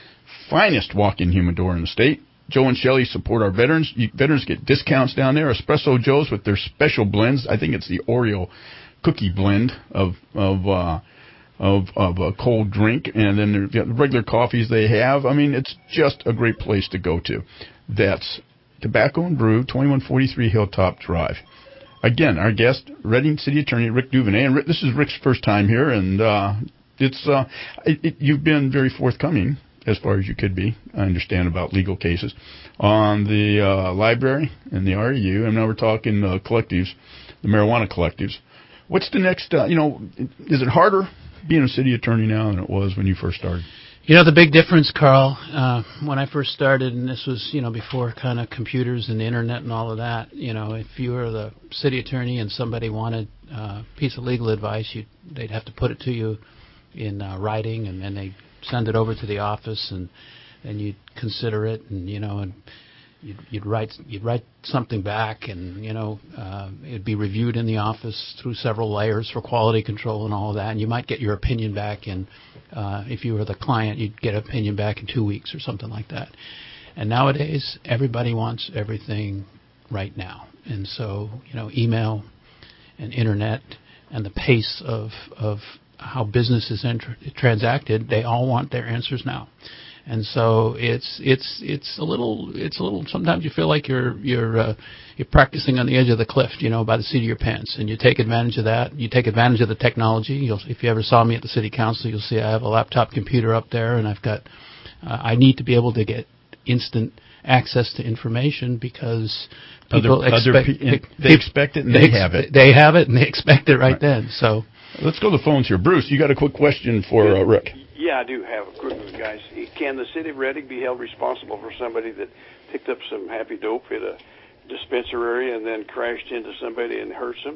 finest walk-in humidor in the state. Joe and Shelley support our veterans. You, veterans get discounts down there. Espresso Joe's with their special blends. I think it's the Oreo cookie blend of of uh, of of a cold drink, and then there's the regular coffees they have. I mean, it's just a great place to go to. That's Tobacco and Brew, twenty-one forty-three Hilltop Drive. Again, our guest, Reading City Attorney Rick Duvernay, and Rick, this is Rick's first time here, and uh, it's uh, it, it, you've been very forthcoming as far as you could be. I understand about legal cases on the uh, library and the R E U, and now we're talking uh, collectives, the marijuana collectives. What's the next, uh, you know, is it harder being a city attorney now than it was when you first started? You know, the big difference, Carl, uh, when I first started, and this was, you know, before kind of computers and the internet and all of that, you know, if you were the city attorney and somebody wanted uh, a piece of legal advice, you'd, they'd have to put it to you in uh, writing, and then they'd send it over to the office, and then you'd consider it, and, you know, and You'd, you'd write you'd write something back, and you know uh, it'd be reviewed in the office through several layers for quality control and all of that. And you might get your opinion back in, uh, if you were the client, you'd get an opinion back in two weeks or something like that. And nowadays, everybody wants everything right now, and so you know email and internet and the pace of of how business is inter- transacted, they all want their answers now. And so it's it's it's a little it's a little. Sometimes you feel like you're you're uh, you're practicing on the edge of the cliff, you know, by the seat of your pants, and you take advantage of that. You take advantage of the technology. You'll, if you ever saw me at the city council, you'll see I have a laptop computer up there, and I've got. Uh, I need to be able to get instant access to information because people other, expect other pe- they, they expect it and they, they have it. They have it and they expect it right, right. then. So let's go to the phones here. Bruce, you got a quick question for uh, Rick. Yeah, I do have a quick one, guys. Can the city of Reading be held responsible for somebody that picked up some happy dope at a dispensary and then crashed into somebody and hurts them?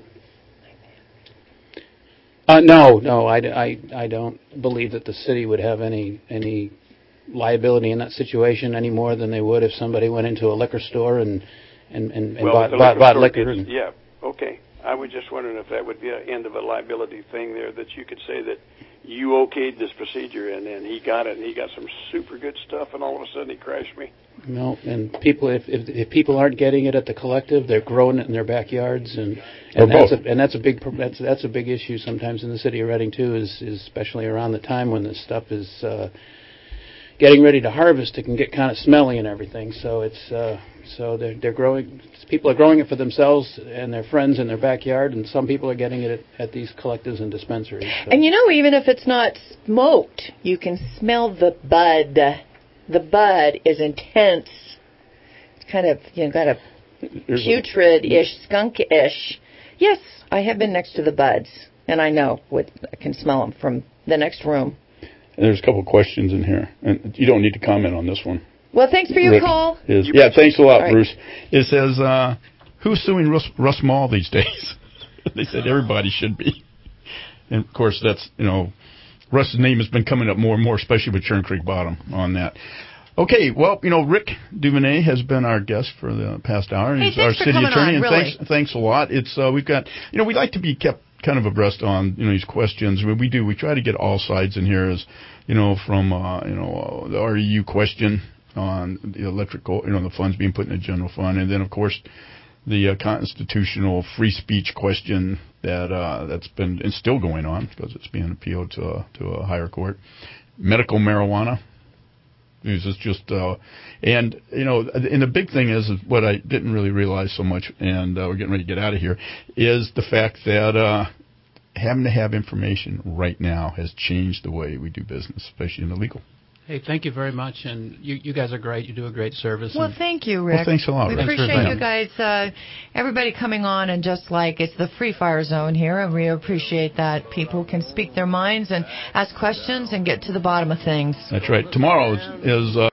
Uh, no, no, I, I, I don't believe that the city would have any any liability in that situation any more than they would if somebody went into a liquor store and and, and, and well, bought, liquor bought, bought store liquor. Gets, and, yeah, okay. I was just wondering if that would be an end of a liability thing there, that you could say that you okayed this procedure and then he got it and he got some super good stuff and all of a sudden he crashed me. No, and people, if, if if people aren't getting it at the collective, they're growing it in their backyards, and and that's a, and that's a big that's that's a big issue sometimes in the city of Reading too, is, is especially around the time when this stuff is uh, getting ready to harvest. It can get kind of smelly and everything, so it's uh, so they're they're growing. People are growing it for themselves and their friends in their backyard, and some people are getting it at, at these collectives and dispensaries. So. And you know, even if it's not smoked, you can smell the bud. The bud is intense. It's kind of, you know, got a putrid-ish, skunk-ish. Yes, I have been next to the buds, and I know what I can smell them from the next room. And there's a couple of questions in here, and you don't need to comment on this one. Well, thanks for your Rick call. Is, yeah, thanks a lot, right. Bruce. It says, uh, who's suing Russ, Russ Mall these days? They said everybody should be. And, of course, that's, you know, Russ's name has been coming up more and more, especially with Churn Creek Bottom on that. Okay, well, you know, Rick Duvernay has been our guest for the past hour. Hey, He's thanks our for city coming attorney, on, and really. thanks, thanks a lot. It's uh, we've got, you know, we like to be kept kind of abreast on, you know, these questions. We, we do. We try to get all sides in here, as you know, from uh, you know uh, the R E U question on the electrical, you know, the funds being put in the general fund, and then of course the uh, constitutional free speech question that uh, that's been and still going on because it's being appealed to a, to a higher court. Medical marijuana. This is just, uh, and, you know, and the big thing is, is what I didn't really realize so much, and uh, we're getting ready to get out of here, is the fact that uh, having to have information right now has changed the way we do business, especially in the legal. Hey, thank you very much, and you, you guys are great. You do a great service. Well, and thank you, Rick. Well, thanks a lot, We Rick. appreciate you guys, uh, everybody coming on, and just like it's the free fire zone here, and we appreciate that people can speak their minds and ask questions and get to the bottom of things. That's right. Tomorrow is... is uh